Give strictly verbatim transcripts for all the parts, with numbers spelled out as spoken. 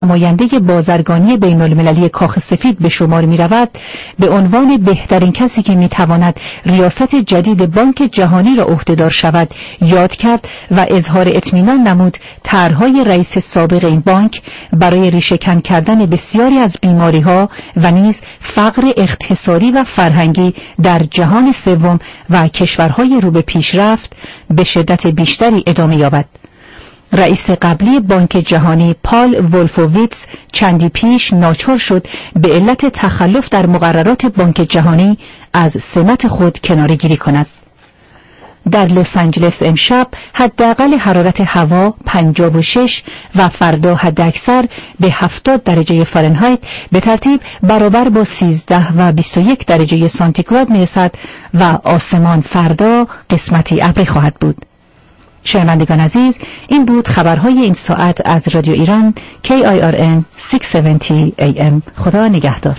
نماینده بازرگانی بین المللی کاخ سفید به شمار می رود، به عنوان بهترین کسی که می تواند ریاست جدید بانک جهانی را عهدهدار شود یاد کرد و اظهار اطمینان نمود طرح‌های رئیس سابق این بانک برای ریشه‌کن کردن بسیاری از بیماری‌ها و نیز فقر اقتصادی و فرهنگی در جهان سوم و کشورهای رو به پیشرفت به شدت بیشتری ادامه یابد. رئیس قبلی بانک جهانی پال ولفوویتس چندی پیش ناچار شد به علت تخلف در مقررات بانک جهانی از سمت خود کناره‌گیری کند. در لس آنجلس امشب حداقل حرارت هوا پنجاه و شش و فردا حداکثر به هفتاد درجه فارنهایت به ترتیب برابر با سیزده و بیست و یک درجه سانتیگراد میرسد و آسمان فردا قسمتی ابری خواهد بود. شنوندگان عزیز، این بود خبرهای این ساعت از رادیو ایران کی آی آر ان ششصد و هفتاد ای ام. خدا نگهدار.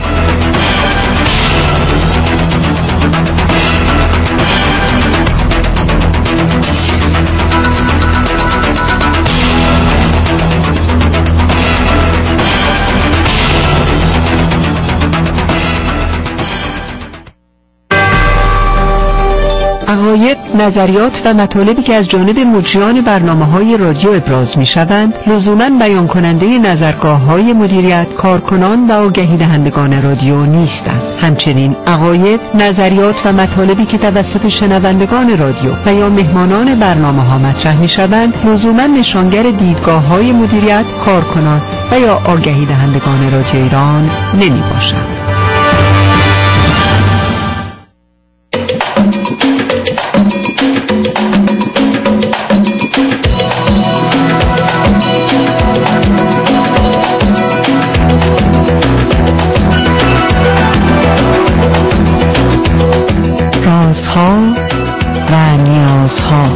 عقاید، نظریات و مطالبی که از جانب مجریان برنامه‌های رادیو ابراز می‌شوند، لزوماً بیان کننده نظرگاه‌های مدیریت، کارکنان و آگهی دهندگان رادیو نیستند. همچنین عقاید، نظریات و مطالبی که توسط شنوندگان رادیو و یا مهمانان برنامه‌ها مطرح می‌شوند، لزوماً نشانگر دیدگاه‌های مدیریت، کارکنان و یا آگهی دهندگان رادیو ایران نمی‌باشند. رازها و نیازها.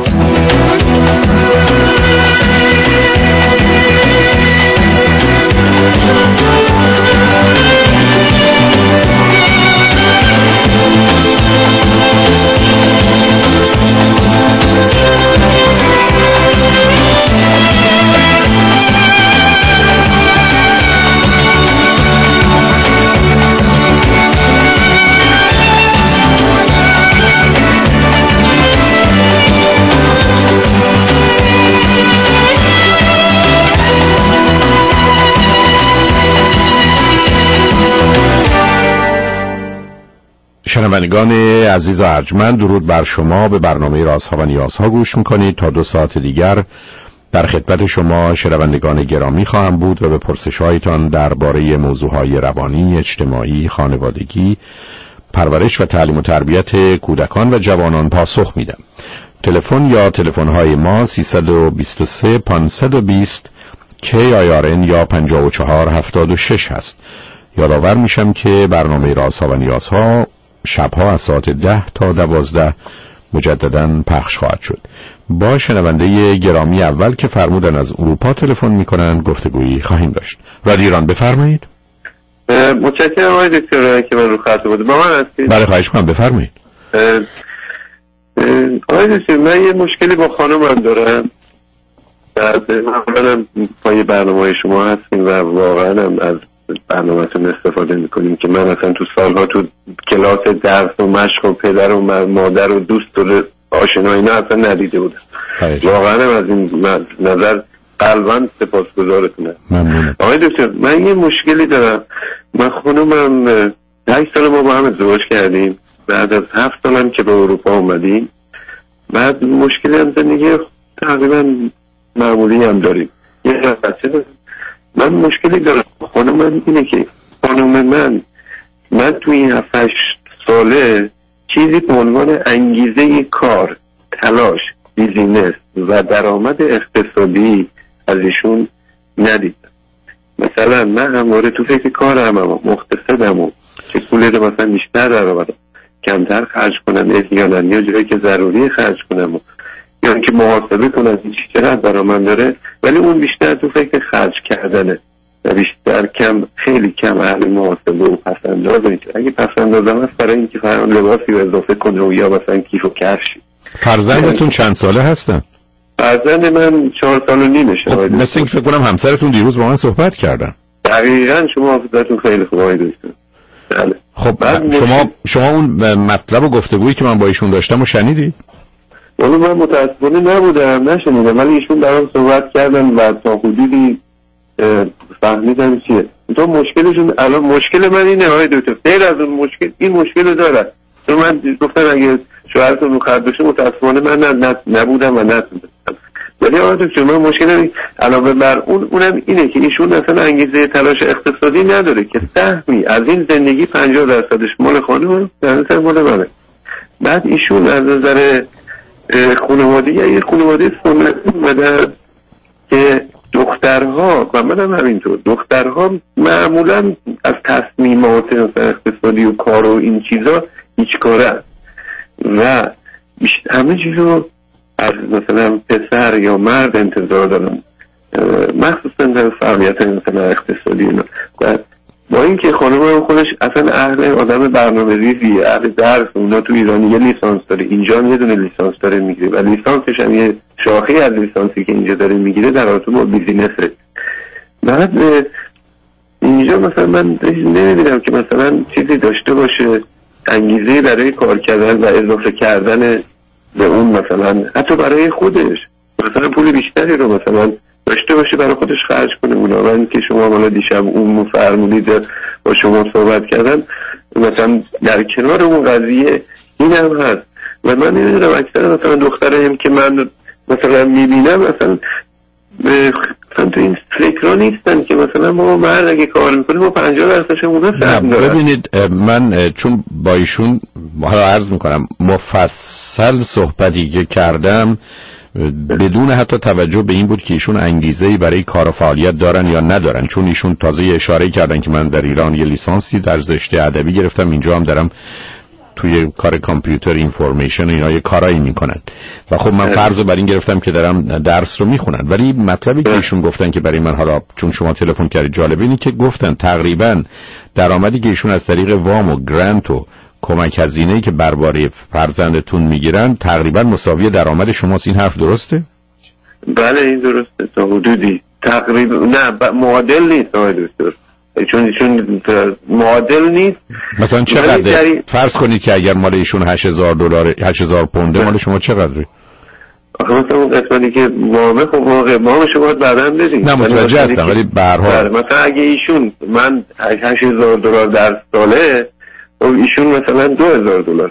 شنوندگان عزیز و ارجمند، درود بر شما. به برنامه رازها و نیازها گوش میکنید. تا دو ساعت دیگر در خدمت شما شنوندگان گرامی خواهم بود و به پرسش‌هایتان درباره موضوعهای روانی، اجتماعی، خانوادگی، پرورش و تعلیم و تربیت کودکان و جوانان پاسخ میدم. تلفن یا تلفن‌های ما سیصد و بیست و سه پانصد و بیست کی آی آر ان یا پنجاه و چهار هفتاد و شش هست. یادآور میشم که برنامه رازها و نیازها شبها از ساعت ده تا دوازده مجدداً پخش خواهد شد. با شنونده گرامی اول که فرمودن از اروپا تلفن میکنن گفتگویی خواهیم داشت. رادیو ایران بفرمایید. متشکرم آقای دکتر که من رو خط بود. با من هستید؟ بله خواهش کنم بفرمایید. آقای دکتر من یه مشکلی با خانمم دارم. بعد معمولاً پای برنامه شما هستیم و واقعاً هم از برنامه‌تون استفاده میکنیم که من مثلا تو سالها تو کلاس درس و مشق و پدر و مادر و دوست و آشنا اینا اصلا ندیده بودم. واقعا از این نظر قلباً سپاسگزارتونم. ممنونم. آقای دکتر من یه مشکلی دارم. من خانومم هشت سال ما با هم ازدواج کردیم. بعد از هفت سالم که به اروپا اومدیم، بعد مشکلی هم زندگی تقریبا معمولی هم داریم. یه بچه داریم. من مشکلی دارم. خانم من اینه که خانم من من توی این هفت هشت ساله چیزی به عنوان انگیزه کار، تلاش، بیزینس و درآمد اقتصادی از ایشون ندیدم. مثلا من همواره تو فکر کارم هم مقتصدم و که پول رو مثلا بیشتر درآمدم کمتر خرج کنم احیانا یا جایی که ضروری خرج کنم و یا اینکه محاسبه کنم این چقدر درآمد داره، ولی اون بیشتر تو فکر خرج کردنه و بیشتر کم خیلی کم اهل محاسبه و پسنداز میشه. اگه پسندازم هست برای اینکه فرام لباسی رو اضافه کنه و یا مثلا کیف و کفشی. فرزندتون چند ساله هستن؟ فرزند من چهار سال و نیمشه. خب مثل اینکه فکر کنم همسرتون دیروز با من صحبت کردن. دقیقاً شما حافظتون خیلی خوب آقای دکتر. بله. خب شما مشکل... شما اون مطلب و گفتگویی که من با ایشون داشتم رو شنیدید؟ ولی من متاسفانه نبودم، نشنیدم، ولی ایشون برام صحبت کردن و تا حدودی فهمیدم چیه. تو مشکلشون الان مشکل من اینه آقای دکتر، غیر از اون مشکل این مشکل رو دارن. تو من گفتم اگه شوهرتون مخدر بشه متاسفانه من نه نبودم و نتونستم. ولی آقای دکتر من مشکل علاوه بر اون اونم اینه که ایشون اصلا انگیزه تلاش اقتصادی نداره که سهمی از این زندگی پنجاه درصدش مال خانم درصد مال منه. بعد ایشون از نظر خانواده یا یه خانواده سنتی اومدن که دخترها و منم همینطور دخترها معمولا از تصمیمات اقتصادی و کار و این چیزا هیچ کاره و همه چیزو از مثلا پسر یا مرد انتظار دارن، مخصوصا در فعالیت مثلا اقتصادی اینا. و با اینکه خانم خودش اصلا اهل آدم برنامه‌ریزیه، اهل درس، اونا تو ایران یه لیسانس داره، اینجا یه دونه لیسانس داره میگیره و لیسانسش هم یه شاخه از لیسانسی که اینجا داره میگیره در رابطه با بیزینسه. بعد اینجا مثلا من نمیدونم که مثلا چیزی داشته باشه انگیزه برای کار کردن و اضافه کردن به اون، مثلا حتی برای خودش مثلا پول بیشتری رو مثلا داشته باشه برای خودش خرج کنه. اونها که شما حالا دیشب اون فرمودید با شما صحبت کردن، مثلا در کنار اون قضیه این هم هست و من نمیدونم اکثر مثلا دخترایم که من مثلا میبینم مثلا مثلا تو این فکرها نیستن که مثلا ما مرد اگه کار میکنیم ما پنجاه درصدش اونا سهم دارن. ببینید من چون با ایشون حالا عرض میکنم مفصل صحبتی که کردم بدون حتی توجه به این بود که ایشون انگیزه‌ای برای کار و فعالیت دارن یا ندارن، چون ایشون تازه اشاره کردن که من در ایران یه لیسانسی در رشته ادبی گرفتم، اینجا هم دارم توی کار کامپیوتر اینفورمیشن اینا یه کارایی میکنن و خب من فرض بر این گرفتم که دارم درس رو میخونن. ولی مطلبی که ایشون گفتن که برای من حالا چون شما تلفن کردید جالب اینه که گفتن تقریبا درآمدی که ایشون از طریق وام و گرانت و کمک هزینه‌ای که برباره فرزندتون میگیرن تقریبا مساوی درآمد شماست. این حرف درسته؟ بله این درسته تا حدودی تقریبا. نه ب... معادل نیست آقای دکتر، چون چون معادل نیست. مثلا چقدر جری... فرض کنید که اگر مال ایشون هشت هزار دلار هشت هزار پونده مال شما چقدره؟ آخه مثلا اون قسمتی که وامه خب واقعا وام شما بعداً بدید. نه متوجه هستم ولی به هر حال مثلا اگه ایشون من هشت هزار دلار در ساله و ایشون مثلا دو هزار دلاره.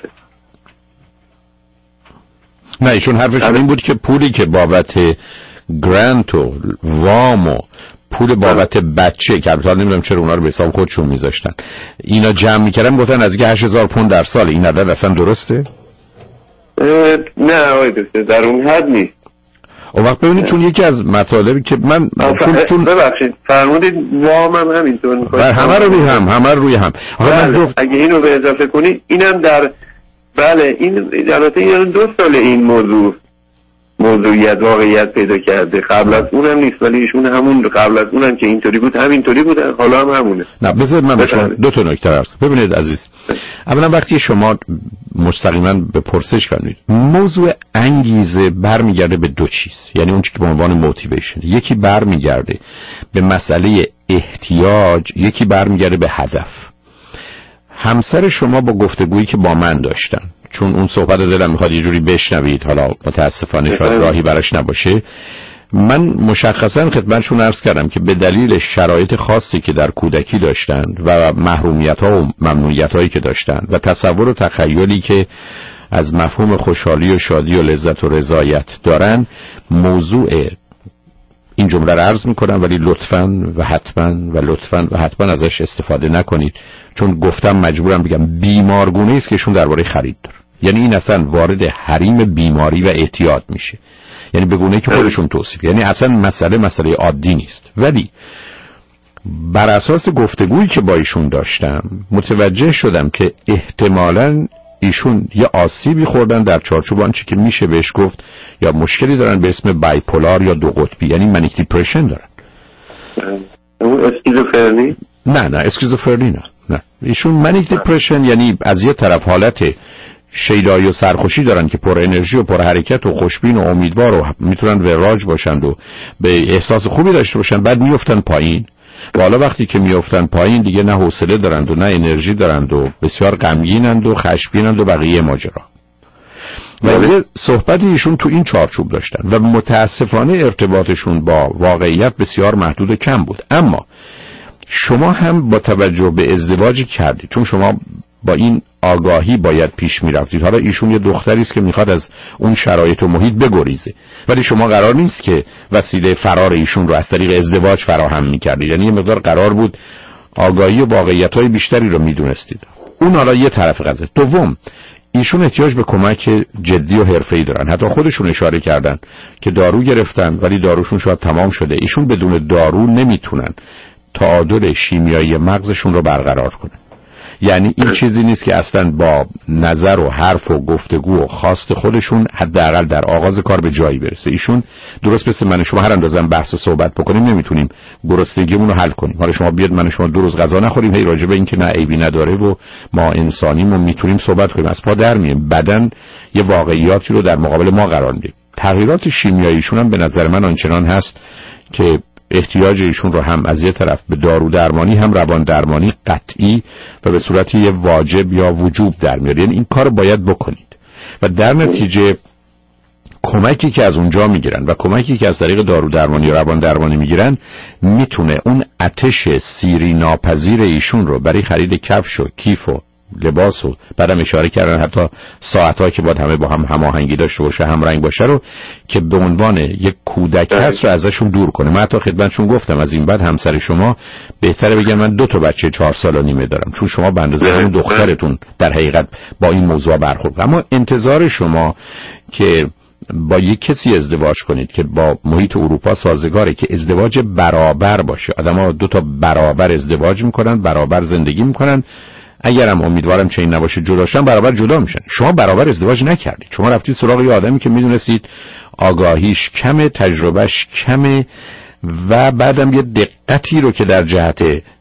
نه ایشون حرفش این بود که پولی که بابت گرانت و وام و پول بابت بچه که البته نمیدونم چرا اونا رو به حساب خودشون میذاشتن اینا جمع میکردن گفتن از هشت هزار پوند در سال. این عدد اصلا درسته؟ نه آقای دکتر در اون حد نیست. اون وقت ببینید چون یکی از مطالبی که من چون چون ببخشید فرمودید وام هم همینطور میخواد همه رو روی هم همه روی هم بله. اگه اینو به اضافه کنید اینم در بله این البته این دو سال این موضوع موضوعیت واقعیت پیدا کرده، قبل از اونم نیست ولی ایشون همون قبل از اونم که اینطوری بود همینطوری بود، حالا هم همونه. نه بذارید من به شما دو تا نکته عرض کنم. ببینید عزیز، اولا وقتی شما مستقیما به پرسش کنید موضوع انگیزه برمیگرده به دو چیز، یعنی اون چیزی که به عنوان موتیویشن، یکی برمیگرده به مسئله احتیاج، یکی برمیگرده به هدف. همسر شما با گفتگویی که با من داشتن، چون اون صحبت دلم میخواد یه جوری بشنوید، حالا متاسفانه شاید راهی براش نباشه، من مشخصا خدمتشون عرض کردم که به دلیل شرایط خاصی که در کودکی داشتند و محرومیت ها و ممنوعیت هایی که داشتند و تصور و تخیلی که از مفهوم خوشحالی و شادی و لذت و رضایت دارن، موضوع این جمله رو عرض میکنم ولی لطفاً و حتماً و لطفاً و حتماً ازش استفاده نکنید، چون گفتم مجبورم بگم بیمارگونه است که شون درباره خرید داره. یعنی این اصلا وارد حریم بیماری و اعتیاد میشه، یعنی به گونه‌ای که خودشون توصیف، یعنی اصلا مسئله مسئله عادی نیست. ولی بر اساس گفتگویی که با ایشون داشتم متوجه شدم که احتمالاً ایشون یه آسیبی خوردن در چارچوب آنچه که میشه بهش گفت یا مشکلی دارن به اسم بایپولار یا دو قطبی، یعنی منیک دیپرشن دارن. اون اسکیزوفرنی؟ نه نه اسکیزوفرنی نه نه ایشون منیک دیپرشن یعنی از یه طرف حالت شیدایی و سرخوشی دارن که پر انرژی و پر حرکت و خوشبین و امیدوار و میتونن وراج باشند و به احساس خوبی داشته باشن، بعد میافتن پایین و حالا وقتی که میافتن پایین دیگه نه حوصله دارند و نه انرژی دارند و بسیار غمگینند و خشمگینند و بقیه ماجرا. و یه صحبتی ایشون تو این چارچوب داشتن و متاسفانه ارتباطشون با واقعیت بسیار محدود و کم بود. اما شما هم با توجه به ازدواج کردید، چون شما با این آگاهی باید پیش میرفتید. حالا ایشون یه دختری است که میخواد از اون شرایط و محیط بگریزه، ولی شما قرار نیست که وسیله فرار ایشون رو از طریق ازدواج فراهم میکردید. یعنی یه مقدار قرار بود آگاهی و واقعیت‌های بیشتری رو میدونستید. اون حالا یه طرف قضیه. دوم، ایشون احتیاج به کمک جدی و حرفه‌ای دارن. حتی خودشون اشاره کردن که دارو گرفتن ولی داروشون شاید تمام شده. ایشون بدون دارو نمیتونن تعادل شیمیایی مغزشون رو برقرار کنن. یعنی این چیزی نیست که اصلا با نظر و حرف و گفتگو و خواست خودشون حداقل در آغاز کار به جایی برسه. ایشون درست مثل من شما هر اندازم بحث و صحبت بکنیم نمیتونیم گرسنگیمون رو حل کنیم. حالا شما بیاد من شما دو روز غذا نخوریم هی راجع به این که نه عیبی نداره و ما انسانیم و میتونیم صحبت کنیم، از پا در میایم. بدن یه واقعیاتی رو در مقابل ما قرار میده. تغییرات شیمیاییشون هم به نظر من آنچنان هست که احتیاج ایشون رو هم از یه طرف به دارو درمانی هم روان درمانی قطعی و به صورت یه واجب یا وجوب در میاره. یعنی این کار باید بکنید و در نتیجه کمکی که از اونجا میگیرن و کمکی که از طریق دارو درمانی و روان درمانی میگیرن میتونه اون آتش سیری ناپذیر ایشون رو برای خرید کفش و کیف و لباس و بعدم اشاره کردن حتی ساعت‌ها که باید همه با هم هماهنگی داشته باشه، هم رنگ باشه، رو که به عنوان یک کودک هست رو ازشون دور کنه. من حتی خدمتشون گفتم از این بعد همسر شما بهتره بگن من دو تا بچه چهار سال و نیمه دارم، چون شما به اندازه اون دخترتون در حقیقت با این موضوع برخورد. اما انتظار شما که با یک کسی ازدواج کنید که با محیط اروپا سازگاره، که ازدواج برابر باشه، آدم‌ها دو تا برابر ازدواج میکنن، برابر زندگی میکنن، اگرم امیدوارم چه این نباشه جداشن برابر جدا میشن. شما برابر ازدواج نکردید، شما رفتید سراغ یه آدمی که میدونستید آگاهیش کمه، تجربهش کمه و بعدم یه دقتی رو که در جهت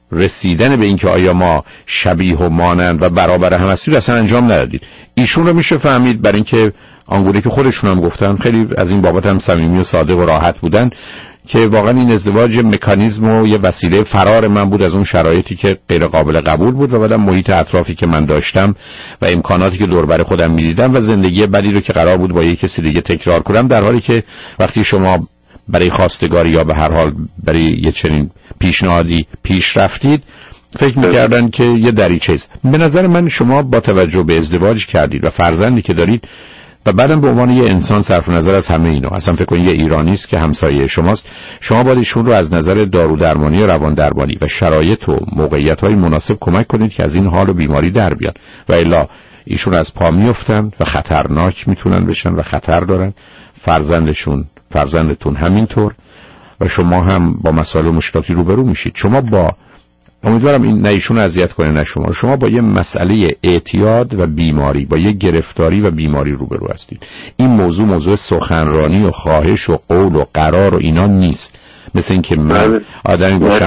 رسیدن به اینکه آیا ما شبیه و مانند و برابر هم هستید اصلا انجام ندادید. ایشون رو میشه فهمید برای اینکه آنگونه که خودشون هم گفتن خیلی از این بابت هم صمیمی و صادق و راحت بودن که واقعا این ازدواج مکانیزم و یه وسیله فرار من بود از اون شرایطی که غیر قابل قبول بود و بعدم محیط اطرافی که من داشتم و امکاناتی که دور بر خودم می‌دیدم و زندگی بدی رو که قرار بود با یک کسی دیگه تکرار کنم، در حالی که وقتی شما برای خواستگاری یا به هر حال برای یه چنین پیشنهادی پیش رفتید فکر می‌کردن که یه دریچه است. به نظر من شما با توجه به ازدواج کردید و فرزندی که دارید و بعدم به عنوان یه انسان صرف نظر از همه اینا، اصلا فکر کنید یه ایرانی است که همسایه شماست، شما باید ایشون رو از نظر دارو درمانی و روان درمانی و شرایط و موقعیت‌های مناسب کمک کنید که از این حال و بیماری در بیان و الا ایشون از پا میافتن و خطرناک میتونن بشن و خطر دارن. فرزندشون، فرزندتون همینطور و شما هم با مسائل و مشکلاتی روبرو میشید. شما با امیدوارم این نه ایشون اذیت کنه نه شما شما با یه مسئله اعتیاد و بیماری، با یه گرفتاری و بیماری روبرو هستید. این موضوع موضوع سخنرانی و خواهش و قول و قرار و اینا نیست، مثل این که من آدمی باشم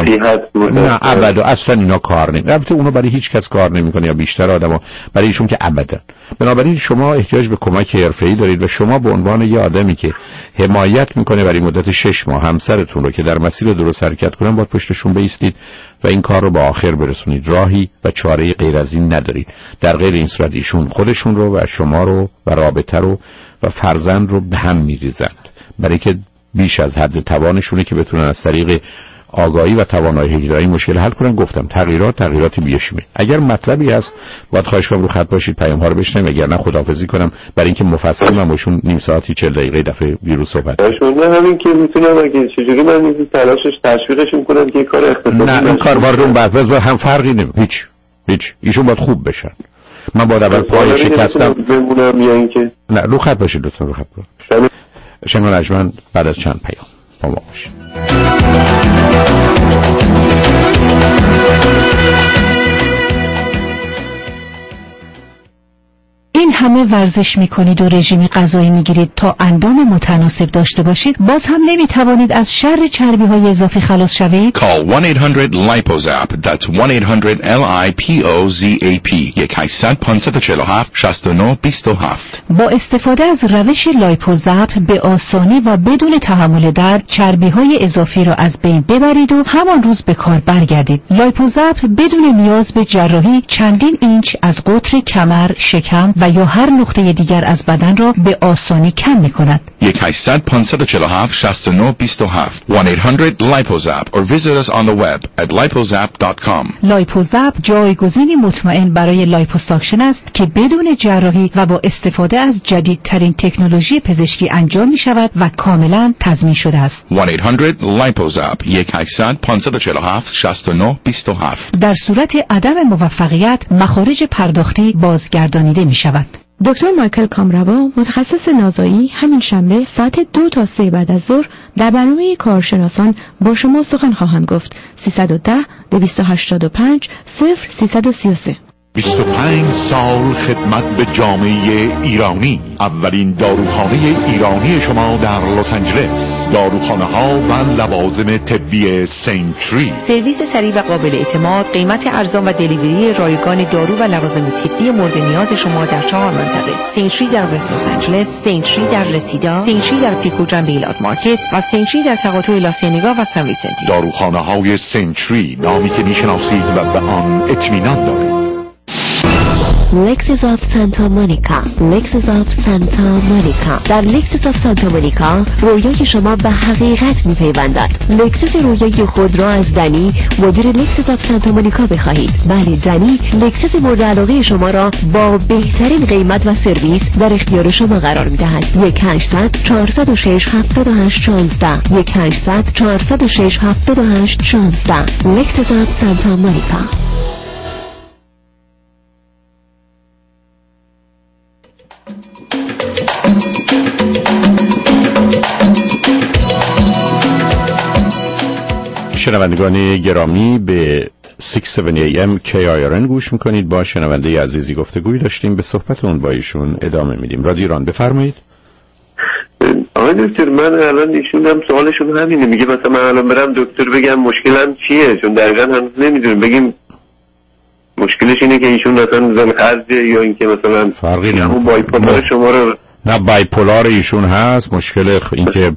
نه ابدا اصلا اینا کار نمیکنه. البته اونا برای هیچ کس کار نمیکنه یا بیشتر آدما برای ایشون که ابدا. بنابراین شما احتیاج به کمک حرفه‌ای دارید و شما به عنوان یه آدمی که حمایت میکنه برای مدت شش ماه همسرتون رو که در مسیر درست حرکت کنن باید پشتشون بایستید و این کار رو به آخر برسونید. راهی و چاره‌ای غیر از این ندارید. در غیر این صورت ایشون خودشون رو و شما رو و رابطه رو و فرزند رو به هم میریزند، برای که بیش از حد توانشونه که بتونن از طریق آگاهی و توانایی که دارن مشکل حل کنن. گفتم تغییرات تغییراتی بیشیمه. اگر مطلبی هست باید خواهش کنم رو خط باشید، پیام ها رو بشنویم، اگر نه خداحافظی کنم برای اینکه مفصل من باشون نیم ساعتی چهل دقیقه دفعه ویروس صحبت کنم. همین که میتونم اگه چجوری من این تلاشش تشویقش میکنم که کار اختصاصی نه این کار وارد اون بعد هم فرقی نمی هیچ هیچ ایشون باید خوب بشن. من باید اول پای شکستم بمونم یا اینکه نه رو خط باشید لطفا رو خط باشید. شنگ رجمن بعد از چند پیام با ما باشید. این همه مداوم ورزش میکنید و رژیم غذایی میگیرید تا اندام متناسب داشته باشید، باز هم نمیتوانید از شر چربی های اضافی خلاص شوید. Call one eight hundred lipozap. That's one eight hundred L I P O Z A P. یک هشتصد پانصد و چهل و هفت شصت و نه بیست و هفت. با استفاده از روش لایپوزپ به آسانی و بدون تحمل درد چربی های اضافی را از بین ببرید و همان روز به کار برگردید. لایپوزپ بدون نیاز به جراحی چندین اینچ از قطر کمر، شکم و یا هر نقطه دیگر از بدن را به آسانی کم می‌کند. یک هشتصد پانصد و چهل و هفت شصت و نه بیست و هفت. one eight hundred lipozap or visit us on the web at lipozap dot com. لایپوزپ جایگزینی مطمئن برای لایپوساکشن است که بدون جراحی و با استفاده از جدیدترین تکنولوژی پزشکی انجام می‌شود و کاملا تضمین شده است. one eight hundred lipozap. یک هشتصد پانصد و چهل و هفت شصت و نه بیست و هفت. در صورت عدم موفقیت مخارج پرداختی بازگردانیده می‌شود. دکتر مایکل کامروا، متخصص نازایی، همین شنبه ساعت دو تا سه بعد از ظهر در برنامه کارشناسان با شما سخن خواهند گفت. سیصد و ده دویست و هشتاد و پنج صفر سیصد و سی و سه. بیست و پنج سال خدمت به جامعه ایرانی. اولین داروخانه ایرانی شما در لس آنجلس. داروخانه ها و لوازم طبی سنچری. سرویس سریع و قابل اعتماد، قیمت ارزان و دلیوری رایگان دارو و لوازم طبی مورد نیاز شما در چهار منطقه: سنچری در وست لس آنجلس، سنچری در رسیدا، سنچری در پیکو جنب ایلات مارکت و سنچری در تقاطع لاسینیگا و سن ویسنتی. داروخانه های سنچری، نامی که میشناسید و به آن اطمینان دارید. لکسس آف سانتا مونیکا. لکسس آف سانتا مونیکا. در لکسس آف سانتا مونیکا رویای شما به حقیقت میپیوندد. لکسس رویای خود را از دنی، مدیر لکسس آف سانتا مونیکا بخواهید. بله، دنی لکسس مورد علاقه شما را با بهترین قیمت و سرویس در اختیار شما قرار میدهد. یک هشتصد چهارصد و شش هفتاد و هشت شانزده. یک هشتصد چهارصد و شش هفتاد و هشت شانزده. لکسس آف سانتا مونیکا. شنوندگان گرامی، به شش هفت ای ام کی آی آر ان گوش میکنید. با شنونده عزیزی گفتگوی داشتیم، به صحبتون با ایشون ادامه میدیم. رادیو ایران، بفرمایید. آقای دکتر، من الان ایشون هم سوالشون همینه، میگه مثلا من الان برم دکتر بگم مشکلم چیه، چون دقیقاً هنوز نمیدونیم. بگیم مشکلش اینه که ایشون مثلا زن خرجه یا اینکه مثلا فرقی نمیکنه. همون بایپولار شما رو نه، بایپولار ایشون هست. مشکل این که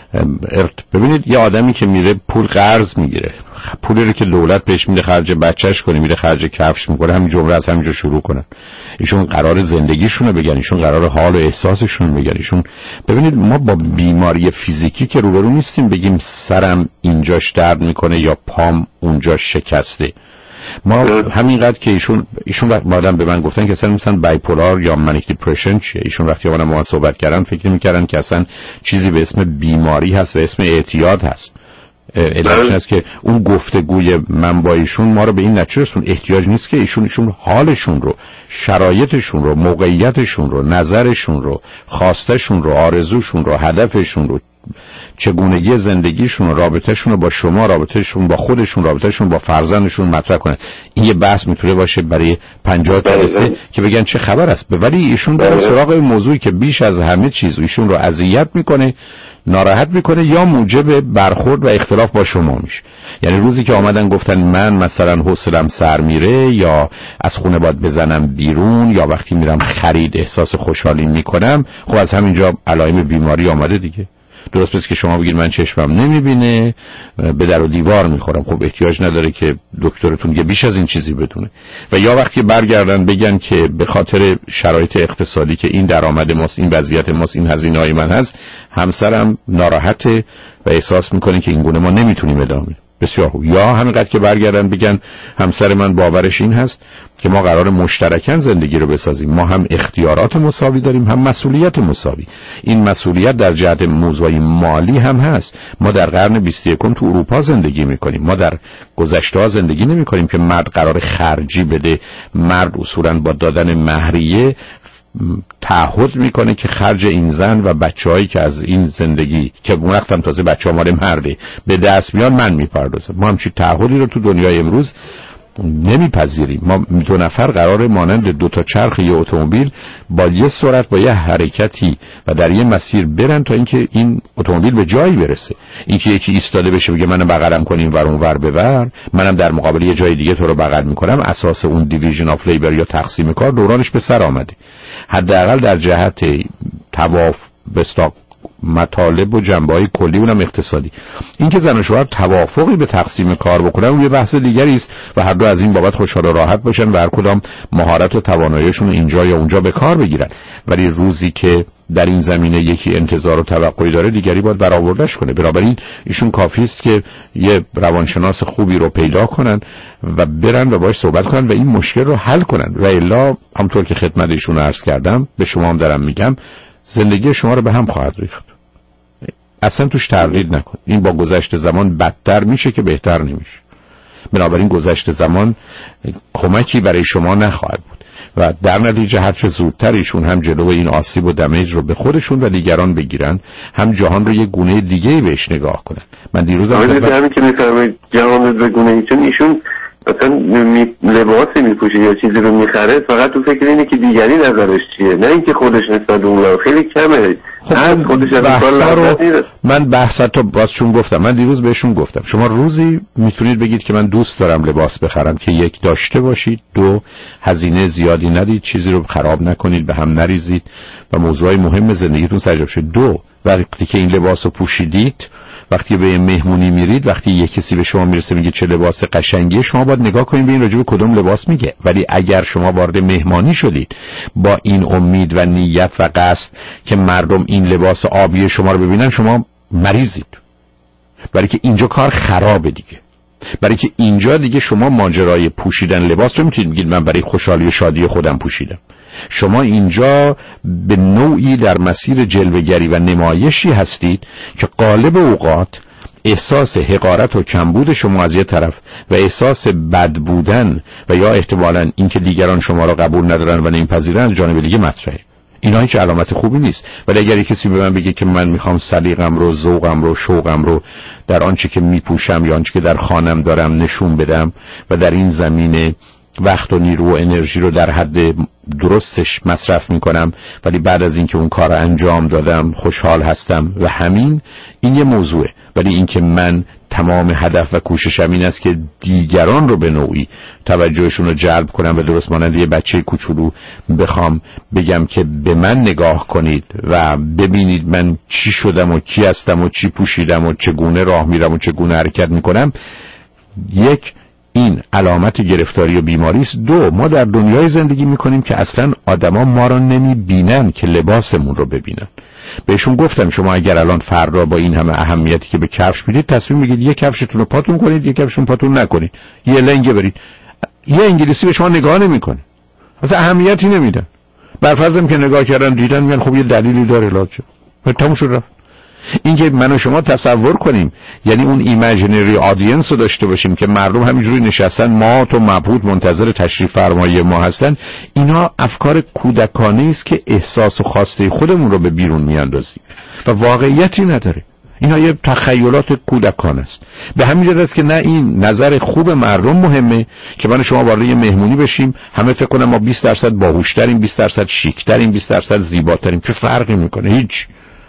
ببینید، یه آدمی که میره پول قرض میگیره، پولی رو که دولت بهش میده خرج بچهش کنه، میره خرج کفش میکنه، همین جمله از همینجا شروع کنن. ایشون قرار زندگیشون رو بگن، ایشون قرار حال و احساسشون رو بگن. ایشون ببینید، ما با بیماری فیزیکی که روبرو نیستیم بگیم سرم اینجاش درد میکنه یا پام اونجا شکسته. ما همینقدر که ایشون ایشون وقت بعدم به من گفتن که اصلا مثلا بایپولار یا منیک دیپرشن چیه، ایشون وقتی با من صحبت کردن فکر می‌کردن که اصلا چیزی به اسم بیماری هست و اسم اعتیاد هست. علتش هست که اون گفتگوی من با ایشون ما رو به این نتیجه رسون احتیاج نیست که ایشون ایشون حالشون رو، شرایطشون رو، موقعیتشون رو، نظرشون رو، خواستشون رو، آرزوشون رو، هدفشون رو، چگونگی زندگیشون و رابطهشون رو با شما، رابطهشون با خودشون، رابطهشون با فرزندشون مطرح کنن. این یه بحث میتونه باشه برای پنجاه جلسه که بگن چه خبر است. ولی ایشون در سراغ موضوعی که بیش از همه چیز ایشون رو اذیت میکنه، ناراحت میکنه یا موجب برخورد و اختلاف با شما میشه. یعنی روزی که آمدن گفتن من مثلا حوصله‌ام سر میره یا از خونه باید بزنم بیرون یا وقتی میرم خرید احساس خوشحالی میکنم، خب از همینجا علائم بیماری آمده دیگه. درست است که شما بگید من چشمم نمیبینه، به در و دیوار میخورم. خب احتیاج نداره که دکترتون یه بیش از این چیزی بدونه. و یا وقتی برگردن بگن که به خاطر شرایط اقتصادی که این درآمد ماست، این وضعیت ماست، این هزینه‌های من هست، همسرم ناراحته و احساس میکنه که این گونه ما نمیتونیم ادامه. بسیار خوب. یا همینقدر که برگردن بگن همسر من باورش این هست که ما قرار مشترکاً زندگی رو بسازیم، ما هم اختیارات مساوی داریم هم مسئولیت مساوی. این مسئولیت در جهت موضوع مالی هم هست. ما در قرن بیست و یکم تو اروپا زندگی میکنیم، ما در گذشته زندگی نمیکنیم که مرد قرار خرجی بده. مرد اصولاً با دادن مهریه تعهد میکنه که خرج این زن و بچه‌هایی که از این زندگی که اون وقتم تازه بچه‌ها مال مرده به دست میان من میپردازم. ما همچین تعهدی رو تو دنیای امروز نمیپذیریم. ما دو نفر قرار مانند دو تا چرخ یه اتومبیل با یه سرعت با یه حرکتی و در یه مسیر برن تا اینکه این اتومبیل به جایی برسه. اینکه یکی ایستاده بشه بگه منم بغلم کنیم ور اون ور ببر، منم در مقابل یه جای دیگه تو رو بغل میکنم، اساس اون دیویژن آف لیبر یا تقسیم کار دورانش به سر آمده. حداقل در جهت توافق بستاق مطالب و جنبه‌های کلی اونم اقتصادی. اینکه زن و شوهر توافقی به تقسیم کار بکنن اون یه بحث دیگری است و هر دو از این بابت خوشحال و راحت باشن و هر کدام مهارت و تواناییشون اینجا یا اونجا به کار بگیرن. ولی روزی که در این زمینه یکی انتظار و توقعی داره دیگری باید برآوردهش کنه. بنابراین ایشون کافی است که یه روانشناس خوبی رو پیدا کنن و برن و باهاش صحبت کنن و این مشکل رو حل کنن. و الا همونطور که خدمت ایشون عرض کردم به شما هم دارم میگم زندگی شما رو به هم خواهد ریخت. اصلا توش تردید نکن. این با گذشت زمان بدتر میشه که بهتر نمیشه. بنابراین گذشت زمان کمکی برای شما نخواهد بود و در نتیجه هر چه زودتر ایشون هم جلو این آسیب و دمیج رو به خودشون و دیگران بگیرن، هم جهان رو یه گونه دیگه بهش نگاه کنن. من دیروزم خدمت همین که میفرمایید جهان رو به گونه ایشون ایشون مثلا می... لباسی میپوشه یا چیزی رو میخره فقط تو فکر اینه که دیگری نظرش چیه، نه اینکه خودش نسبت اون خیلی کمه. خب من خودش رو من بحثا تو باز چون گفتم، من دیروز بهشون گفتم شما روزی میتونید بگید که من دوست دارم لباس بخرم که یک داشته باشید، دو هزینه زیادی ندید، چیزی رو خراب نکنید، به هم نریزید و موضوعای مهم زندگیتون سرجا شه. دو وقتی که این لباس رو پوشیدید، وقتی به مهمونی میرید، وقتی یک کسی به شما میرسه میگه چه لباس قشنگیه، شما باید نگاه کنید ببینید راجع به کدوم لباس میگه. ولی اگر شما وارد مهمانی شدید با این امید و نیت و قصد که مردم این لباس آبی شما رو ببینن، شما مریضید. برای که اینجا کار خرابه دیگه. برای که اینجا دیگه شما ماجرای پوشیدن لباس رو میتونید بگید من برای خوشحالی و شادی خودم پوشیدم. شما اینجا به نوعی در مسیر جلوه‌گری و نمایشی هستید که غالب اوقات احساس حقارت و کمبود شما از یه طرف و احساس بد بودن و یا احتمالاً اینکه دیگران شما را قبول ندارن و نمیپذیرن از جانب دیگه مطرحه. اینا هیچ علامت خوبی نیست. ولی اگر کسی به من بگه که من میخوام سلیقم رو، ذوقم رو، شوقم رو در آنچه که میپوشم یا آنچه که در خانم دارم نشون بدم و در این زمینه وقت و نیرو و انرژی رو در حد درستش مصرف میکنم، ولی بعد از اینکه اون کار انجام دادم خوشحال هستم و همین، این یه موضوعه. ولی اینکه من تمام هدف و کوششم این است که دیگران رو به نوعی توجهشون رو جلب کنم و درست مانند یه بچه کوچولو بخوام بگم که به من نگاه کنید و ببینید من چی شدم و کی هستم و چی پوشیدم و چگونه راه میرم و چگونه حرکت میکنم، یک این علامت گرفتاری و بیماری است. دو ما در دنیای زندگی میکنیم که اصلا آدما ما رو نمیبینن که لباسمون رو ببینن. بهشون گفتم شما اگر الان فردا با این همه اهمیتی که به کفش میدید تصمیم میگیرید یک کفشتون رو پاتون کنید، یک کفشتون پاتون نکنید، یه لنگه برید، یه انگلیسی به شما نگاه نمیکنه، اصلا اهمیتی نمیدن. برفرضم که نگاه کردن دیدن میگن خب یه دلیلی داره لاجه تموم شد رفت. اینکه من و شما تصور کنیم یعنی اون ایمیجینری آدینس رو داشته باشیم که مردم همینجوری نشستن ما تو مبهوت منتظر تشریف فرمایی ما هستن، اینا افکار کودکانه است که احساس و خواسته خودمون رو به بیرون میاندازیم و واقعیتی نداره. اینا یه تخیلات کودکانه است. به همین جهت است که نه این نظر خوب مردم مهمه که من شما وارد یه مهمونی بشیم همه فکر کنن ما بیست درصد باهوشتریم، بیست درصد شیکتریم، بیست درصد زیباتریم. چه فرقی میکنه؟ هیچ.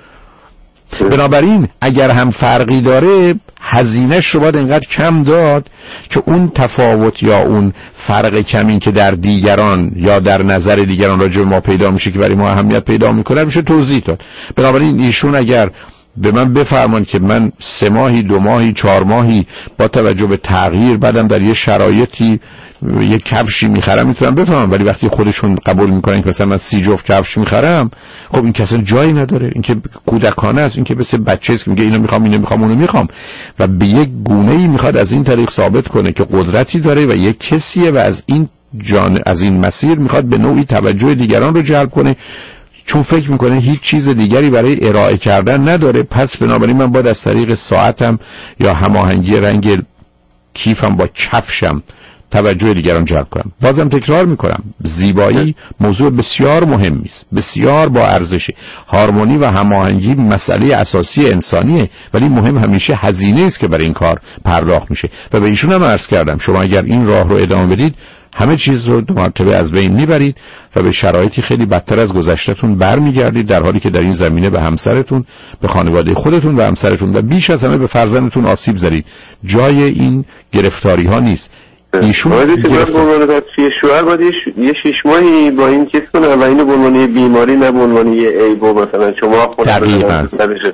بنابراین اگر هم فرقی داره هزینه‌اش رو باید انقدر کم داد که اون تفاوت یا اون فرق کمی که در دیگران یا در نظر دیگران راجع به ما پیدا میشه که برای ما اهمیت پیدا میکنه میشه توضیح داد. بنابراین ایشون اگر به من بفرمان که من سه ماهی، دو ماهی، چهار ماهی با توجه به تغییر بعدم در یه شرایطی یک کفشی میخرم میتونم بفهمم، ولی وقتی خودشون قبول میکنن که مثلا من سی جفت کفش میخرم، خب این کسی جایی نداره. این که کودکانه است، این که مثل بچه است که میگه اینو میخوام اینو میخوام اونو میخوام و به یک گونه‌ای میخواد از این طریق ثابت کنه که قدرتی داره و یک کسیه و از این جان از این مسیر میخواد به نوعی توجه دیگران رو جلب کنه، چون فکر میکنه هیچ چیز دیگری برای ارائه کردن نداره. پس بنابراین من باید از طریق ساعتم یا هماهنگی رنگ کیفم با کفشم توجه دیگران جلب کنم. بازم تکرار میکنم، زیبایی موضوع بسیار مهمی است، بسیار با ارزشه. هارمونی و هماهنگی مسئله اساسی انسانیه، ولی مهم همیشه هزینه است که برای این کار پرداخت میشه. و به ایشون هم عرض کردم شما اگر این راه رو ادامه بدید همه چیز رو دو مرتبه از بین میبرید و به شرایطی خیلی بدتر از گذشته‌تون برمیگردید، در حالی که در این زمینه به همسرتون، به خانواده خودتون و همسرتون و بیش از همه به فرزندتون آسیب زدید. جای این گرفتاری ها نیست. ایشون گرفت... به عنوان بچه شوهر باید یه شش ماهی با این چیز کنه و اینو به عنوان بیماری نه به عنوان یه عیب مثلا شما خود دقیقاً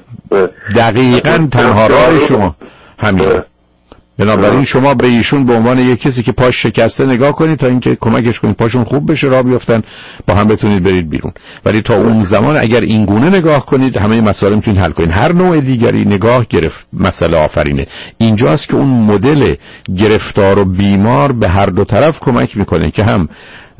دقیقاً تنها راه شما همینه. بنابراین شما به ایشون به عنوان یک کسی که پاش شکسته نگاه کنید تا اینکه کمکش کنید پاشون خوب بشه، راه بیفتن، با هم بتونید برید بیرون. ولی تا اون زمان اگر این گونه نگاه کنید همه مسائل میتونید حل کنید. هر نوع دیگری نگاه گرفت مسئله آفرینه. اینجاست که اون مدل گرفتار و بیمار به هر دو طرف کمک میکنه که هم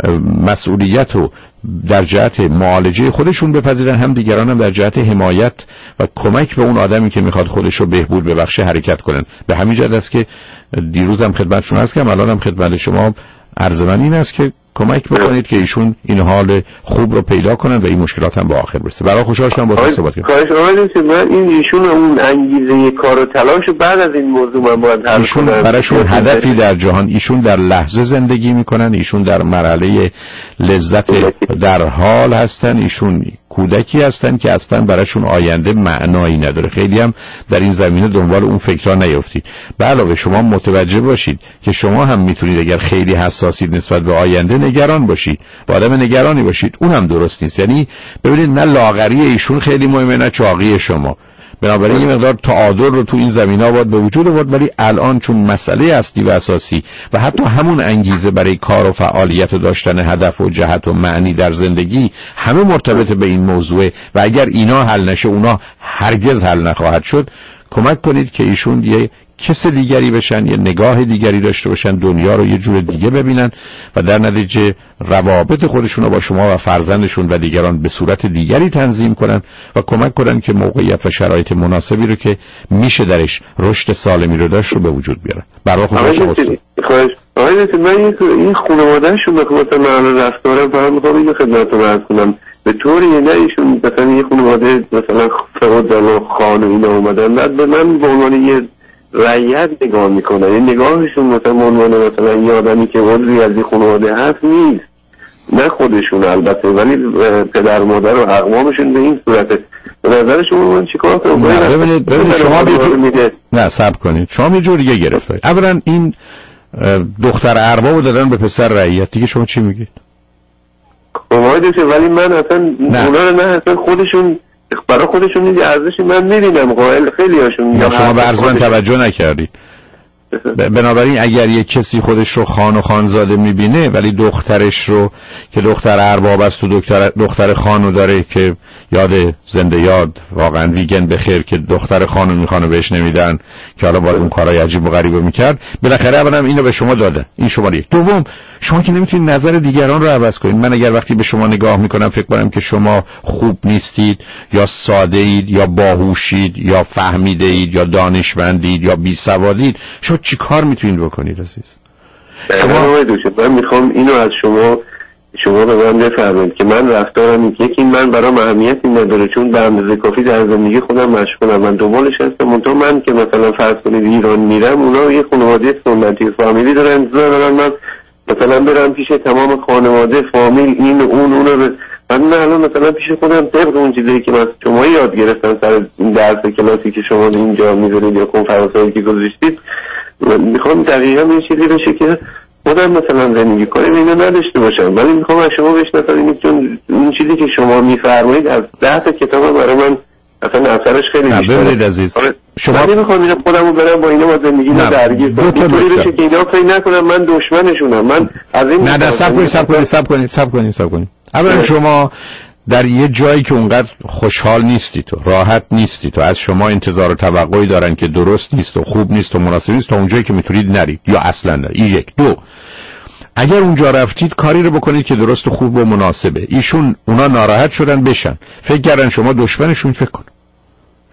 مسئولیت رو در جهت معالجه خودشون بپذیرن، هم دیگران هم در جهت حمایت و کمک به اون آدمی که میخواد خودش رو بهبود ببخشه حرکت کنن. به همین جهت است که دیروزم خدمتتون عرض کردم، الانم خدمت شما عرض من این است که کمک بکنید که ایشون این حال خوب رو پیدا کنن و این مشکلات هم به آخر برسه. برای خوشحال شدم با تو صحبت کردم. من این ایشون اون انگیزه کار و تلاش بعد از این موضوع من باید حل ایشون کنم. براشون هدفی در جهان، ایشون در لحظه زندگی میکنن، ایشون در مرحله لذت در حال هستن، ایشون کودکی هستن که اصلا براشون آینده معنایی نداره. خیلی هم در این زمینه دنبال اون فکرها نیفتید. به علاوه شما متوجه باشید که شما هم میتونید اگر خیلی حساسید نسبت به آینده نگران باشید، با آدم نگرانی باشید، اون هم درست نیست. یعنی ببینید نه لاغری ایشون خیلی مهمه نه چاقی شما. بنابراین یه مقدار تعادل رو تو این زمینه‌ها باید به وجود آورد. ولی الان چون مسئله اصلی و اساسی و حتی همون انگیزه برای کار و فعالیت و داشتن هدف و جهت و معنی در زندگی همه مرتبط به این موضوع و اگر اینا حل نشه اونا هرگز حل نخواهد شد، کمک کنید که ایشون یه کس دیگری بشن، یه نگاه دیگری داشته باشن، دنیا رو یه جور دیگه ببینن و در نتیجه روابط خودشون رو با شما و فرزندشون و دیگران به صورت دیگری تنظیم کنن و کمک کنن که موقعیت و شرایط مناسبی رو که میشه درش رشد سالمی رو داشت رو به وجود بیارن. برای خودش خواهش آقای دکتر من این خانواده‌شون مثلا من رفتارم فهم می‌خوام اینو خدمتتون عرض کنم به طوری نه ایشون مثلا یه خانواده مثلا فرودن و خانه اینا اومدن بعد به من به عنوان یه رعیت نگاه میکنن. این نگاهشون مثلا عنوان مثلا یه آدمی که عضوی از این خانواده هست نیست، نه خودشون البته ولی پدر مادر و اقوامشون به این صورته. به نظر شما من چیکار کنم؟ نه ببینید ببینید شما بیجور... نه صبر کنید، شما یه جور دیگه گرفتید. اولا این دختر اربابو دادن به پسر رعیت، دیگه شما چی میگید؟ اومده چه ولی من اصلا نه. اونا رو نه اصلا خودشون برای خودشون این ارزشی من می‌بینم قائل خیلی هاشون. یا شما به عرض من توجه نکردید. بنابراین اگر یک کسی خودش رو خان و خانزاده میبینه ولی دخترش رو که دختر ارباب است و دختر دختر خانو داره که یاد زنده یاد واقعا ویگن بخیر که دختر خانو میخوانه بهش نمیدن که حالا باید اون کارهای عجیب و غریب رو میکرد، بالاخره اولا اینو به شما دادن. این شماره یک. دوم شما که نمیتونید نظر دیگران رو عوض کنید. من اگر وقتی به شما نگاه میکنم فکر کنم که شما خوب نیستید یا ساده اید یا باهوشید یا فهمیده اید یا دانشمندید یا بیسوادید، شما چی کار میتونید بکنید عزیز؟ شما من میخوام اینو از شما شما به من بفرمایید که من رفتارم یکی من برام اهمیتی نداره چون به اندازه کافی در زندگی خودم مشغولم. من دنبالش هستم. منتها من که مثلا فرض کنید ایران میرم اونا یه خانواده سنتی فامیلی دارن انتظار دارن من مثلا برم پیش تمام خانواده فامیل این اون اون رو من نه الان مثلا پیش خودم طبق اون چیزی که من شما یاد گرفتم سر درس کلاسی که شما اینجا میذارید یا کنفرانسایی که گذاشتید میخوام دقیقاً این چیزی بشه که خودم مثلا زندگی کنم اینو نداشته باشم. ولی میخوام از شما بشنوم چون این چیزی که شما میفرمایید از ده تا کتاب برای من اصلا اثرش خیلی بیشتره. ببینید عزیز شما من نمیخوام اینو خودمو برم با اینا با زندگی رو درگیر کنم اینطوری بشه که اینا فکر نکنم من دشمنشونم. من از این نه نه صبر کنید صبر کنید صبر کنید صبر کنید صبر کنید اولا شما در یه جایی که اونقدر خوشحال نیستی تو راحت نیستی تو از شما انتظار و توقعی دارن که درست نیست و خوب نیست و مناسب نیست تا اونجایی که میتونید نرید یا اصلا نرید. این یک. دو اگر اونجا رفتید کاری رو بکنید که درست و خوب و مناسبه. ایشون اونا ناراحت شدن بشن فکر کردن شما دشمنشون فکر کن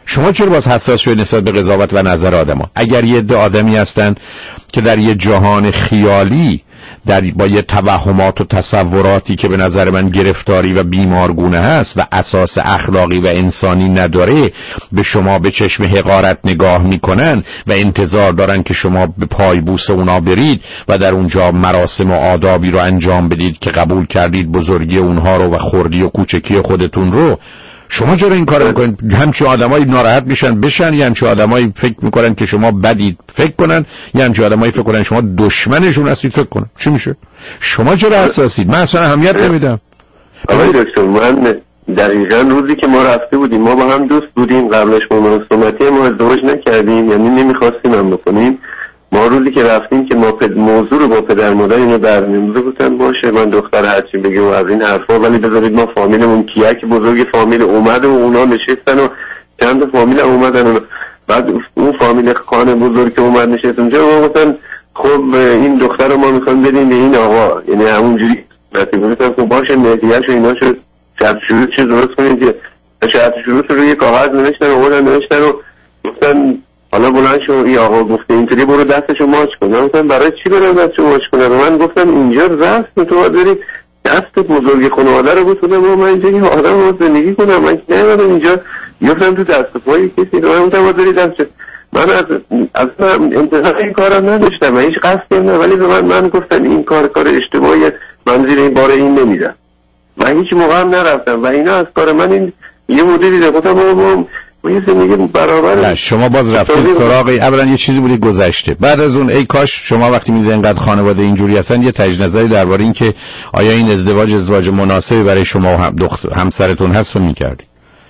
شما چرا باز حساس شدید نسبت به قضاوت و نظر آدم‌ها؟ اگر یه عده آدمی هستن که در یه جهان خیالی در با یه توهمات و تصوراتی که به نظر من گرفتاری و بیمارگونه هست و اساس اخلاقی و انسانی نداره به شما به چشم حقارت نگاه میکنن و انتظار دارن که شما به پایبوس اونا برید و در اونجا مراسم و آدابی رو انجام بدید که قبول کردید بزرگی اونها رو و خردی و کوچکی خودتون رو، شما چرا این کارو میکنید؟ همچین آدمایی ناراحت میشن بشن، یا همچین آدمایی فکر میکنن که شما بدید فکر کنن، یا همچین آدمایی فکر کنن شما دشمنشون هستید فکر کنن. چی میشه؟ شما چرا حساسید؟ من اصلا اهمیت نمیدم. آقای دکتر، من دقیقاً روزی که ما رفته بودیم، ما با هم دوست بودیم، قبلش با مناسبتی ما ازدواج نکردیم، یعنی نمیخواستیم هم بکنیم. ما روزی که رفتیم که ما پد موضوع رو با پدر مادر اینو برنامه‌ریزی گفتن باشه من دختر هرچی بگه و از این حرفا، ولی بذارید ما فامیلمون کیک بزرگ فامیل اومد و اونا نشستن و چند فامیل اومدن و بعد اون فامیل خانه بزرگ که اومد نشست اونجا و گفتن خب این دختر رو ما میخوایم بدیم به این آقا، یعنی همونجوری نتیجه گفتن خب باشه مهدیه‌شو ایناشو شرط شروط چه درست کنید که شرط شروط رو یه کاغذ نوشتن و اونم نوشتن و گفتن حالا بلند شو این آقا گفته اینطوری برو دستشو ماچ کن. من گفتم برای چی برم دستشو ماچ کنم؟ من گفتم اینجا رسم تو داری دست بزرگ خانواده رو بسودم و من اینجا یه آدم رو زندگی کنم، من که نمیدونم اینجا یفتم تو دست پایی کسی رو. من گفتم داری دستش، من از اصلا انتظار این کارم نداشتم و هیچ قصدی نه، ولی به من من گفتن این کار کار اشتباهیه، من زیر این بار این نمیرم. من هیچ موقع هم نرفتم و اینا از کار من این یه مدلی ده گفتم ما ما یه زندگی برابر. نه شما باز رفتید سراغ اولا یه چیزی بودی گذشته، بعد از اون ای کاش شما وقتی میدید اینقدر خانواده اینجوری هستن یه تجدید نظری درباره این که آیا این ازدواج ازدواج مناسبی برای شما و هم دختر همسرتون هست رو میکردی.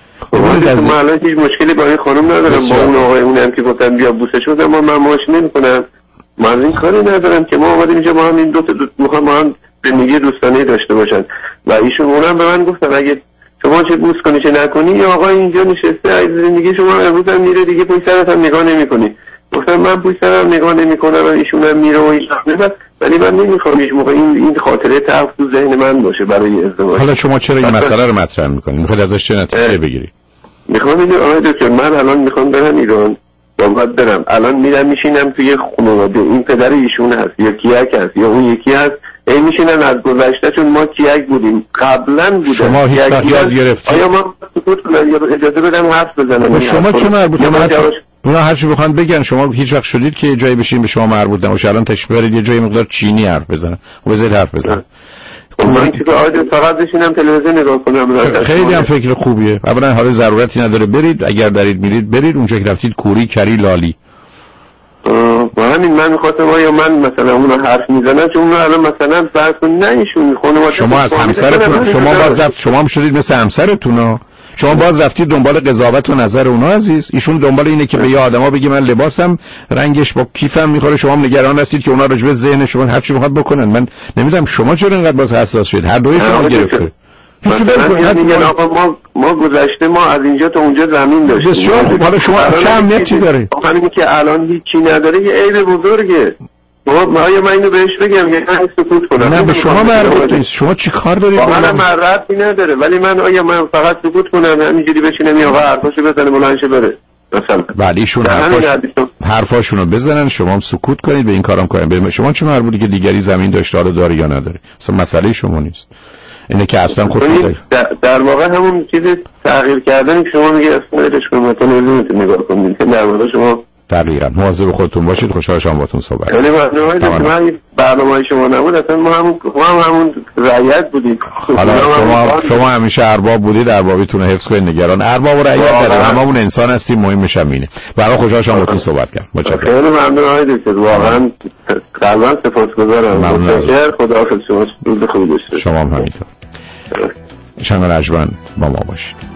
من الان هیچ مشکلی با این خانم ندارم، با اون آقای اونی هم که گفتن بیا بوسه شدم ما من ماش نمیکنم، من این کاری ندارم که ما اومدیم اینجا ما هم این دو تا میخوام ما هم زندگی دوستانه داشته باشن و ایشون اونم به من گفتن اگه شما چه بوس کنی چه نکنی یا آقا اینجا نشسته از زندگی شما امروز هم میره دیگه پشت سرت هم نگاه نمیکنی. گفتم من پشت سرم نگاه نمیکنم و ایشون هم میره و هیچ وقت، ولی من نمیخوام هیچ موقع این این خاطره تلخ تو ذهن من باشه برای ازدواج. حالا شما چرا این مسئله رو مطرح میکنید؟ میخواید ازش چه نتیجه بگیری؟ میخوام اینو آقای دکتر من الان میخوام برم ایران، باید برم الان میرم میشینم توی خانواده، این پدر ایشون هست یا کیک هست یا اون یکی هست، این میشینن از گذشته چون ما کیک بودیم قبلا بودیم. شما هیچ وقت یاد گرفتید؟ آیا ما سکوت کنم یا اجازه بدم حرف بزنم؟ شما چه مربوطه؟ اونا هر چی بخوان بگن، شما هیچ وقت شدید که جایی بشین به شما مربوط نباشه؟ الان تشریف برید یه جای مقدار چینی حرف بزنن و بذارید حرف بزنن. من که فقط بشینم تلویزیون نگاه کنم. خیلی هم فکر خوبیه. اولا حالا ضرورتی نداره برید، اگر دارید میرید برید اونجا که رفتید کوری کری لالی. با همین من می‌خواستم آیا من مثلا اون رو حرف میزنم چون اون الان مثلا فرض کنید نه ایشون خانواده شما از همسرتون شما باز رفت شما هم شدید مثل همسرتونا، شما باز رفتید دنبال قضاوت و نظر اونا عزیز. ایشون دنبال اینه که به یه آدما بگه من لباسم رنگش با کیفم میخوره، شما هم نگران هستید که اونا راجع به ذهن شما هر چی میخواد بکنن. من نمیدونم شما چرا اینقدر باز حساس شدید؟ هر دوی شما گرفته. مثلا میگن آقا ما ما گذشته ما از اینجا تا اونجا زمین داشتیم. بسیار حالا شما چه اهمیتی داره؟ همین که الان هیچی نداره یه عیب بزرگه. ما آیا من اینو بهش بگم یا نه سکوت کنم؟ نه به شما مربوط نیست. شما چی کار دارید؟ واقعا مربوطی نداره، ولی من آیا من فقط سکوت کنم همینجوری بشینم یا حرفاشو بزنه بلند شه بره مثلا؟ ولی ایشون حرفاش حرفاشونو بزنن شما هم سکوت کنید به این کارام کنید. به شما چه مربوطه که دیگری زمین داشته حالا داره یا نداره؟ اصلا مسئله شما نیست. اینه که اصلا خود در, در واقع همون چیز تغییر کردن که شما میگه اصلا ارش کنید مثلا نمیتونید نگاه کنید که در واقع شما دقیقاً مواظب خودتون باشید. خوشحال شدم باهاتون صحبت کردم. یعنی برنامه برنامه شما نبود اصلا ما همون ما هم همون رعیت بودیم. حالا شما شما همیشه ارباب بودید، اربابیتون رو حفظ کنید، نگران ارباب و رعیت داره. هممون انسان هستیم، مهمش همینه. برای خوشحال شدم باهاتون صحبت کردم. متشکرم. خیلی ممنون آقای دکتر، واقعا قلباً سپاسگزارم. متشکرم. خداحافظ. شما روز خوبی داشته باشید. شما هم همینطور. شنگ رجمن با ما باشید.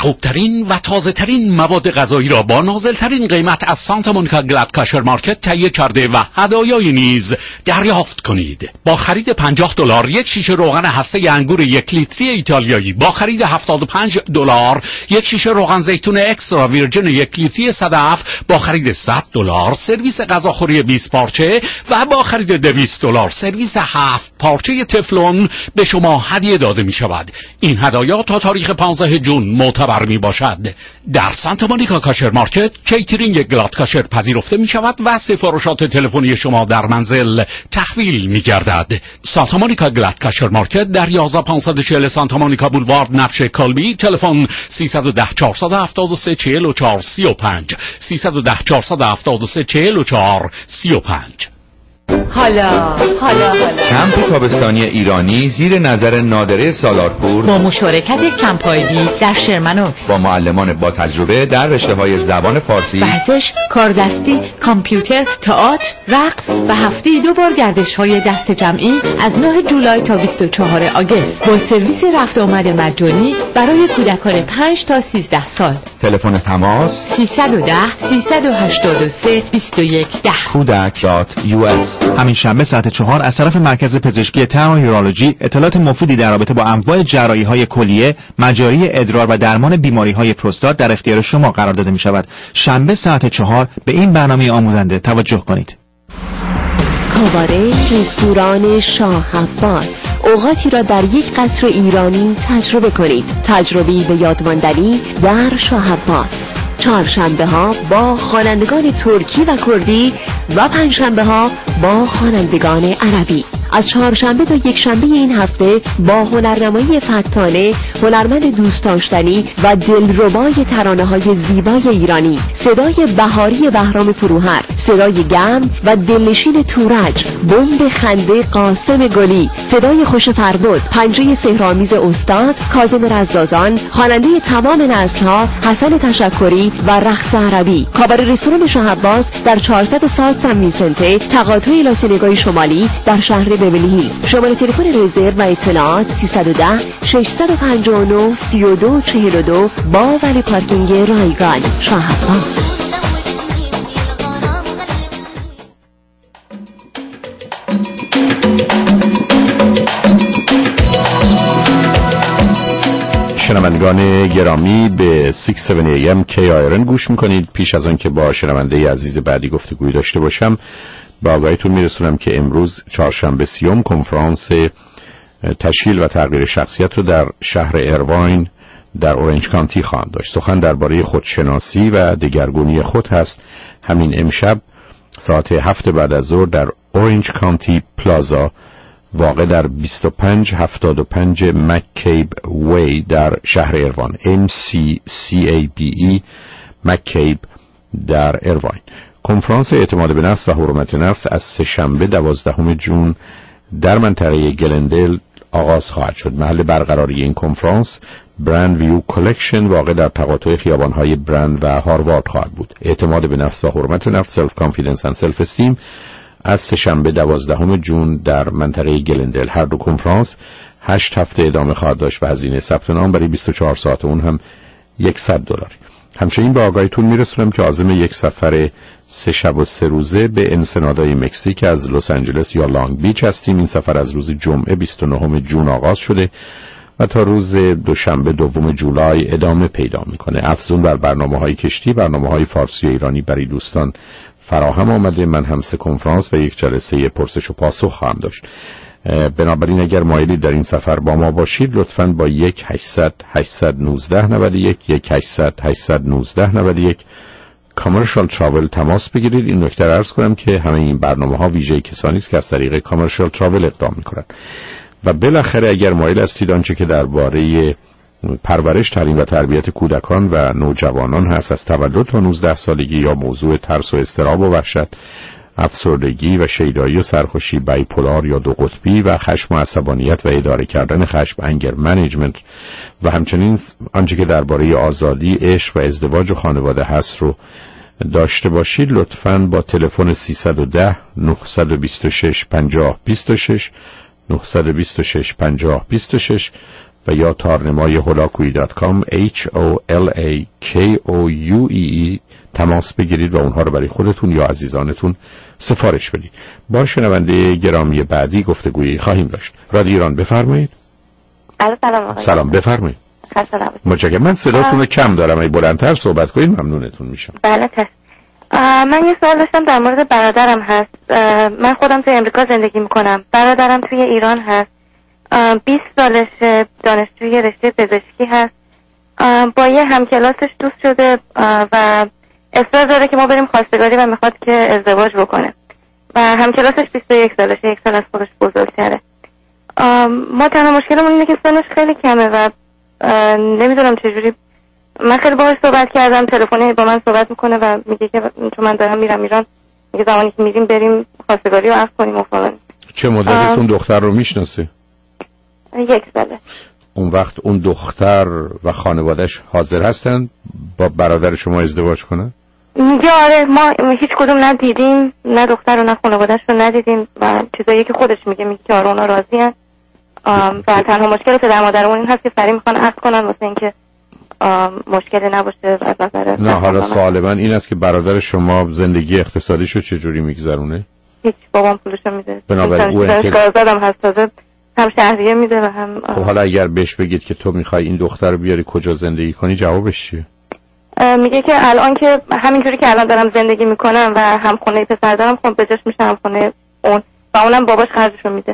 خوبترین و تازه ترین مواد غذایی را با نازلترین قیمت از سانتا مونیکا گلد کاشر مارکت تهیه کرده و هدایای نیز دریافت کنید. با خرید پنجاه دلار یک شیشه روغن هسته انگور یک لیتری ایتالیایی، با خرید هفتاد و پنج دلار یک شیشه روغن زیتون اکسترا ویرجن یک لیتری صدف، با خرید صد دلار سرویس غذاخوری بیست پارچه و با خرید دویست دلار سرویس هفت پارچه تفلون به شما هدیه داده می شود. این هدایا تا تاریخ پانزده جون معتبر می باشد. در سانتا مونیکا کاشر مارکت کیترینگ گلاد کاشر پذیرفته می شود و سفارشات تلفنی شما در منزل تحویل می گردد. سانتا مونیکا گلاد کاشر مارکت در یازده پانصد و چهل سانتا مونیکا بولوارد نفش کالبی. تلفن سیصد و ده چهارصد و هفتاد و سه چهل و چهار سی و پنج سیصد و ده چهارصد و هفتاد و سه چهل و چهار سی و پنج. حالا حالا حالا کمپ تابستانی ایرانی زیر نظر نادره سالارپور با مشارکت کمپایدی در شرمنوکس با معلمان با تجربه در رشته‌های زبان فارسی، ورزش، کاردستی، کامپیوتر، تئاتر، رقص و هفته دو بار گردش‌های دست جمعی از نه جولای تا بیست و چهارم آگوست با سرویس رفت آمد مجانی برای کودکان پنج تا سیزده سال. تلفن تماس سیصد و ده سیصد و هشتاد و سه بیست و یک ده. کودک دات یو اس. همین شنبه ساعت چهار از طرف مرکز پزشکی ترم یورولوژی اطلاعات مفیدی در رابطه با انواع جراحی‌های کلیه، مجاری ادرار و درمان بیماری‌های پروستات در اختیار شما قرار داده می‌شود. شنبه ساعت چهار به این برنامه آموزنده توجه کنید. کاباره رستوران شاه عباس، اوقاتی را در یک قصر ایرانی تجربه کنید. تجربه‌ای به یادماندنی در شاه عباس. چهارشنبه ها با خوانندگان ترکی و کردی و پنجشنبه ها با خوانندگان عربی. از چهارشنبه تا یک شنبه این هفته با هنرنمایی فتانه، هنرمند دوست داشتنی و دلربای ترانه‌های زیبای ایرانی، صدای بهاری بهرام فروهر، صدای گرم و دلنشین تورج، بمب خنده قاسم گلی، صدای خوش فربد، پنجه سحرآمیز استاد کاظم رزازان، خواننده تمام نسل‌ها حسن تشکری و رقص عربی. کاباره رستوران شاه عباس در چهارصد ساعت سن ویسنته، تقاطع لاسونگای شمالی در شهر بیولی هیلز. شماره تلفن رزرو و اطلاعات سیصد و ده ششصد و پنجاه و نه سی و دو چهل و دو با ولی پارکینگ رایگان. شاه عباس. شنوندگان گرامی به شش هفت ای ام کی آی آر ان گوش میکنید. پیش از آن که با شنونده عزیز بعدی گفتگوی داشته باشم، با آگاهیتون میرسونم که امروز چهارشنبه سیوم کنفرانس تشکیل و تغییر شخصیت رو در شهر ایرواین در اورنج کانتی خواهند داشت. سخن درباره خودشناسی و دگرگونی خود هست. همین امشب ساعت هفت بعد از ظهر در اورنج کانتی پلازا واقع در بیست و پنج هفتاد و پنج مکیب وی در شهر ایروان، ام سی سی ای بی ای مکیب در ایروان. کنفرانس اعتماد به نفس و حرمت نفس از سه شنبه دوازدهم جون در منطقه گلندل آغاز خواهد شد. محل برقراری این کنفرانس برند ویو کلکشن واقع در تقاطع خیابان‌های برند و هاروارد خواهد بود. اعتماد به نفس و حرمت نفس، سلف کانفیدنس اند سلف استیم، از سه شنبه دوازدهم جون در منطقه گلندل. هر دو کنفرانس هشت هفته ادامه خواهد داشت و هزینه ثبت نام برای بیست و چهار ساعت اون هم صد دلار. همچنین به آگاهیتون میرسونم که عازم یک سفر سه شب و سه روزه به انسنادای مکزیک از لس آنجلس یا لانگ بیچ هستیم. این سفر از روز جمعه بیست و نهم جون آغاز شده و تا روز دوشنبه دوم جولای ادامه پیدا میکنه. افزون بر برنامه‌های کشتی، برنامه‌های فارسی و ایرانی برای دوستان فراهم آمده. من هم سه کنفرانس و یک جلسه پرسش و پاسخ خواهم داشت. بنابراین اگر مایلید در این سفر با ما باشید، لطفاً با یک هشتصد هشتصد و نوزده نود و یک یک هشتصد هشتصد و نوزده نود و یک کامرشال تراول تماس بگیرید. این نکته را عرض کنم که همه این برنامه‌ها ویژه کسانی است که از طریق کامرشال تراول اقدام می‌کنند. و بالاخره اگر مایل هستید آنچه که درباره پرورش، تعلیم و تربیت کودکان و نوجوانان هست از تولد تا نوزده سالگی، یا موضوع ترس و اضطراب و وحشت، افسردگی و شیدایی و سرخوشی، بایپولار یا دو قطبی و خشم و عصبانیت و اداره کردن خشم، انگر منیجمنت، و همچنین آنچه که درباره آزادی، عشق و ازدواج و خانواده هست رو داشته باشید، لطفاً با تلفن سیصد و ده نهصد و بیست و شش پنجاه بیست و شش نهصد و بیست و شش پنجاه بیست و شش و یا تارنمای هولاکویی دات کام H O L A K O U E E تماس بگیرید و اونها رو برای خودتون یا عزیزانتون سفارش بدید. با شنونده گرامی بعدی گفتگویی خواهیم داشت. رادیو ایران بفرمایید. سلام. سلام بفرمایید. سلام. متشکرم. من صداتون رو کم دارم، اگه بلندتر صحبت کنید ممنونتون میشم. بله هست. من یه سوال داشتم در مورد برادرم هست. من خودم توی امریکا زندگی میکنم. برادرم توی ایران هست. بیست سالشه، دانشجوی رشته پزشکی هست. با یه همکلاسش دوست شده و اصرار داره که ما بریم خواستگاری و میخواد که ازدواج بکنه و همکلاسش بیست و یک سالشه، یک سال از خودش بزرگتره. ما تنها مشکلمون اینه که سنش خیلی کمه و نمیدونم چجوری. من خیلی باهاش صحبت کردم، تلفنی با من صحبت میکنه و میگه که چون من دارم میرم ایران، میگه زمانی که میریم بریم خواستگاری رو عقد کنیم و فلان. چه مدتتون دختر رو میشناسه؟ یک ساله. اون وقت اون دختر و خانوادهش حاضر هستن با برادر شما ازدواج کنن؟ میگه آره، ما هیچ کدوم ندیدیم، نه دختر و نه خانوادهش رو ندیدیم و چیزایی که خودش میگه میگه که آره اونا راضی هن و تنها مشکل پدر مادرمون این هست که سریع میخوان عقد کنن واسه اینکه مشکلی نباشه از نظر. نه حالا سوال من این است که برادر شما زندگی اقتصادیشو چجوری میگذرونه؟ هیچ، بابام پولشو میده. بنابراین او کارزادم هست، تازه هم شهریه میده و هم. خب حالا اگر بهش بگید که تو میخوای این دختر رو بیاری کجا زندگی کنی جوابش چیه؟ میگه که الان که همینجوری که الان دارم زندگی میکنم و هم خونه پسر دارم، خب بجاش میشه هم خونه اون و اونم باباش خرجشو میده.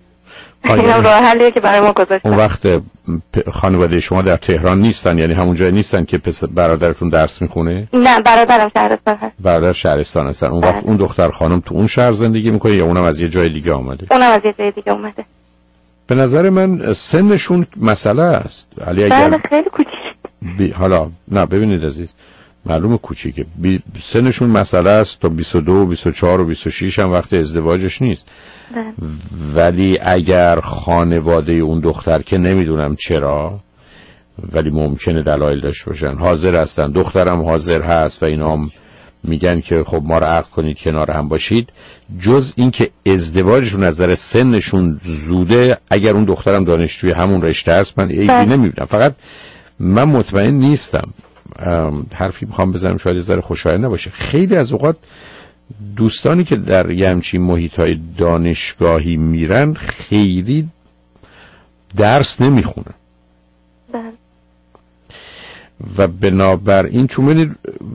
اینم راه حلیه که برای ما گذاشتن. اون وقت خانواده شما در تهران نیستن، یعنی همون جای نیستن که پس برادرتون درس میخونه؟ نه، برادرم شهرستان هست. برادر شهرستان هستن. اون وقت اون دختر خانم تو اون شهر زندگی میکنه یا اونم از یه جای دیگه آمده؟ اونم از یه جای دیگه اومده. به نظر من سنشون مسئله است. علی اگر بله خیلی کوچیک. بی... حالا نه ببینید عزیز، معلومه کوچیکه. بی... سنشون مسئله است. تا بیست و دو، بیست و چهار و بیست و شش هم وقت ازدواجش نیست. بله. ولی اگر خانواده اون دختر که نمیدونم چرا، ولی ممکنه دلایل داشته باشن، حاضر هستن، دخترم حاضر هست و اینا هم میگن که خب ما رو عقد کنید کنار هم باشید، جز این که ازدواجشون نظر سنشون زوده، اگر اون دخترم دانشجوی همون رشته است من عیبی نمیبینم. فقط من مطمئن نیستم، حرفی میخوام بزنم شاید یه ذره خوشایند نباشه، خیلی از اوقات دوستانی که در یه همچین محیط‌های دانشگاهی میرن خیلی درس نمیخونن و بنابراین چون ببینید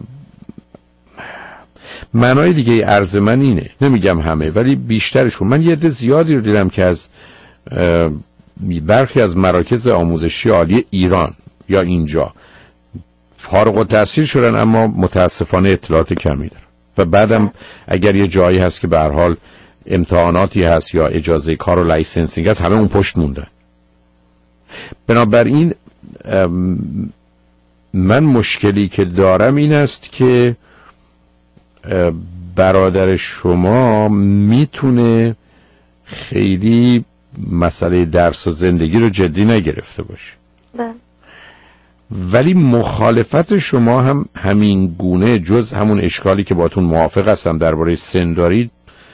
معنای دیگه عرض من اینه، نمیگم همه ولی بیشترشون، من یه عده زیادی رو دیدم که از برخی از مراکز آموزشی عالی ایران یا اینجا فارغ التحصیل شدن اما متاسفانه اطلاعات کمی دارن و بعدم اگر یه جایی هست که به هر حال امتحاناتی هست یا اجازه کار و لایسنسینگ هست همه اون پشت موندن. بنابراین من مشکلی که دارم این است که برادر شما میتونه خیلی مسئله درس و زندگی رو جدی نگرفته باشه بله. ولی مخالفت شما هم همین گونه، جز همون اشکالی که باتون موافق هستم درباره سن دارید،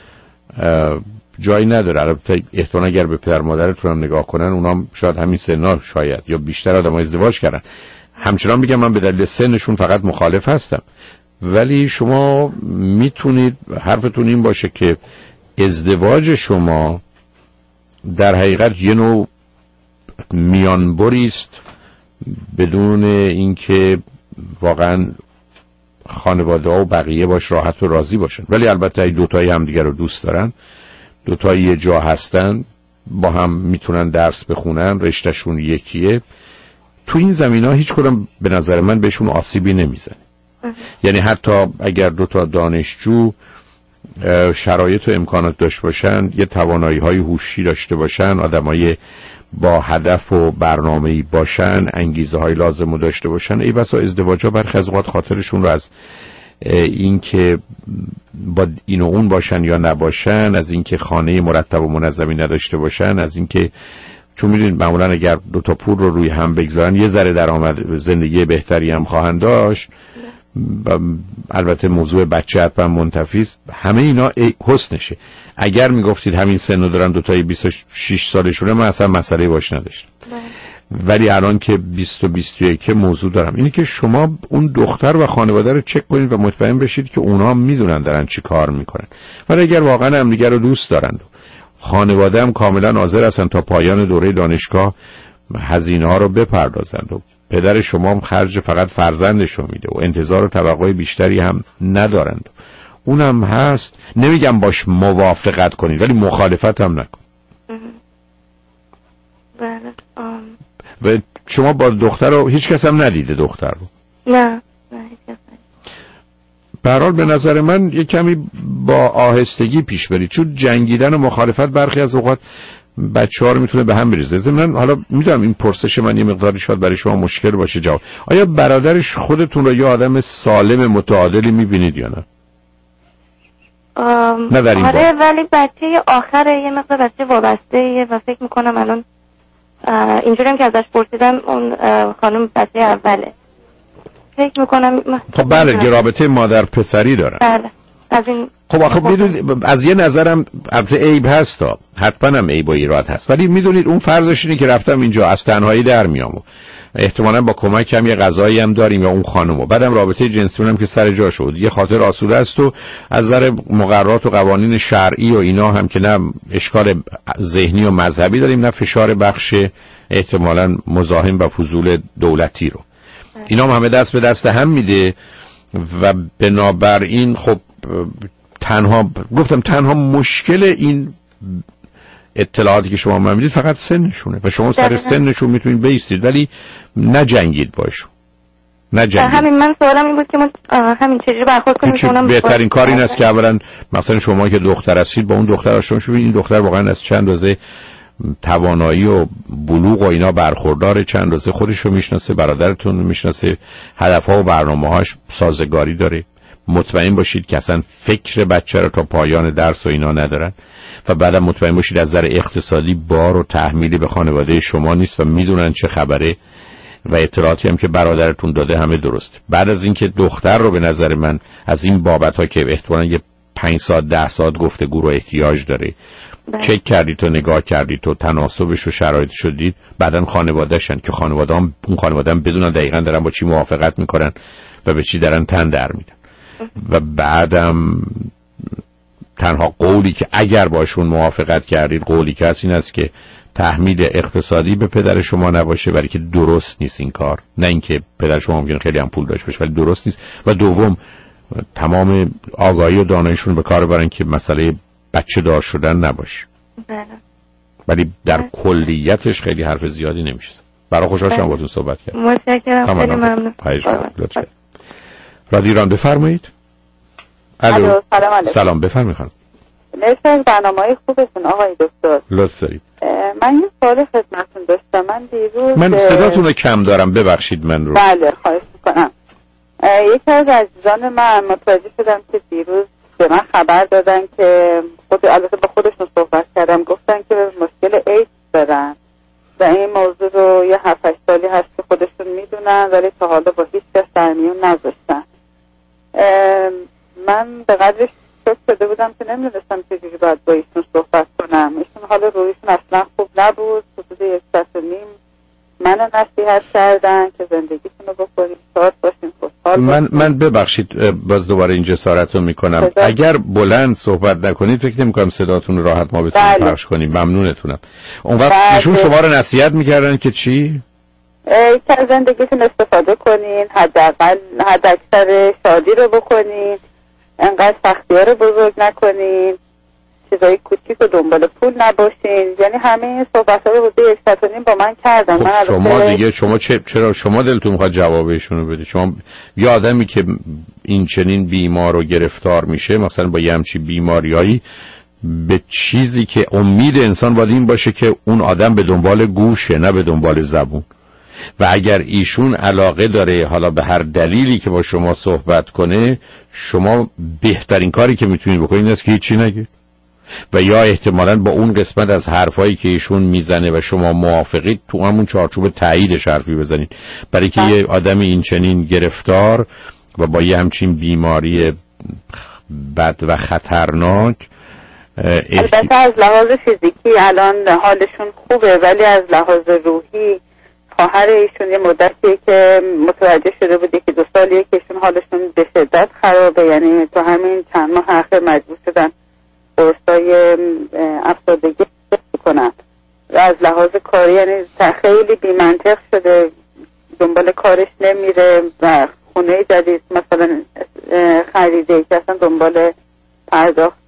جایی نداره. البته احتمالاً اگر به پدر مادرتون هم نگاه کنن اونام شاید همین سنا شاید یا بیشتر آدم‌ها ازدواج کردن. همچنان میگم من به دلیل سنشون فقط مخالف هستم، ولی شما میتونید حرفتون این باشه که ازدواج شما در حقیقت یه نوع میانبری است بدون اینکه واقعا خانواده ها و بقیه باش راحت و راضی باشن. ولی البته ای دوتایی هم دیگر رو دوست دارن، دوتایی یه جا هستن، با هم میتونن درس بخونن، رشتهشون یکیه، تو این زمین ها هیچ کدام به نظر من بهشون آسیبی نمیزنه. یعنی حتی اگر دوتا دانشجو شرایط و امکانات داشته باشن، یه توانایی های هوشی داشته باشن، آدمای با هدف و برنامه‌ای باشن، انگیزه های لازم رو داشته باشن، ای بسا ازدواج ها برخی از اوقات خاطرشون رو از این که با این و اون باشن یا نباشن، از این که خانه مرتب و منظمی نداشته باشن، از این که چون میدونید معمولا اگر دو تا پول رو روی هم بگذارن یه ذره درآمد زندگی بهتری هم خواهند داشت. البته موضوع بچه حتما منتفی است، همه اینا حسنشه. اگر میگفتید همین سن رو دارن دوتایی بیست و شش سالشونه من اصلا مسئله باش نداشتم. ولی الان که بیست و بیست و یک موضوع دارم اینه که شما اون دختر و خانواده رو چک کنید و مطمئن بشید که اونا میدونن دارن چی کار میکنن. ولی اگر واقعا هم دیگه رو دوست دارن، خانواده هم کاملا حاضر هستن تا پایان دوره دانشگاه هزینه ها رو بپردازند و پدر شما هم خرج فقط فرزندش رو میده و انتظار و توقع بیشتری هم ندارند، اونم هست. نمیگم باش موافقت کنید ولی مخالفت هم نکن. و شما با دختر رو هیچ کس هم ندیده دختر رو؟ نه نه هیچ کس. به هر حال به نظر من یه کمی با آهستگی پیش برید، چون جنگیدن و مخالفت برخی از اوقات بچه‌ها رو میتونه به هم بریزه. ضمن حالا میدونم این پرسش من یه مقداری شاید برای شما مشکل باشه جواب. آیا برادرش خودتون رو یه آدم سالم متعادلی میبینید یا نه؟ نه در این آره، ولی بچه آخره یه مقدار بچه وابسته و فکر میکنم الان اینجوری هم که ازش پرسیدم اون خانم بچه اوله فکر میکنم. خب بله، رابطه مادر پسری دارن. بله از این. خب آخه میدونید از یه نظرم البته عیب هستا، حتما هم عیب و ایراد هست، ولی میدونید اون فرضش اینه که رفتم اینجا از تنهایی در میام و احتمالاً با کمک هم یه غذایی هم داریم یا اون خانمو، بعدم رابطه جنسی اونم که سر جا شد یه خاطر آسوده است و از نظر مقررات و قوانین شرعی و اینا هم که نه اشکال ذهنی و مذهبی داریم نه فشار بخش احتمالاً مزاحم و فضول دولتی رو، اینا هم همه دست به دست هم میده و بنابراین خب تنها گفتم تنها مشکل این اطلاعاتی که شما من میدید فقط سنشونه و شما سر سنشون میتونید بیستید ولی نجنگید باشون، نجنگید. همین من سوالم این بود که ما همین چجوری برخورد کنیم که اونم بهترین کار این است که اولا مثلا شما که دختر هستید با اون دختر آشنا شوید، این دختر واقعا از چند اندازه توانایی و بلوغ و اینا برخوردار، چند اندازه خودش رو میشناسه، برادرتون رو میشناسه، هدفها و برنامه‌هاش سازگاری داره، مطمئن باشید که اصلا فکر بچه رو تا پایان درس و اینا ندارن و بعدم مطمئن باشید از نظر اقتصادی بار و تحمیلی به خانواده شما نیست و میدونن چه خبره و اطلاعاتی هم که برادرتون داده همه درسته. بعد از اینکه دختر رو به نظر من از این بابت ها که احتمالاً یه پنج ساعت ده ساعت گفتگو رو احتیاج داره چک کردید و نگاه کردید و تناسبش و شرایطش رو دید، بعدن خانواده‌شن که خانواده هم اون خانواده هم بدونن دقیقاً دارن با چی موافقت میکنن و به چی دارن تن در میدن و بعدم تنها قولی که اگر باشون موافقت کردید قولی که هست این است که تحمیل اقتصادی به پدر شما نباشه، ولی که درست نیست این کار، نه اینکه پدر شما ممکن خیلی هم پول داشته باشه ولی درست نیست، و دوم تمام آگاهی و دانایشون به کار برن که مسئله بچه دار شدن نباشه. بله. ولی در کلیتش خیلی حرف زیادی نمیشه. برای خوشحال شدم باهاتون صحبت کردم. متشکرم، خیلی ممنون. لطفا. رادیو ایران بفرمایید. الو سلام علیکم. سلام بفرمایید خانم. مرسی از برنامه‌های خوبتون آقای دکتر. لطف دارید. من یه سوال خدمتتون داشتم. من دیروز من صداتون رو کم دارم، ببخشید من رو. بله خواهش می‌کنم. یکی از عزیزان من متوجه شدم که دیروز به من خبر دادن که خود البته با خودشون صحبت کردم، گفتن که مشکل ایدز دارن و این موضوع رو یه هفت هشت سالی هست که خودشون میدونن ولی تا حالا با هیچ کس در میون نذاشتن. من به قدرش شوک شده بودم که نمیدونستم چجوری باید با ایشون صحبت کنم. ایشون حالا رویشون اصلا خوب نبود. حدود یک ساعت و نیم منو نصیحت کردن که زندگیتون رو بکنید، شاد باشین، خوشحال من باشین. من ببخشید باز دوباره این جسارت رو میکنم، اگر بلند صحبت نکنید فکر نمیکنم صداتون راحت ما بتونیم بله. پخش کنیم. ممنونتونم. اون وقت بله. ایشون شما رو نصیحت میکردن که چی؟ که از زندگیتون استفاده کنین، حداقل حد اکثر شادی رو بکنین، انقدر سختی ها رو بزرگ نکنین، چیزای کوچیک و دنبال پول نباشین. یعنی همه این صحبت ها رو بوده یک ساعت و نیم با من کردن. خب من شما دیگه شما چه چرا شما دلتون میخواد جوابشون رو بدید؟ شما یه آدمی که این چنین بیمار و گرفتار میشه مثلا با یه همچی بیماریایی، به چیزی که امید انسان باید این باشه که اون آدم به دنبال گوشه نه به دنبال زبون. و اگر ایشون علاقه داره حالا به هر دلیلی که با شما صحبت کنه، شما بهترین کاری که میتونید بکنید این است که هیچی نگید و یا احتمالاً با اون قسمت از حرفایی که ایشون میزنه و شما موافقید تو همون چارچوب تاییدش حرفی بزنید، برای که یه آدم این چنین گرفتار و با یه همچین بیماری بد و خطرناک البته از لحاظ فیزیکی الان حالشون خوبه ولی از لحاظ روحی خواهر ایشون یه مدتی که متوجه شده بود که دو سالیه که ایشون حالشون به شدت خرابه، یعنی تو همین چند ماه اخیر مجبور شدن قرصای افسردگی کنن و از لحاظ کاری یعنی خیلی بی منطق شده، دنبال کارش نمیره و خونه جدید مثلا خریده که اصلا دنبال پرداخت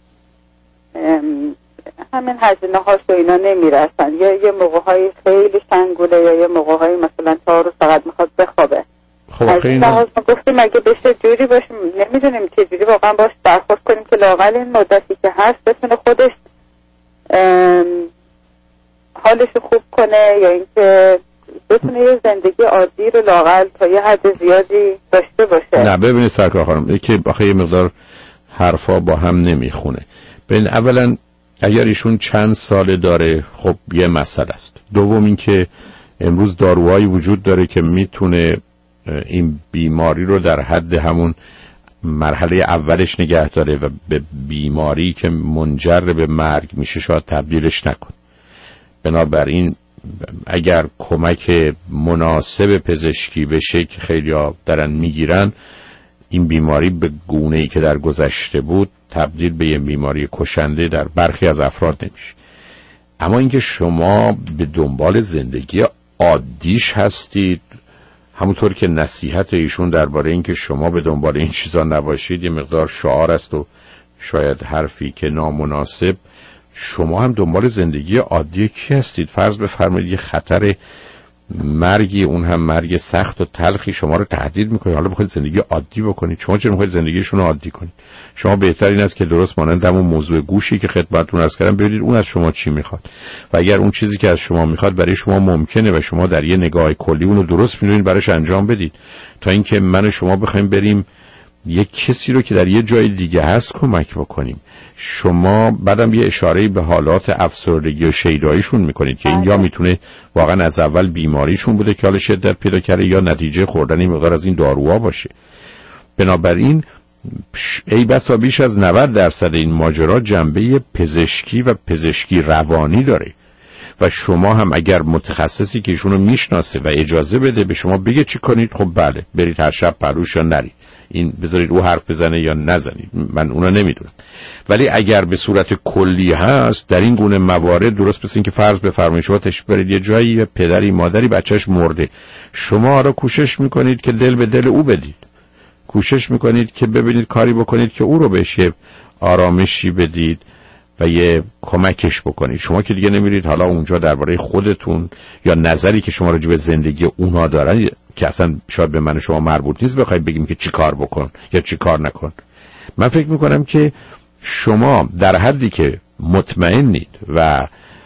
همین هزینه هاش و اینا نمیرسن، یا یه موقع های خیلی شنگوله یا یه موقع های مثلا چهار روز فقط میخواد بخوابه. خب از این لحاظ ما گفتیم اگه بشه جوری باشیم، نمیدونیم چه جوری واقعا باش برخورد کنیم که لااقل این مدتی که هست بتونه خودش حالش خوب کنه یا اینکه بتونه یه زندگی عادی رو لااقل تا یه حد زیادی داشته باشه. نه ببینید سرکار خانم، یکی آخه یه مقدار حرفا با هم نمیخونه. ببین اولا اگر ایشون چند ساله داره خب یه مسئله است. دوم این که امروز داروهایی وجود داره که میتونه این بیماری رو در حد همون مرحله اولش نگه داره و به بیماری که منجر به مرگ میشه شاید تبدیلش نکنه. بنابراین اگر کمک مناسب پزشکی بشه که خیلی ها دارن میگیرن، این بیماری به گونه‌ای که در گذشته بود تبدیل به یه بیماری کشنده در برخی از افراد نمیشه. اما اینکه شما به دنبال زندگی عادیش هستید، همونطور که نصیحت ایشون درباره اینکه شما به دنبال این چیزا نباشید یه مقدار شعار است و شاید حرفی که نامناسب، شما هم دنبال زندگی عادی کی هستید؟ فرض بفرمایید یه خطر مرگی، اون هم مرگ سخت و تلخی شما رو تهدید میکنه، حالا بخواید زندگی عادی بکنید. شما چرا میخواید زندگیشون رو عادی کنید؟ شما بهتر این است که درست مانند همون موضوع گوشی که خدمتتون عرض کردم ببینید اون از شما چی میخواد و اگر اون چیزی که از شما میخواد برای شما ممکنه و شما در یه نگاه کلی اون رو درست میدونید براش انجام بدید، تا اینکه من و شما بخوایم بریم یک کسی رو که در یه جای دیگه هست کمک بکنیم. شما بعدم یه اشاره‌ای به حالات افسردگی و شیداییشون میکنید که این یا میتونه واقعا از اول بیماریشون بوده که حالا شدت پیدا کرده یا نتیجه خوردن این مقدار از این داروها باشه. بنابراین ای بسا بیش از نود درصد این ماجرا جنبه پزشکی و پزشکی روانی داره و شما هم اگر متخصصی که ایشونو میشناسه و اجازه بده به شما بگه چی کنید، خب بله برید هر شب پروش یا نرید، این بذارید او حرف بزنه یا نزنید، من اونا نمیدونم. ولی اگر به صورت کلی هست در این گونه موارد، درست مثل این که فرض بفرمایید شما تشریف برید یه جایی پدری مادری بچهش مرده، شما را کوشش میکنید که دل به دل او بدید، کوشش میکنید که ببینید کاری بکنید که او رو بشه آرامشی بدید و یه کمکش بکنید. شما که دیگه نمیرید حالا اونجا درباره خودتون یا نظری که شما راجع به زندگی اونا دارن که اصلا شاید به من شما مربوط نیست بخواید بگیم که چی کار بکن یا چی کار نکن. من فکر میکنم که شما در حدی که مطمئنید و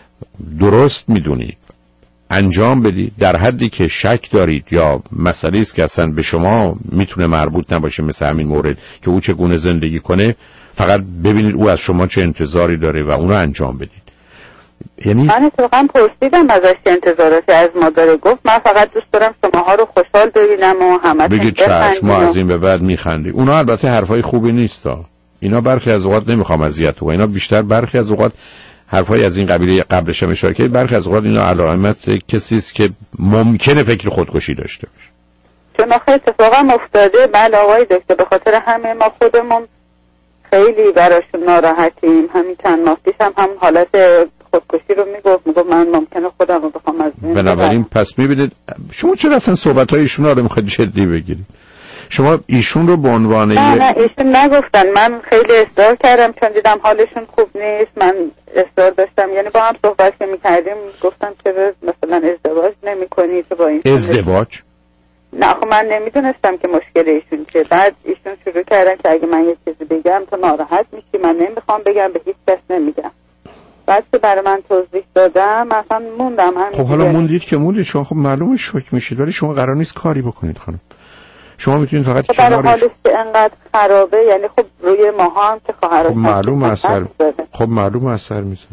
درست میدونید انجام بدید، در حدی که شک دارید یا مسئله است که اصلا به شما میتونه مربوط نباشه مثل همین مورد که او چگونه زندگی کنه، فقط ببینید او از شما چه انتظاری داره و اونو انجام بدید. یعنی من اتفاقا پرسیدم ازش چه انتظاراتی از ما داره، گفت من فقط دوست دارم شماها رو خوشحال ببینم و همتون بگید چشم ما از این به بعد میخندیم. اونا البته حرفای خوبی نیستا، اینا برخی از اوقات نمیخوام اذیت کنم، اینا بیشتر برخی از اوقات حرفای از این قبیله قبلش هم اشاره کردید، برخی از اوقات اینا علامت کسی است که ممکنه فکر خودکشی داشته باشه. چون آخه اتفاقا افتاده. بله آقای دکتر، به خاطر همه ما خودمون خیلی براشون ناراحتیم. همین چند ماه پیش هم هم حالت خودکشی رو میگفت، میگفت من ممکنه خودم رو بخوام از این. بنابراین پس میبینید شما چرا اصلا صحبت‌های ایشون رو میخواید جدی بگیرید؟ شما ایشون رو به عنوان نه نه ایشون نگفتن، من خیلی اصرار کردم چون دیدم حالشون خوب نیست، من اصرار داشتم، یعنی با هم صحبت که میکردیم گفتم که مثلا ازدواج نمیکنی تو با این ازدواج؟ نه خب من نمیدونستم که مشکل ایشون چیه. بعد ایشون شروع کردن که اگه من یه چیزی بگم تو ناراحت میشی، من نمیخوام بگم، به هیچ کس نمیگم. بعد که برای من توضیح دادم مثلا موندم همین. خب حالا موندید که موندید، شما خب معلومه شوک میشید، ولی شما قرار نیست کاری بکنید خانم. شما میتونید فقط خب کنارش. حالش که انقدر خرابه، یعنی خب روی ماها هم که خواهرش خب معلوم اثر خب معلوم اثر میزنه.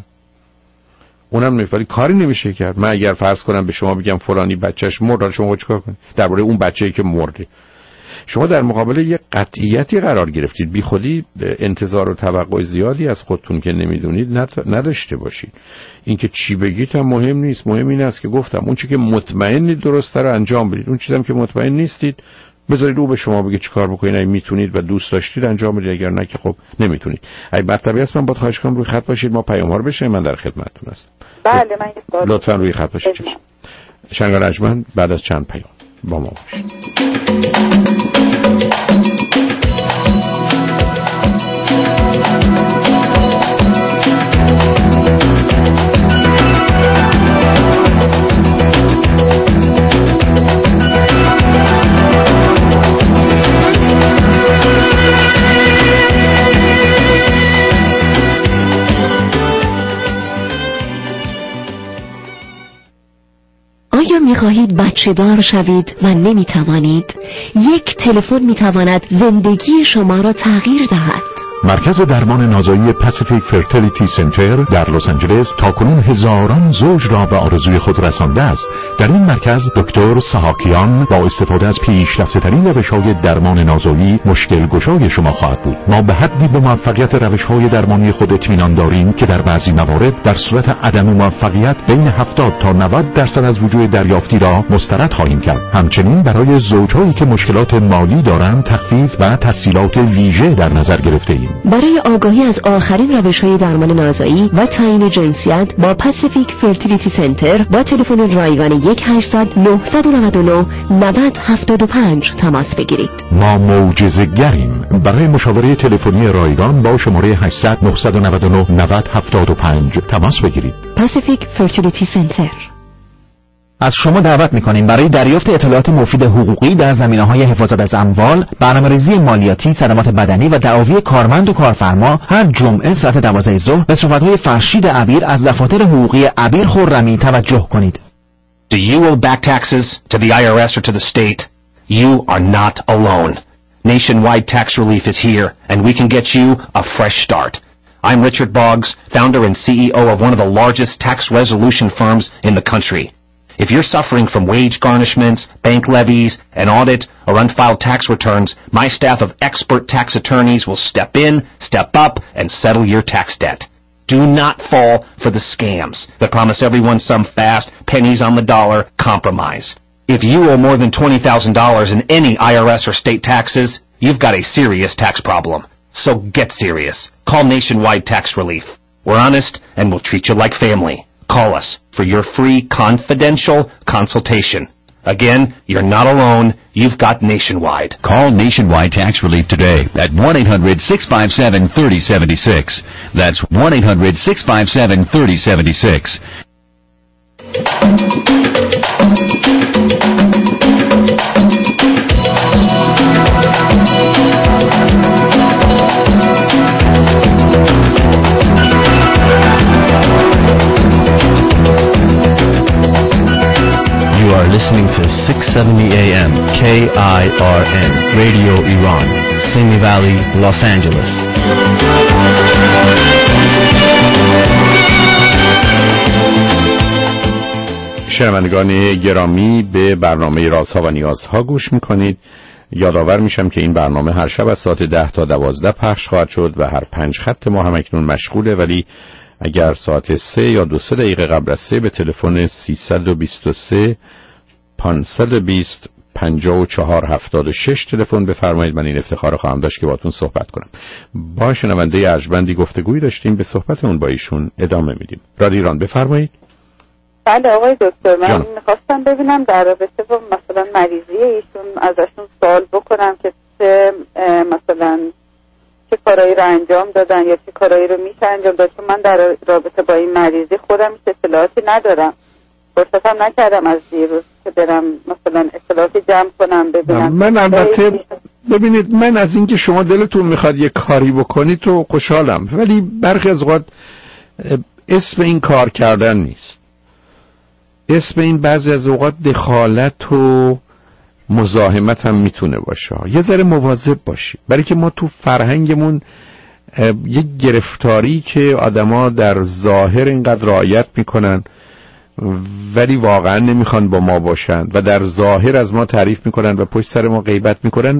اونم نمیشه، ولی کاری نمیشه کرد. من اگر فرض کنم به شما بگم فلانی بچهش مرد، شما چیکار کنید درباره اون بچه‌ای که مرده؟ شما در مقابل یک قطعیتی قرار گرفتید. بی خودی انتظار و توقع زیادی از خودتون که نمیدونید نداشته باشید. اینکه چی بگید هم مهم نیست، مهم این است که گفتم اون چی که مطمئنید درسته رو انجام بدید، اون چیزی هم که مطمئن نیستید بذارید او به شما بگه چیکار بکنید. اگه میتونید و دوست داشتید انجام بدید، اگر نه که خب نمیتونید. اگه مرتبه است من باید خواهش کنم روی خط باشید، ما پیام ها رو بشنویم، من در خدمتتون هستم. بله من یه سوال لطفاً روی خط باشید. شنگال ارجمند بعد از چند پیام با ما باشید. آیا می‌خواهید بچه دار شوید و نمی‌توانید؟ یک تلفن می‌تواند زندگی شما را تغییر دهد. مرکز درمان نازایی پاسیفیک فرتیلیتی سنتر در لس آنجلس تاکنون هزاران زوج را به آرزوی خود رسانده است. در این مرکز دکتر سحاکیان با استفاده از پیشرفته‌ترین روش‌های درمان نازایی مشکل گشای شما خواهد بود. ما به حدی به موفقیت روش‌های درمانی خود اطمینان داریم که در بعضی موارد در صورت عدم موفقیت بین هفتاد تا نود درصد از وجوه دریافتی را مسترد خواهیم کرد. همچنین برای زوج‌هایی که مشکلات مالی دارند تخفیف و تسهیلات ویژه در نظر گرفته‌ایم. برای آگاهی از آخرین روش‌های درمان نازایی و تعیین جنسیت با پاسیفیک فرتیلیتی سنتر با تلفن رایگان یک هشتصد نه نه نه نود هفتاد و پنج تماس بگیرید. ما معجزه‌گریم. برای مشاوره تلفنی رایگان با شماره هشتصد نه نه نه نود هفتاد و پنج تماس بگیرید. پاسیفیک فرتیلیتی سنتر. از شما دعوت می‌کنیم برای دریافت اطلاعات مفید حقوقی در زمینه‌های حفاظت از اموال، برنامه‌ریزی مالیاتی، صدمات بدنی و دعاوی کارمند و کارفرما هر جمعه ساعت دوازده ظهر به صحبت‌های فرشید عبیر از دفاتر حقوقی عبیر خرمی توجه کنید. Do you owe back taxes to the I R S or to the state? You are not alone. Nationwide tax relief is here and we can get you a fresh start. I'm Richard Boggs, founder and C E O of one of the largest tax resolution firms in the country. If you're suffering from wage garnishments, bank levies, an audit, or unfiled tax returns, my staff of expert tax attorneys will step in, step up, and settle your tax debt. Do not fall for the scams that promise everyone some fast, pennies on the dollar compromise. If you owe more than twenty thousand dollars in any I R S or state taxes, you've got a serious tax problem. So get serious. Call Nationwide Tax Relief. We're honest and we'll treat you like family. Call us for your free confidential consultation. Again, you're not alone. You've got Nationwide. Call Nationwide Tax Relief today at one eight hundred six five seven three oh seven six. That's one eight hundred six five seven three oh seven six. You are listening to six seventy A M K I R N Radio Iran, Simi Valley, Los Angeles. شنوندگان گرامی، به برنامه رازها و نیازها گوش میکنید. یادآور میشم که این برنامه هر شب از ساعت ده تا دوازده پخش خواهد شد و هر پنج خط ما هم اکنون مشغوله، ولی اگر ساعت سه یا دو سه دقیقه قبل از سه به تلفن سیصد و بیست و سه پانصد و بیست پنجاه و چهار هفتاد و شش تلفن بفرمایید. من این افتخار خواهم داشت که باهاتون صحبت کنم. با شنونده ارجمندی گفتگویی داشتیم، به صحبتمون با ایشون ادامه میدیم. رادیو ایران بفرمایید. بله آقای دکتر، من میخواستم ببینم در رابطه با مثلا مریضی ایشون ازشون سوال بکنم که چه مثلا چه کارایی رو انجام دادن یا چه کارایی رو میشه انجام داد، چون من در رابطه با این مریضی خودم اطلاعاتی ندارم. فرصتم نکردم از دیروز که برم مثلا اطلاعاتی جمع کنم ببینم. من البته ببینید، من از اینکه شما دلتون میخواد یه کاری بکنید تو خوشحالم، ولی برخی از اوقات اسم این کار کردن نیست. اسم این بعضی از اوقات دخالت و مزاحمت هم میتونه باشه. یه ذره مواظب باشی، برای که ما تو فرهنگمون یک گرفتاری که آدما در ظاهر اینقدر رعایت میکنن ولی واقعا نمیخوان با ما باشن و در ظاهر از ما تعریف میکنن و پشت سر ما غیبت میکنن،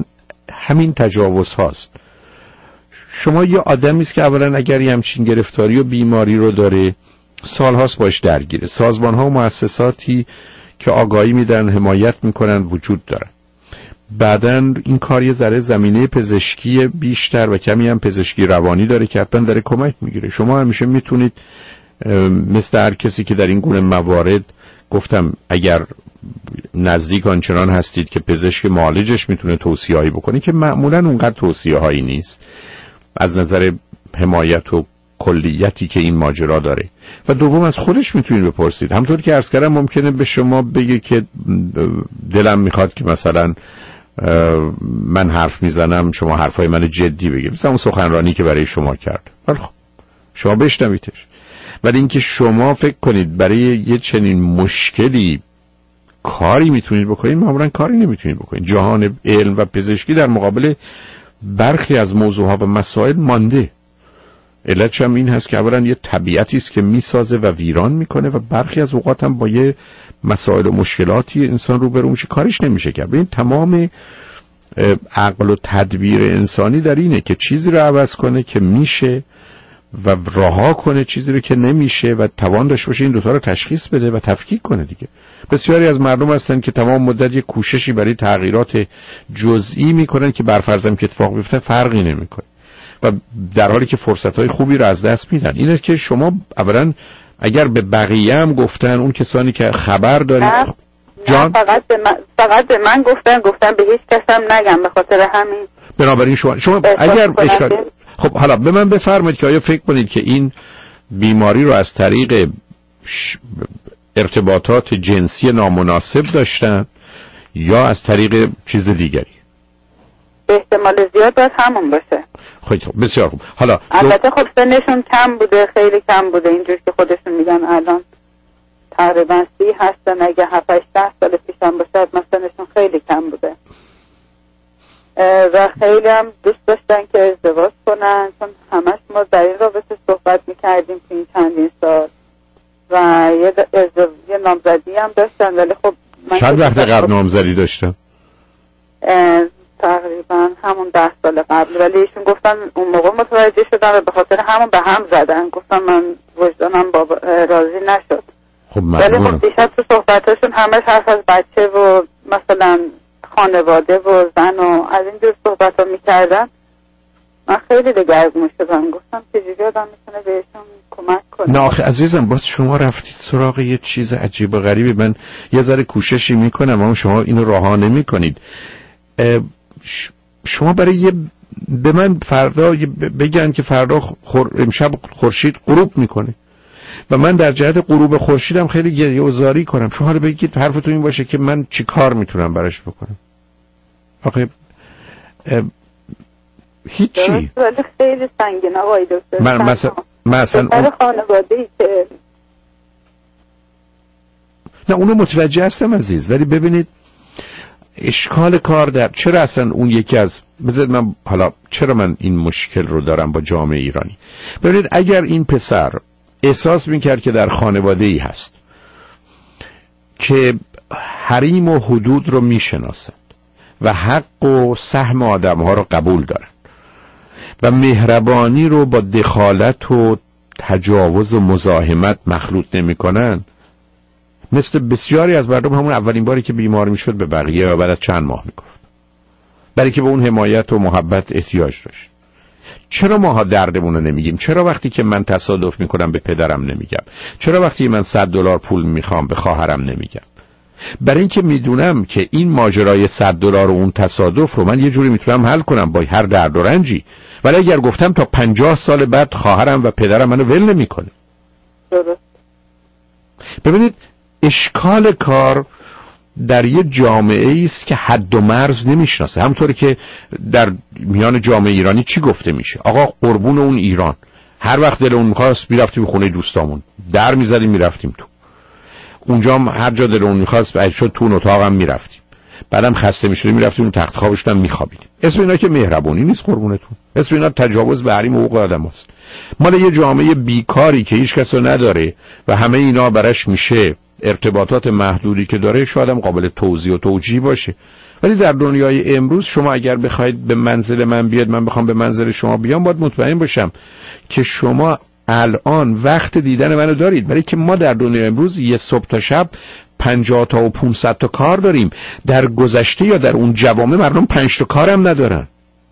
همین تجاوز هاست. شما یه آدمی است که اولا اگر یه همچین گرفتاری و بیماری رو داره سالهاست باش درگیره. سازمان ها و مؤسساتی که آگاهی میدن، حمایت میکنن وجود دارن. بعدن این کار یه ذره زمینه پزشکی بیشتر و کمی هم پزشکی روانی داره که حتما داره کمک میگیره. شما همیشه میتونید مثل هر کسی که در این گونه موارد، گفتم اگر نزدیک آنچنان هستید که پزشک معالجش میتونه توصیه‌ای بکنه که معمولا اونقدر توصیه‌هایی نیست از نظر حمایت و کلیتی که این ماجرا داره. و دوم از خودش میتونید بپرسید. همونطور که عرض کردم ممکنه به شما بگه که دلم میخواد که مثلا من حرف میزنم شما حرفای من جدی بگید، مثلا اون سخنرانی که برای شما کرد، ولی خب شما بشنویدش. ولی اینکه شما فکر کنید برای یه چنین مشکلی کاری میتونید بکنید، معمولا کاری نمیتونید بکنید. جهان علم و پزشکی در مقابل برخی از موضوعها و مسائل مانده. علتش هم این هست که اولا یه طبیعتی است که میسازه و ویران میکنه و برخی از اوقات هم با یه مسائل و مشکلاتی انسان روبرو میشه کارش نمیشه کرد. ببین تمام عقل و تدبیر انسانی در اینه که چیزی رو عوض کنه که میشه و رها کنه چیزی رو که نمیشه و توان داشته باشه این دوتا رو تشخیص بده و تفکیک کنه دیگه. بسیاری از مردم هستن که تمام مدت یک کوششی برای تغییرات جزئی میکنن که برفرضم که اتفاق بیفته فرقی نمیکنه و در حالی که فرصتهای خوبی رو از دست میدن. اینه که شما اولا اگر به بقیه هم گفتن، اون کسانی که خبر دارید جان فقط به من فقط به من گفتن گفتن به هیچ کس هم نگم، به خاطر همین. بنابراین شما شما اگر اشاره خب حالا به من بفرمایید که آیا فکر کنید که این بیماری رو از طریق ارتباطات جنسی نامناسب داشتن یا از طریق چیز دیگری؟ به احتمال زیاد باید همون باشه. خب بسیار خوب. حالا البته خب سنشون کم بوده، خیلی کم بوده، اینجور که خودشون میگن الان تقریبا سی هستن، اگه هفت هشت سال پیشم باشه حتما سنشون خیلی کم بوده و خیلی هم دوست داشتن که ازدواج کنن، چون همش ما در این رابطه صحبت میکردیم که این چندین سال و یه, ازدو... یه نامزدی هم داشتن. ولی خب چند وقت قبل نامزدی داشتن؟ تقریبا همون ده سال قبل. ولی ایشون گفتن اون موقع متوجه شدن و به خاطر همون به هم زدن. گفتن من وجدانم بابا راضی نشد. خب ولی خب دیشب تو صحبتاشون همش حرف از بچه و مثلا خانواده و زن و از این جور صحبت ها میکردن. من خیلی دگرگون شدم، گفتم چجوری آدم میتونه بهشون کمک کنه. نه آخه عزیزم باز شما رفتید سراغ یه چیز عجیب و غریبی. من یه ذره کوششی میکنم اما شما اینو رها نمیکنید. شما برای یه به من فردا بگن که فردا خور... امشب خورشید غروب میکنه و من در جهت غروب خورشیدم خیلی گریه و زاری کنم، شما رو بگید حرفتون این باشه که من چی کار میتونم براش بکنم؟ آخه هیچی. ولی خیلی سنگین آقای دکتر. من مثلا مثلا اون خانواده‌ای که نه اونو متوجه هستم عزیز، ولی ببینید اشکال کار در چرا اصلا اون یکی از بذارید من حالا چرا من این مشکل رو دارم با جامعه ایرانی. ببینید اگر این پسر احساس میکرد که در خانواده ای هست که حریم و حدود رو میشناسند و حق و سهم آدم ها رو قبول دارن و مهربانی رو با دخالت و تجاوز و مزاحمت مخلوط نمی کنن، مثل بسیاری از مردم همون اولین باری که بیمار میشد به بقیه و بعد از چند ماه میگفت، برای که به اون حمایت و محبت احتیاج داشت. چرا ماها دردمون رو نمیگیم؟ چرا وقتی که من تصادف میکنم به پدرم نمیگم؟ چرا وقتی من صد دلار پول میخوام به خواهرم نمیگم؟ برای اینکه میدونم که این ماجرای صد دلار و اون تصادف رو من یه جوری میتونم حل کنم با هر درد و رنجی، ولی اگر گفتم تا پنجاه سال بعد خواهرم و پدرم منو ول نمیکنه. ببینید اشکال کار در یه جامعه است که حد و مرز نمیشناسه. همونطوری که در میان جامعه ایرانی چی گفته میشه؟ آقا قربون اون ایران، هر وقت دل اون میخواست میرفتیم خونه دوستامون، در میزدیم میرفتیم تو اونجا، هم هر جا دل اون میخواست اگه شد تو اون اتاقم میرفتیم، بعدم خسته میشدیم میرفتیم اون تخت خوابشون هم میخوابیدیم. اسم اینا که مهربونی نیست قربونتون، اسم اینا تجاوز به حریم حقوق آدم هست. مال یه جامعه بیکاری که هیچ کس رو نداره و همه اینا برش میشه ارتباطات محدودی که داره شاید هم قابل توضیح و توجیه باشه، ولی در دنیای امروز شما اگر بخواید به منزل من بیاد، من بخوام به منزل شما بیام، باید مطمئن باشم که شما الان وقت دیدن منو دارید، برای که ما در دنیای امروز یه صبح تا شب پنجاه تا و پانصد تا کار داریم. در گذشته یا در اون جوامع مردم پنج تا کارم ندارن.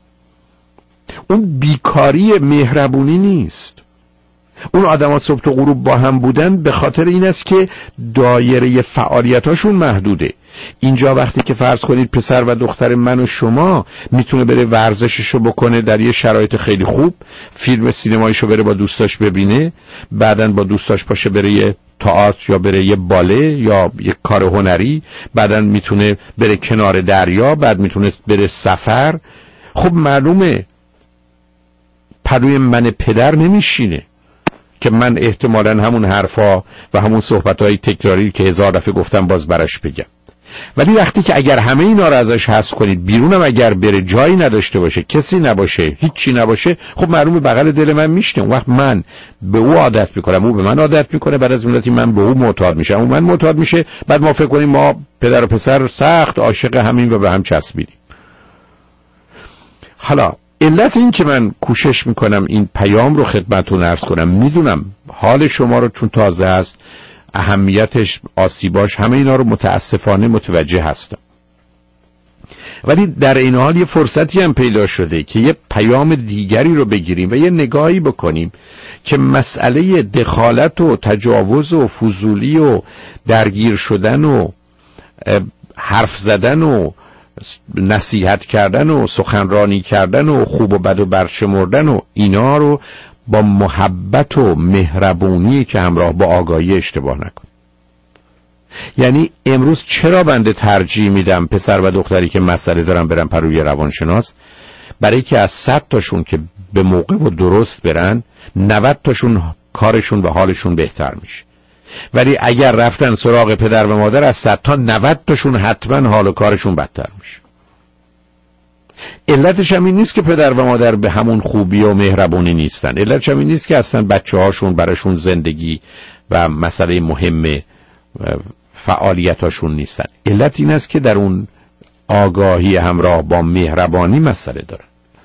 اون بیکاری مهربونی نیست. اون آدم‌ها صبح تا غروب با هم بودن به خاطر این است که دایره فعالیتاشون محدوده. اینجا وقتی که فرض کنید پسر و دختر من و شما میتونه بره ورزششو بکنه در یه شرایط خیلی خوب، فیلم سینماییشو بره با دوستاش ببینه، بعدن با دوستاش باشه بره یه تئاتر یا بره یه باله یا یه کار هنری، بعدن میتونه بره کنار دریا، بعد میتونه بره سفر. خب معلومه پروی من پدر نمیشینه که من احتمالاً همون حرفا و همون صحبتهای تکراری که هزار دفعه گفتم باز براش بگم. ولی وقتی که اگر همه اینا رو ازش حذف کنید، بیرونم اگر بره جایی نداشته باشه، کسی نباشه، هیچی نباشه، خب معلومه بغل دل من میشنه. اون وقت من به او عادت میکنم، او به من عادت میکنه، بعد از مدتی من به او معتاد میشم، اون من معتاد میشه، بعد ما فکر کنیم ما پدر و پسر سخت عاشق همین و به هم چسبیدیم. حالا علت این که من کوشش میکنم این پیام رو خدمتتون عرض کنم، میدونم حال شما رو چون تازه است، اهمیتش، آسیباش، همه اینا رو متاسفانه متوجه هستم، ولی در این حال یه فرصتی هم پیدا شده که یه پیام دیگری رو بگیریم و یه نگاهی بکنیم که مسئله دخالت و تجاوز و فضولی و درگیر شدن و حرف زدن و نصیحت کردن و سخنرانی کردن و خوب و بد و برشمردن و اینا رو با محبت و مهربونی که همراه با آگاهی اشتباه نکن. یعنی امروز چرا بنده ترجیح میدم پسر و دختری که مسئله دارن برن پروی روانشناس؟ برای که از صد تاشون که به موقع و درست برن، نود تاشون کارشون و حالشون بهتر میشه. ولی اگر رفتن سراغ پدر و مادر، از صد تا نود تاشون حتما حال و کارشون بدتر میشه. علتش هم این نیست که پدر و مادر به همون خوبی و مهربونی نیستن، علتش هم این نیست که اصلا بچه هاشون براشون زندگی و مسئله مهم فعالیتاشون نیستن. علت این است که در اون آگاهی همراه با مهربانی مسئله دارن.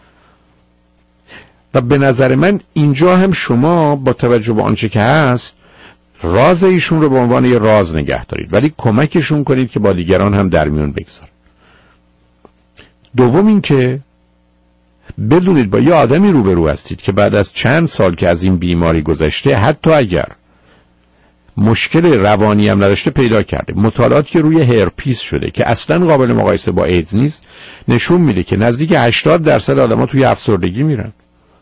و به نظر من اینجا هم شما با توجه به آنچه که هست راز ایشون رو به عنوان یه راز نگه دارید، ولی کمکشون کنید که با دیگران هم در میون بگذارن. دوم این که بدونید با یه آدمی روبرو هستید که بعد از چند سال که از این بیماری گذشته، حتی اگر مشکل روانی هم نداشته، پیدا کرده. مطالعاتی که روی هرپیس شده که اصلا قابل مقایسه با ایدز نیست، نشون میده که نزدیک هشتاد درصد آدم‌ها توی افسردگی میرن.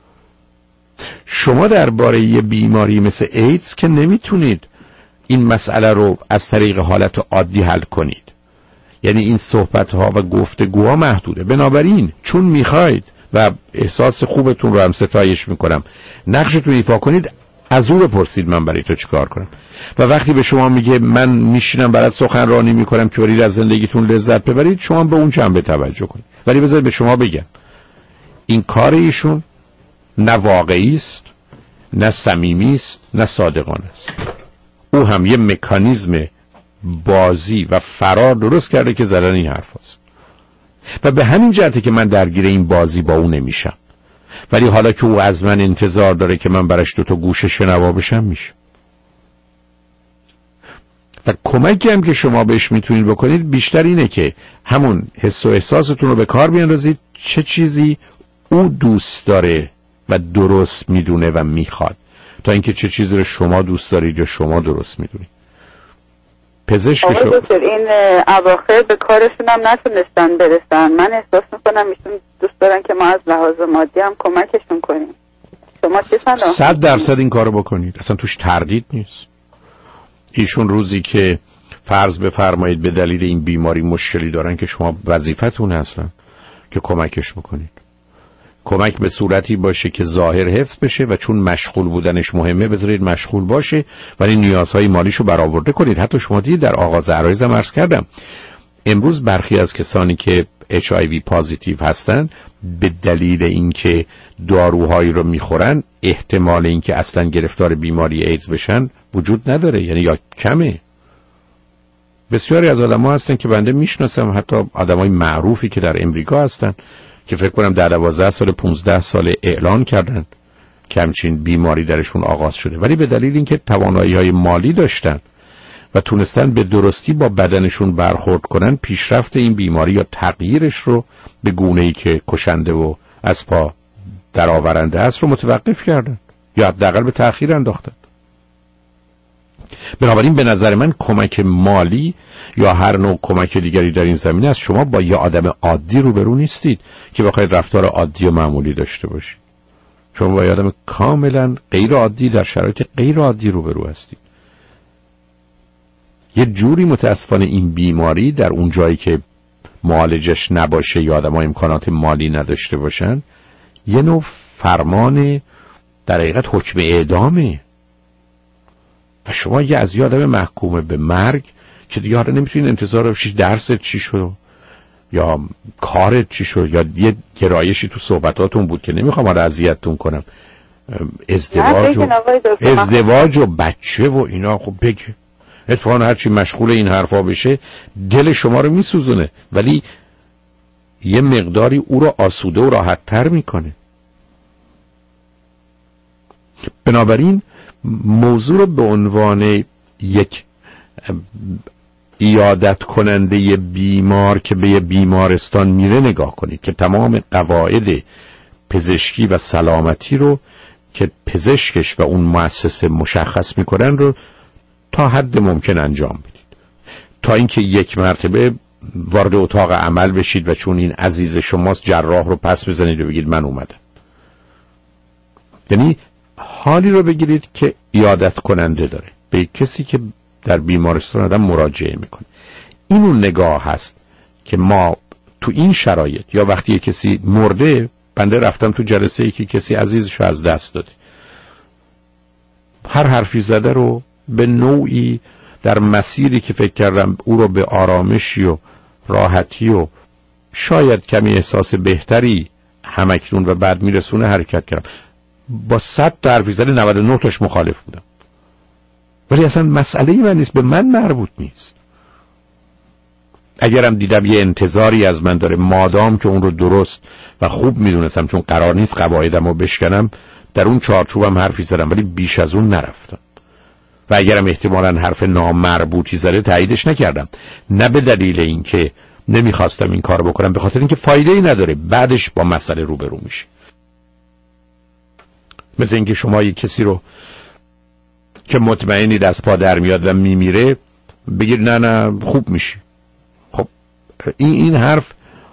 شما درباره یه بیماری مثل ایدز که نمیتونید این مسئله رو از طریق حالت عادی حل کنید، یعنی این صحبت‌ها و گفتگوها محدوده. بنابراین چون میخواید و احساس خوبتون رو هم ستایش میکنم نقشتون ایفا کنید، از او بپرسید من برای تو چیکار کنم. و وقتی به شما میگه من میشینم برات سخنرانی میکنم که برید از زندگیتون لذت ببرید، شما به اون جنبه توجه کنید. ولی بذارید به شما بگم این کار ایشون نه واقعی است، نه صمیمی است، نه صادقانه است. او هم یه مکانیزم بازی و فرار درست کرده که زدن این حرف هست. و به همین جهته که من درگیر این بازی با او نمیشم، ولی حالا که او از من انتظار داره که من براش دو تا گوشه شنوا بشم، میشه. و کمکی هم که شما بهش میتونید بکنید بیشتر اینه که همون حس و احساستون رو به کار بیاندازید، چه چیزی او دوست داره و درست میدونه و میخواد، تا اینکه چه چیزی رو شما دوست دارید یا شما درست میدونید. پزشک آقای دکتر این اواخر به کارشون هم نتونستن برسن. من احساس میکنم ایشون دوست دارن که ما از لحاظ مادی هم کمکشون کنیم. شما چه صلاح؟ صد درصد این کارو بکنید، اصلا توش تردید نیست. ایشون روزی که فرض بفرمایید به دلیل این بیماری مشکلی دارن که شما وظیفتون اصلا که کمکش بکنید. کمک به صورتی باشه که ظاهر حفظ بشه و چون مشغول بودنش مهمه بذارید مشغول باشه، ولی نیازهای مالیشو برآورده کنید. حتی شما دیدید در آغاز عرایزم عرض کردم امروز برخی از کسانی که اچ آی وی پازیتیو هستن به دلیل اینکه داروهایی رو میخورن احتمال اینکه اصلا گرفتار بیماری ایدز بشن وجود نداره، یعنی یا کمه. بسیاری از آدم‌ها هستن که بنده میشناسم، حتی آدمای معروفی که در امریکا هستن که فکر کنم در دوازده سال پانزده سال اعلان کردن که همچین بیماری درشون آغاز شده، ولی به دلیل اینکه توانایی‌های مالی داشتن و تونستن به درستی با بدنشون برخورد کنن، پیشرفت این بیماری یا تغییرش رو به گونه‌ای که کشنده و از پا درآورنده است رو متوقف کردن یا حداقل به تأخیر انداختن. بنابراین به نظر من کمک مالی یا هر نوع کمک دیگری در این زمینه است. شما با یه آدم عادی روبرو نیستید که بخواید رفتار عادی و معمولی داشته باشید. شما با یه آدم کاملا غیر عادی در شرایط غیر عادی روبرو هستید. یه جوری متاسفانه این بیماری در اون جایی که معالجش نباشه یا آدم‌ها امکانات مالی نداشته باشن، یه نوع فرمان در حقیقت حکم اعدامه و شما یه از یه آدم محکوم به مرگ که دیگه حالا نمیتونین انتظار بشید درست چی شد یا کارت چی شد، یا یه گرایشی تو صحبتاتون بود که نمیخوام حالا اذیتتون کنم، ازدواج و ازدواج و بچه و اینا، خب بگه اتفاقا هرچی مشغول این حرفا بشه دل شما رو میسوزونه، ولی یه مقداری او رو آسوده و راحت تر میکنه. بنابراین موضوع رو به عنوان یک عیادت کننده بیمار که به یه بیمارستان میره نگاه کنید که تمام قواعد پزشکی و سلامتی رو که پزشکش و اون مؤسسه مشخص میکنن رو تا حد ممکن انجام بدید، تا اینکه یک مرتبه وارد اتاق عمل بشید و چون این عزیز شماست جراح رو پس بزنید و بگید من اومدم. یعنی حالی رو بگیرید که عیادت کننده داره، به کسی که در بیمارستان آدم مراجعه میکنه. این اون نگاه هست که ما تو این شرایط یا وقتی کسی مرده، بنده رفتم تو جلسه ای که کسی عزیزشو از دست داده، هر حرفی زده رو به نوعی در مسیری که فکر کردم او رو به آرامشی و راحتی و شاید کمی احساس بهتری همکنون و بعد میرسونه حرکت کردم. با صد تا حرفی زده نود و نه تاش مخالف بودم، ولی اصلا مسئله من نیست، به من مربوط نیست. اگرم دیدم یه انتظاری از من داره، مادام که اون رو درست و خوب میدونستم، چون قرار نیست قواعدم رو بشکنم، در اون چارچوبم حرفی زدم ولی بیش از اون نرفتم. و اگرم احتمالاً حرف نامربوطی زده تاییدش نکردم، نه به دلیل اینکه نمیخواستم این کارو بکنم، به خاطر اینکه فایده‌ای نداره، بعدش با مسئله روبرو میشه. مثل اینکه شما یک کسی رو که مطمئنی دست پا در میاد و میمیره بگید نه نه خوب میشی. خب این این حرف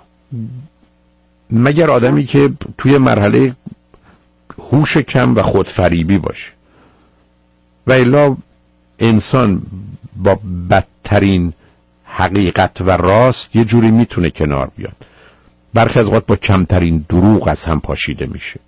مگر آدمی که توی مرحله هوش کم و خودفریبی باشه، و الا انسان با بدترین حقیقت و راست یه جوری میتونه کنار بیاد، برخی از اوقات با کمترین دروغ از هم پاشیده میشه.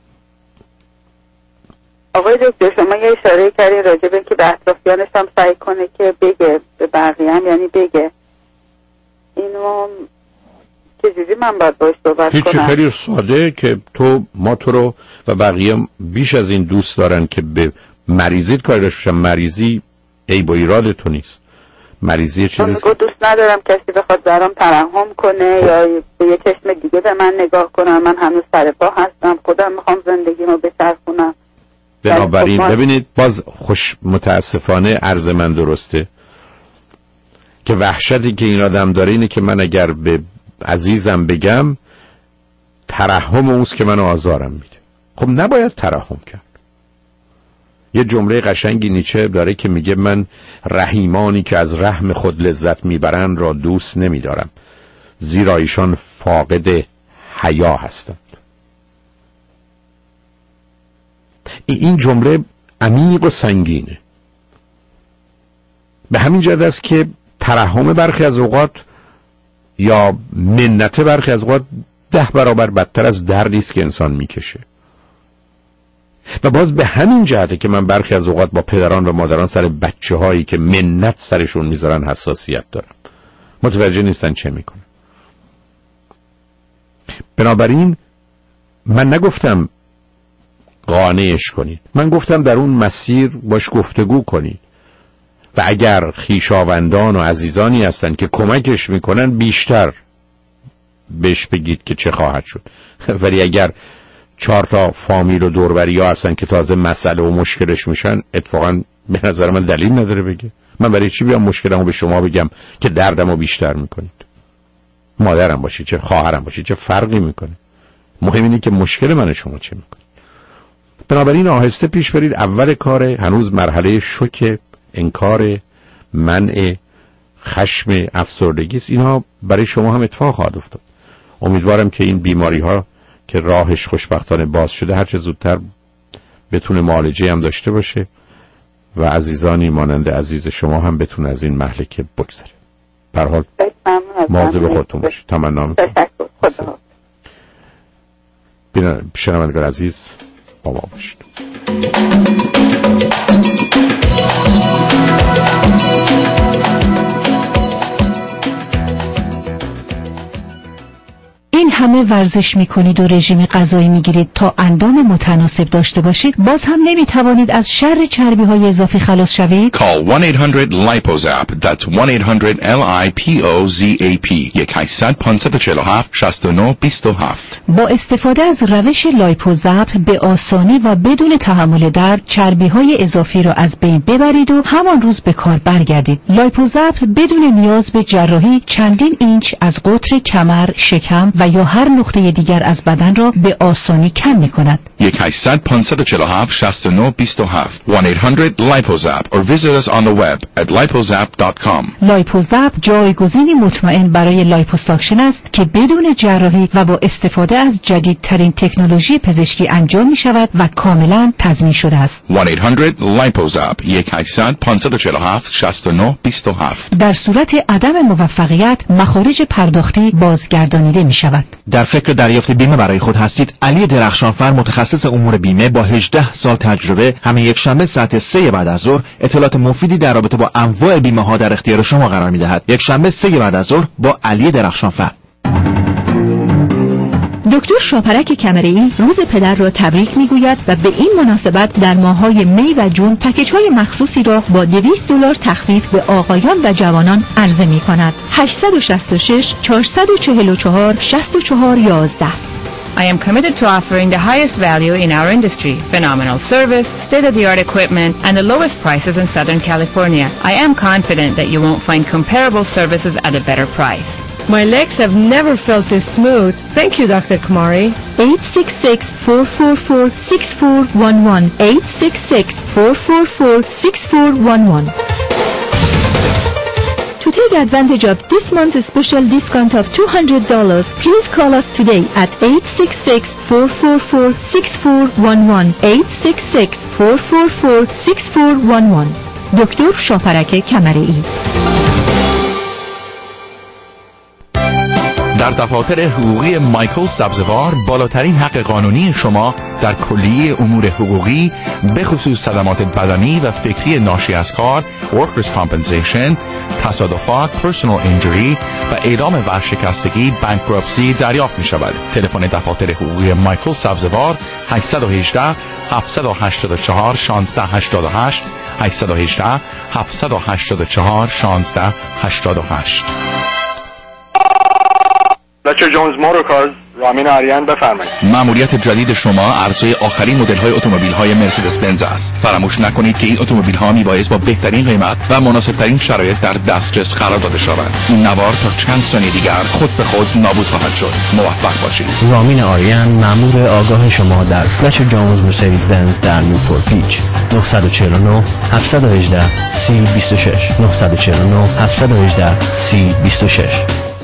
آقای دکتر شما یه اشاره کردین راجع به اینکه به اطرافیانش هم سعی کنه که بگه به بقیه هم، یعنی بگه اینو چجوری من باید باش صحبت هیچ کنم؟ خیلی ساده که تو ما تو رو و بقیه بیش از این دوست دارن که به مریضیت کاری داشته باشن. مریضی عیب و ایراد تو نیست، مریضی چیزی که دوست ندارم کسی بخواد برام ترحم کنه خب. یا به یه چشم دیگه به من نگاه کنه، من هنوز سر پا هستم، خودم میخوام زندگیمو بچرخونم. بنابراین ببینید باز خوش متاسفانه عرض من درسته که وحشتی که این آدم داره اینه که من اگر به عزیزم بگم ترحم اوست که منو آزارم میده. خب نباید ترحم کرد. یه جمله قشنگی نیچه داره که میگه من رحیمانی که از رحم خود لذت میبرن را دوست نمیدارم، زیرا ایشان فاقد حیا هستند. این جمله عمیق و سنگینه. به همین جهت است که ترحم برخی از اوقات یا منت برخی از اوقات ده برابر بدتر از دردی است که انسان میکشه. و باز به همین جهته که من برخی از اوقات با پدران و مادران سر بچه هایی که منت سرشون میذارن حساسیت دارم، متوجه نیستن چه میکنن. بنابراین من نگفتم قانعش کنید، من گفتم در اون مسیر باش گفتگو کنید و اگر خویشاوندان و عزیزانی هستن که کمکش میکنن بیشتر بهش بگید که چه خواهد شد. ولی اگر چهار تا فامیل و دوربری ها هستن که تازه مسئله و مشکلش میشن، اتفاقا به نظر من دلیل نداره بگه من برای چی بیام مشکلمو به شما بگم که دردمو بیشتر میکنید. مادرم باشی چه خواهرم باشی چه فرقی میکنه؟ مهم اینه که مشکل من شما چه میکنه. بنابراین آهسته پیش برید. اول کار هنوز مرحله شوک، انکار، منع، خشم، افسردگی است. اینها برای شما هم اتفاق خواهد افتاد. امیدوارم که این بیماری ها که راهش خوشبختانه باز شده هر چه زودتر بتونه معالجه هم داشته باشه و عزیزانی مانند عزیز شما هم بتونه از این مهلکه بگذره. به هر حال مواظب خودتون باشید. تمنا می‌کنم. خدا. ببینید شنوندگان عزیز با ما باشید. این همه ورزش میکنید و رژیم غذایی میگیرید تا اندام متناسب داشته باشید، باز هم نمیتوانید از شر چربی های اضافی خلاص شوید؟ Call one eight hundred lipozap. That's one eight hundred L I P O Z A P. یک هشتصد پانصد و چهل و هفت شصت و نه بیست و هفت. با استفاده از روش لایپوزپ به آسانی و بدون تحمل درد چربی های اضافی را از بین ببرید و همان روز به کار برگردید. لایپوزپ بدون نیاز به جراحی چندین اینچ از قطر کمر، شکم و یا هر نقطه دیگر از بدن را به آسانی کم می کند. یک هشتصد پانصد و چهل و هفت شصت و نه بیست و هفت. one eight hundred lipozap or visit us on the web at lipozap dot com. لایپوزپ جایگزینی مطمئن برای لایپوساکشن است که بدون جراحی و با استفاده از جدیدترین تکنولوژی پزشکی انجام می شود و کاملا تضمین شده است. one eight hundred lipozap. یک هشتصد پانصد و چهل و هفت شصت و نه بیست و هفت. در صورت عدم موفقیت مخارج پرداختی بازگردانیده می شود. در فکر دریافت بیمه برای خود هستید؟ علی درخشانفر متخصص امور بیمه با هجده سال تجربه همه یک شنبه ساعت سه بعد از ظهر اطلاعات مفیدی در رابطه با انواع بیمه ها در اختیار شما قرار می دهد. یک شنبه سه بعد از ظهر با علی درخشانفر. دکتر شاپرک کمره‌ای روز پدر را تبریک میگوید و به این مناسبت در ماه‌های می و جون پکیج‌های مخصوصی را با دویست دلار تخفیف به آقایان و جوانان عرضه می‌کند. هشت شش شش چهار چهار چهار شش چهار یک یک. I am committed to offering the highest value in our industry, phenomenal service, state-of-the-art equipment, and the lowest prices in Southern California. I am confident that you won't find comparable services at a better price. My legs have never felt this smooth. Thank you, Doctor Kumari. eight six six, four four four, six four one one. eight six six, four four four, six four one one. To take advantage of this month's special discount of two hundred dollars, please call us today at eight six six, four four four, six four one one. eight six six, four four four, six four one one. دکتر شاپرک کمره‌ای. در دفاتر حقوقی مایکل سبزوار بالاترین حق قانونی شما در کلیه امور حقوقی به خصوص صدمات بدنی و فکری ناشی از کار، workers compensation، تصادفات، personal injury و اعلام ورشکستگی، bankruptcy دریافت می شود. تلفن دفاتر حقوقی مایکل سبزوار هشت یک هشت، هفت هشت چهار، یک شش هشت هشت هشت یک هشت، هفت هشت چهار، یک شش هشت هشت. دکتر جونز موتورکارز، رامین آریان، بفرمایید. مأموریت جدید شما عرضه آخرین مدل‌های اتومبیل‌های مرسدس بنز است. فراموش نکنید که این اتومبیل‌ها میبایست با بهترین قیمت و مناسب‌ترین شرایط در دسترس قرار داده شود. این نوار تا چند ثانیه دیگر خود به خود نابود خواهد شد. موفق باشید. رامین آریان، مأمور آگاه شما در فلچر جونز مرسدس بنز در نیوپورت بیچ. نه چهار نه، هفت یک هشت، سی بیست و شش. نه چهار نه، هفت یک هشت، سی بیست و شش.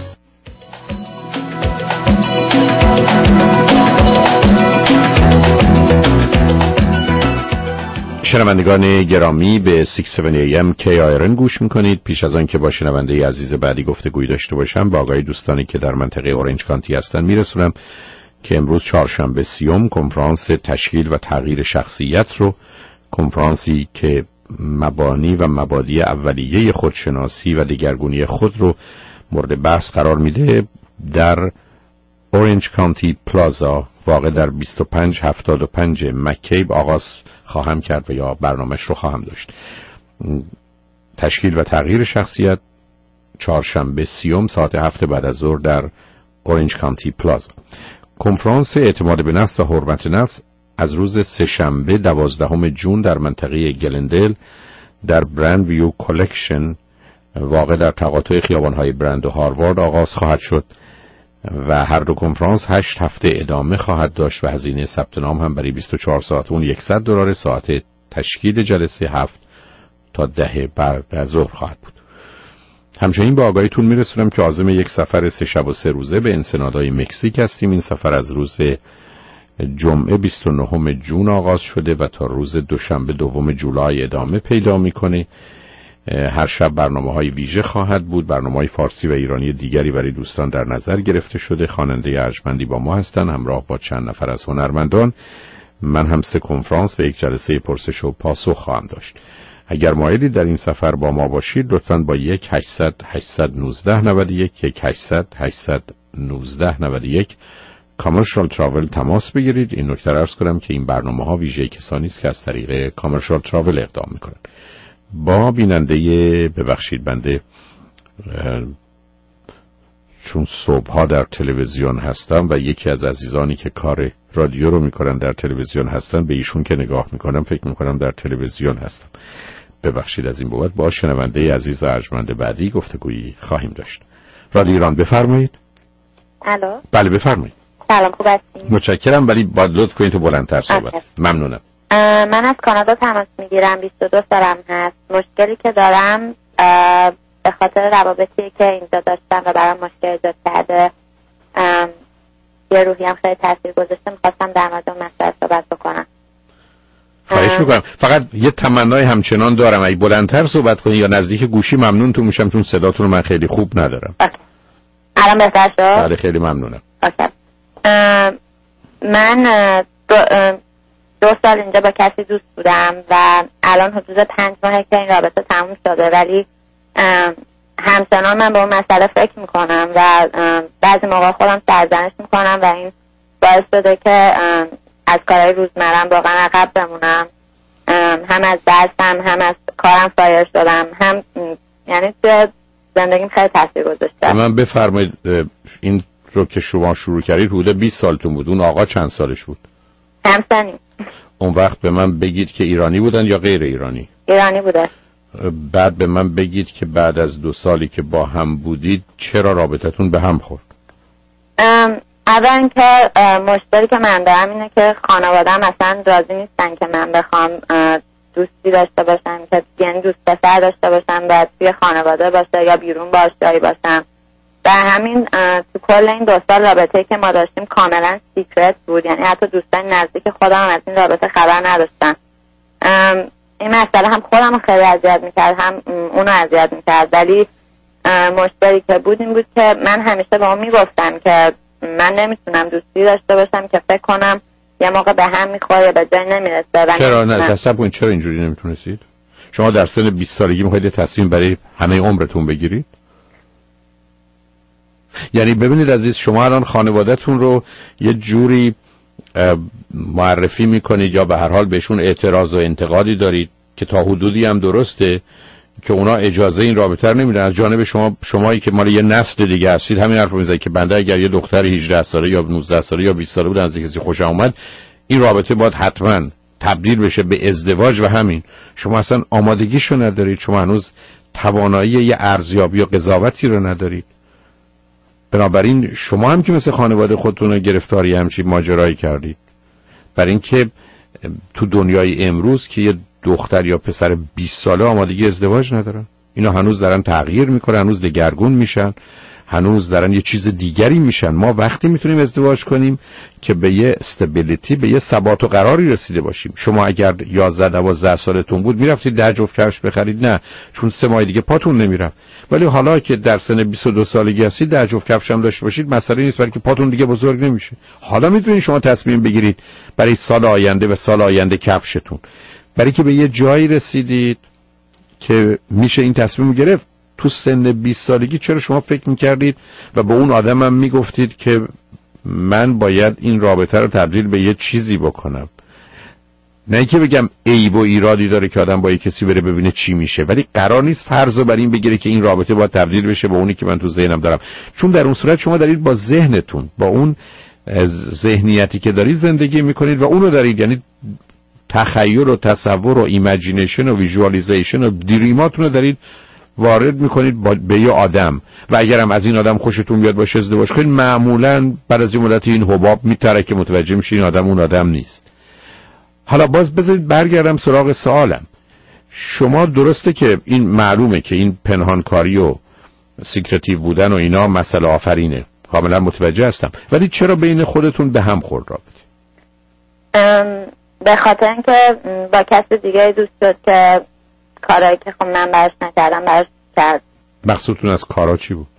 شنوندگان گرامی به شش هفت ای ام کی آی آر ان گوش میکنید. پیش از آن که با شنونده عزیز بعدی گفتگویی داشته باشم با آقای دوستانی که در منطقه اورنج کانتی هستن میرسونم که امروز چهارشنبه سیوم کنفرانس تشکیل و تغییر شخصیت رو، کنفرانسی که مبانی و مبادی اولیه خودشناسی و دگرگونی خود رو مورد بحث قرار میده، در اورنج کانتی پلازا واقع در بیست و پنج هفتاد و پنج مکیب آغاز خواهم کرد و یا برنامهش رو خواهم داشت. تشکیل و تغییر شخصیت چهارشنبه سیوم ساعت هفت بعد از ظهر در اورنج کانتی پلازا. کنفرانس اعتماد به نفس و حرمت نفس از روز سه‌شنبه دوازدهم ژوئن در منطقه گلندل در برند ویو کالکشن واقع در تقاطع خیابان‌های برند و هاروارد آغاز خواهد شد و هر دو کنفرانس هشت هفته ادامه خواهد داشت و هزینه ثبت نام هم برای بیست و چهار ساعت اون صد دلار. ساعت تشکیل جلسه هفت تا ده بعد از ظهر خواهد بود. همچنین با آگاهیتون میرسونم که عازم یک سفر سه شب و سه روزه به انسنادای مکزیک هستیم. این سفر از روز جمعه بیست و نهم ژوئن آغاز شده و تا روز دوشنبه دوم جولای ادامه پیدا میکنه. هر شب برنامه‌های ویژه خواهد بود. برنامه‌های فارسی و ایرانی دیگری برای دوستان در نظر گرفته شده. خواننده ارجمندی با ما هستن همراه با چند نفر از هنرمندان. من هم سه کنفرانس و یک جلسه پرسش و پاسخ خواهم داشت. اگر مایلید در این سفر با ما باشید لطفاً با یک هشتصد هشتصد و نوزده نود و یک یک هشتصد هشتصد و نوزده نود و یک کامرشال تراول تماس بگیرید. این نکته را عرض کنم که این برنامه‌ها ویژه کسانی است که از طریق کامرشال تراول اقدام می‌کنند. با بیننده ببخشید بنده چون صبحها در تلویزیون هستم و یکی از عزیزانی که کار رادیو رو میکنن در تلویزیون هستن به ایشون که نگاه میکنم فکر میکنم در تلویزیون هستم. ببخشید از این بابت. با شنونده عزیز ارجمند بعدی گفتگویی خواهیم داشت. رادیو ایران بفرمایید. الو. بله بفرمایید. سلام خوب هستین؟ متشکرم ولی باید لطف کنید تو بلندتر صحبت. ممنونم. من از کانادا تماس میگیرم. بیست و دو سالم هست. مشکلی که دارم به خاطر روابطی که اینجا داشتم و برام مشکل ایجاد کرده یه روحیم خیلی تاثیر گذاشته. میخواستم در مورد اون مسئله صحبت بکنم. خواهش میکنم. فقط یه تمنای همچنان دارم اگه بلندتر صحبت کنی یا نزدیک گوشی ممنونتون میشم چون صداتون رو من خیلی خوب ندارم. اوکی. الان بهتر شد؟ بله خیلی ممنونم. اوکی. من دو, دو سال اینجا با کسی دوست بودم و الان حدود پنج ماهه که این رابطه تموم شده ولی همچنان من به اون مسئله فکر میکنم و بعضی موقع خودم سرزنش میکنم و این باعث شده که از کارهای روزمرم واقعا عقب بمونم. هم از درسم هم از کارم فایر شدم هم یعنی توی زندگیم خیلی تاثیر گذاشته. من بفرمایید این رو که شما شروع کردید حدود بیست سالتون بود. اون آقا چند سالش بود؟ همسنی. اون وقت به من بگید که ایرانی بودن یا غیر ایرانی؟ ایرانی بوده. بعد به من بگید که بعد از دو سالی که با هم بودید چرا رابطتون به هم خورد؟ اول که مشکلی که من دارم اینه که خانواده‌ام اصلا راضی نیستن که من بخوام دوستی داشته باشم که یعنی دوست پسر داشته باشم و توی خانواده باشه یا بیرون با آشنایی باشم. و همین تو کل این دو سال رابطه‌ای که ما داشتیم کاملا سیکرت بود. یعنی حتی دوستان نزدیک خودم از این رابطه خبر نداشتن. این مسئله هم خودم رو خیلی اذیت میکرد هم اونو اذیت میکرد. ولی مشکلی که بود این بود که من همیشه به اون میگفتم که من نمیتونم دوستی داشته باشم که فکر کنم یه موقع به هم میخوره به جای نمیرسه. چرا نه تصور چرا اینجوری نمیتونستید؟ شما در سن بیست سالگی میخواید تصمیم برای همه عمرتون بگیرید؟ یعنی ببینید عزیز شما الان خانواده‌تون رو یه جوری معرفی میکنید یا به هر حال بهشون اعتراض و انتقادی دارید که تا حدودی هم درسته که اونا اجازه این رابطه رو نمیدن. از جانب شما شمایی که مال یه نسل دیگه هستید همین حرفو میزنید که بنده اگر یه دختر هجده ساله یا نوزده ساله یا بیست ساله بود از کسی خوشم اومد این رابطه باید حتما تبدیل بشه به ازدواج و همین. شما اصلا آمادگیشو ندارید. شما هنوز توانایی یه ارزیابی و قضاوتی رو ندارید. بنابراین شما هم که مثل خانواده خودتون رو گرفتاری همچین ماجرایی کردید. برای اینکه تو دنیای امروز که یه دختر یا پسر بیست ساله آمادگی ازدواج ندارن. اینا هنوز دارن تغییر میکنن، هنوز دگرگون میشن، هنوز دارن یه چیز دیگری میشن. ما وقتی میتونیم ازدواج کنیم که به یه استابیلیتی، به یه ثبات و قراری رسیده باشیم. شما اگر یازده دوازده سالتون بود میرفتید ده جفت کفش بخرید؟ نه، چون سه ماه دیگه پاتون نمیرفت. ولی حالا که در سن بیست و دو سالگی هستید ده جفت کفش هم داشته باشید مسئله نیست، برای که پاتون دیگه بزرگ نمیشه. حالا میتونید شما تصمیم بگیرید برای سال آینده و سال آینده کفشتون، برای که به یه جایی رسیدید که میشه این تصمیم گرفت. تو سن بیست سالگی چرا شما فکر میکردید و به اون آدم هم میگفتید که من باید این رابطه رو تبدیل به یه چیزی بکنم؟ نه اینکه بگم عیب و ایرادی داره که آدم با یک کسی بره ببینه چی میشه، ولی قرار نیست فرض بر این بگیره که این رابطه باید تبدیل بشه به اونی که من تو ذهنم دارم، چون در اون صورت شما دارید با ذهنتون، با اون ذهنیتی که دارید زندگی میکنید و اونو دارید، یعنی تخیل و تصور و ایمیجینیشن و ویژوالیزیشن و دریماتون رو دارید وارد میکنید با به یه آدم و اگرم از این آدم خوشتون بیاد باشه ازدواج کنید، معمولاً بعد از این مدت این حباب میتره که متوجه میشین این آدم اون آدم نیست. حالا باز بذارید برگردم سراغ سوالم. شما درسته که این معلومه که این پنهانکاری و سیکرتیو بودن و اینا مسئله آفرینه، کاملا متوجه هستم، ولی چرا بین خودتون به هم خورد رابطه؟ به خاطر اینکه با کسی دیگه دوست شد که کارایی که خب من براش نکردم براش کرد. مقصودتون از کارا چی بود؟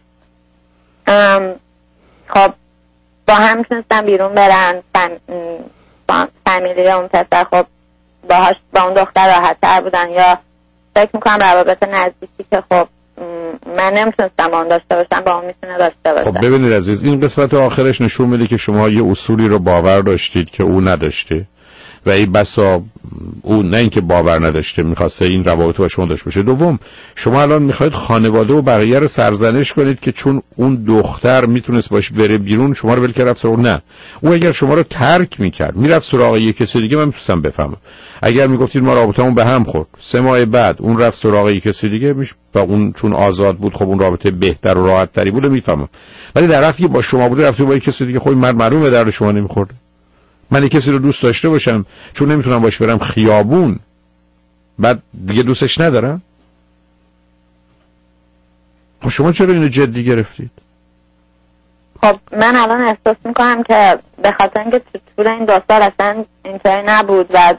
خب با هم میتونستن بیرون برن، فم... با فامیلی اون پسر خب باهاش با اون دختر راحت تر بودن، یا فکر میکنم روابط نزدیکی که خب من نمیتونستم با اون داشته باشم با اون میتونه داشته باشه. خب ببینید عزیز، این قسمت آخرش نشون میده که شما یه اصولی رو باور داشتید که او نداشته و این بسا او نه اینکه باور نداشته میخواسته این روابط با شما داشته باشه. دوم، شما الان میخواید خانواده و بقیه رو سرزنش کنید که چون اون دختر میتونست باشه بره بیرون شما رو ول کرد رفت سراغ. نه، او اگر شما رو ترک میکرد میرفت سراغ یک کسی دیگه من میتونستم بفهمم. اگر میگفتید ما رابطمون به هم خورد، سه ماه بعد اون رفت سراغ یک کسی دیگه میش با اون چون آزاد بود خب اون رابطه بهتر و راحت تری بود میفهمم. ولی در وقتی با شما بوده رفت با یک کسی دیگه، خب من معلومه درد شما نمیخورد. من یک کسی رو دوست داشته باشم چون نمیتونم باش برم خیابون بعد دیگه دوستش ندارم؟ خب شما چرا اینو جدی گرفتید؟ خب من الان احساس میکنم که به خاطر اینکه تو طول این دو سال اصلا اینطوری نبود و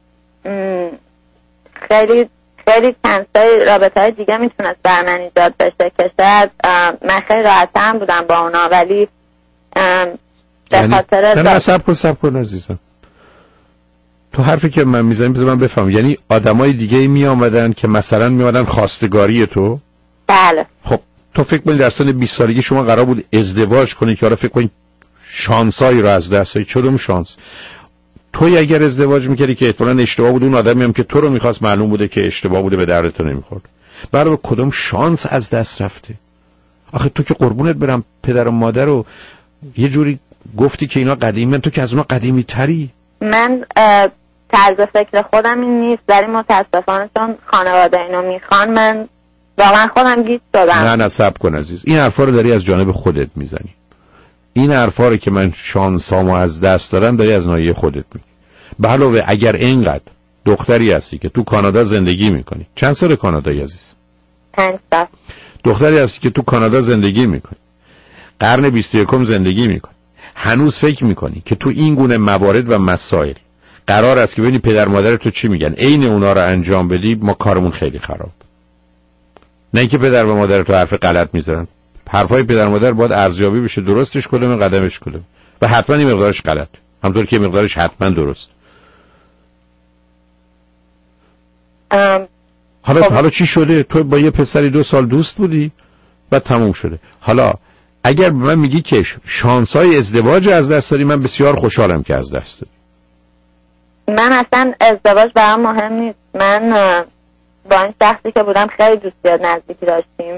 خیلی خیلی کنسای رابطه های دیگه میتونست بر من ایجاد بشه که شاید من خیلی راحت‌تر بودم با اونا، ولی به خاطر نه نه سب کن سب کن عزیزم، تو حرفی که من میزنم بذار من بفهم، یعنی آدمای دیگه می آمدن که مثلا می آمدن خواستگاری تو؟ بله. خب تو فکر کنید در سن بیست سالگی شما قرار بود ازدواج کنید که حالا فکر کنید شانسایی رو از دست دادید. چطور شانس؟ توی اگر ازدواج میکردی که احتمالاً اشتباه بود، اون آدمی هم که تو رو میخواست معلوم بوده که اشتباه بوده، به دردت نمیخورد. برای کدوم شانس از دست رفته؟ آخه تو که قربونت برم پدر و مادر رو یه جوری گفتی که اینا قدیمی، تو که از اونا قدیمی تری. من طرز فکر خودم این نیست، ولی متاسفانه چون خانواده اینو میخوان من واقعا خودم گیج شدم. نه نه صبر کن عزیز، این حرفا رو داری از جانب خودت میزنی. این حرفا رو که من شانسامو از دست دارم داری از ناحیه خودت میگی. به علاوه اگر اینقدر دختری هستی که تو کانادا زندگی میکنی، چند سال کانادایی عزیز؟ پنج سال. دختری هستی که تو کانادا زندگی میکنی، قرن بیست و یکم زندگی میکنی، هنوز فکر میکنی که تو این گونه موارد و مسائل قرار است که ببینی پدر مادر تو چی میگن، عین اونا رو انجام بدی، ما کارمون خیلی خراب. نه اینکه پدر و مادر تو حرف غلط میزنن، حرفای پدر مادر باید ارزیابی بشه، درستش کدومه قدمش کدومه و حتما این مقدارش غلط، همونطور که مقدارش حتما درست. ام حالا حالا چی شده؟ تو با یه پسری دو سال دوست بودی بعد تموم شده. حالا اگر به من میگی که شانسای ازدواج از دست دادی، من بسیار خوشحالم که از دست دادی. من اصلا ازدواج برام مهم نیست. من با این شخصی که بودم خیلی دوستی نزدیکی داشتیم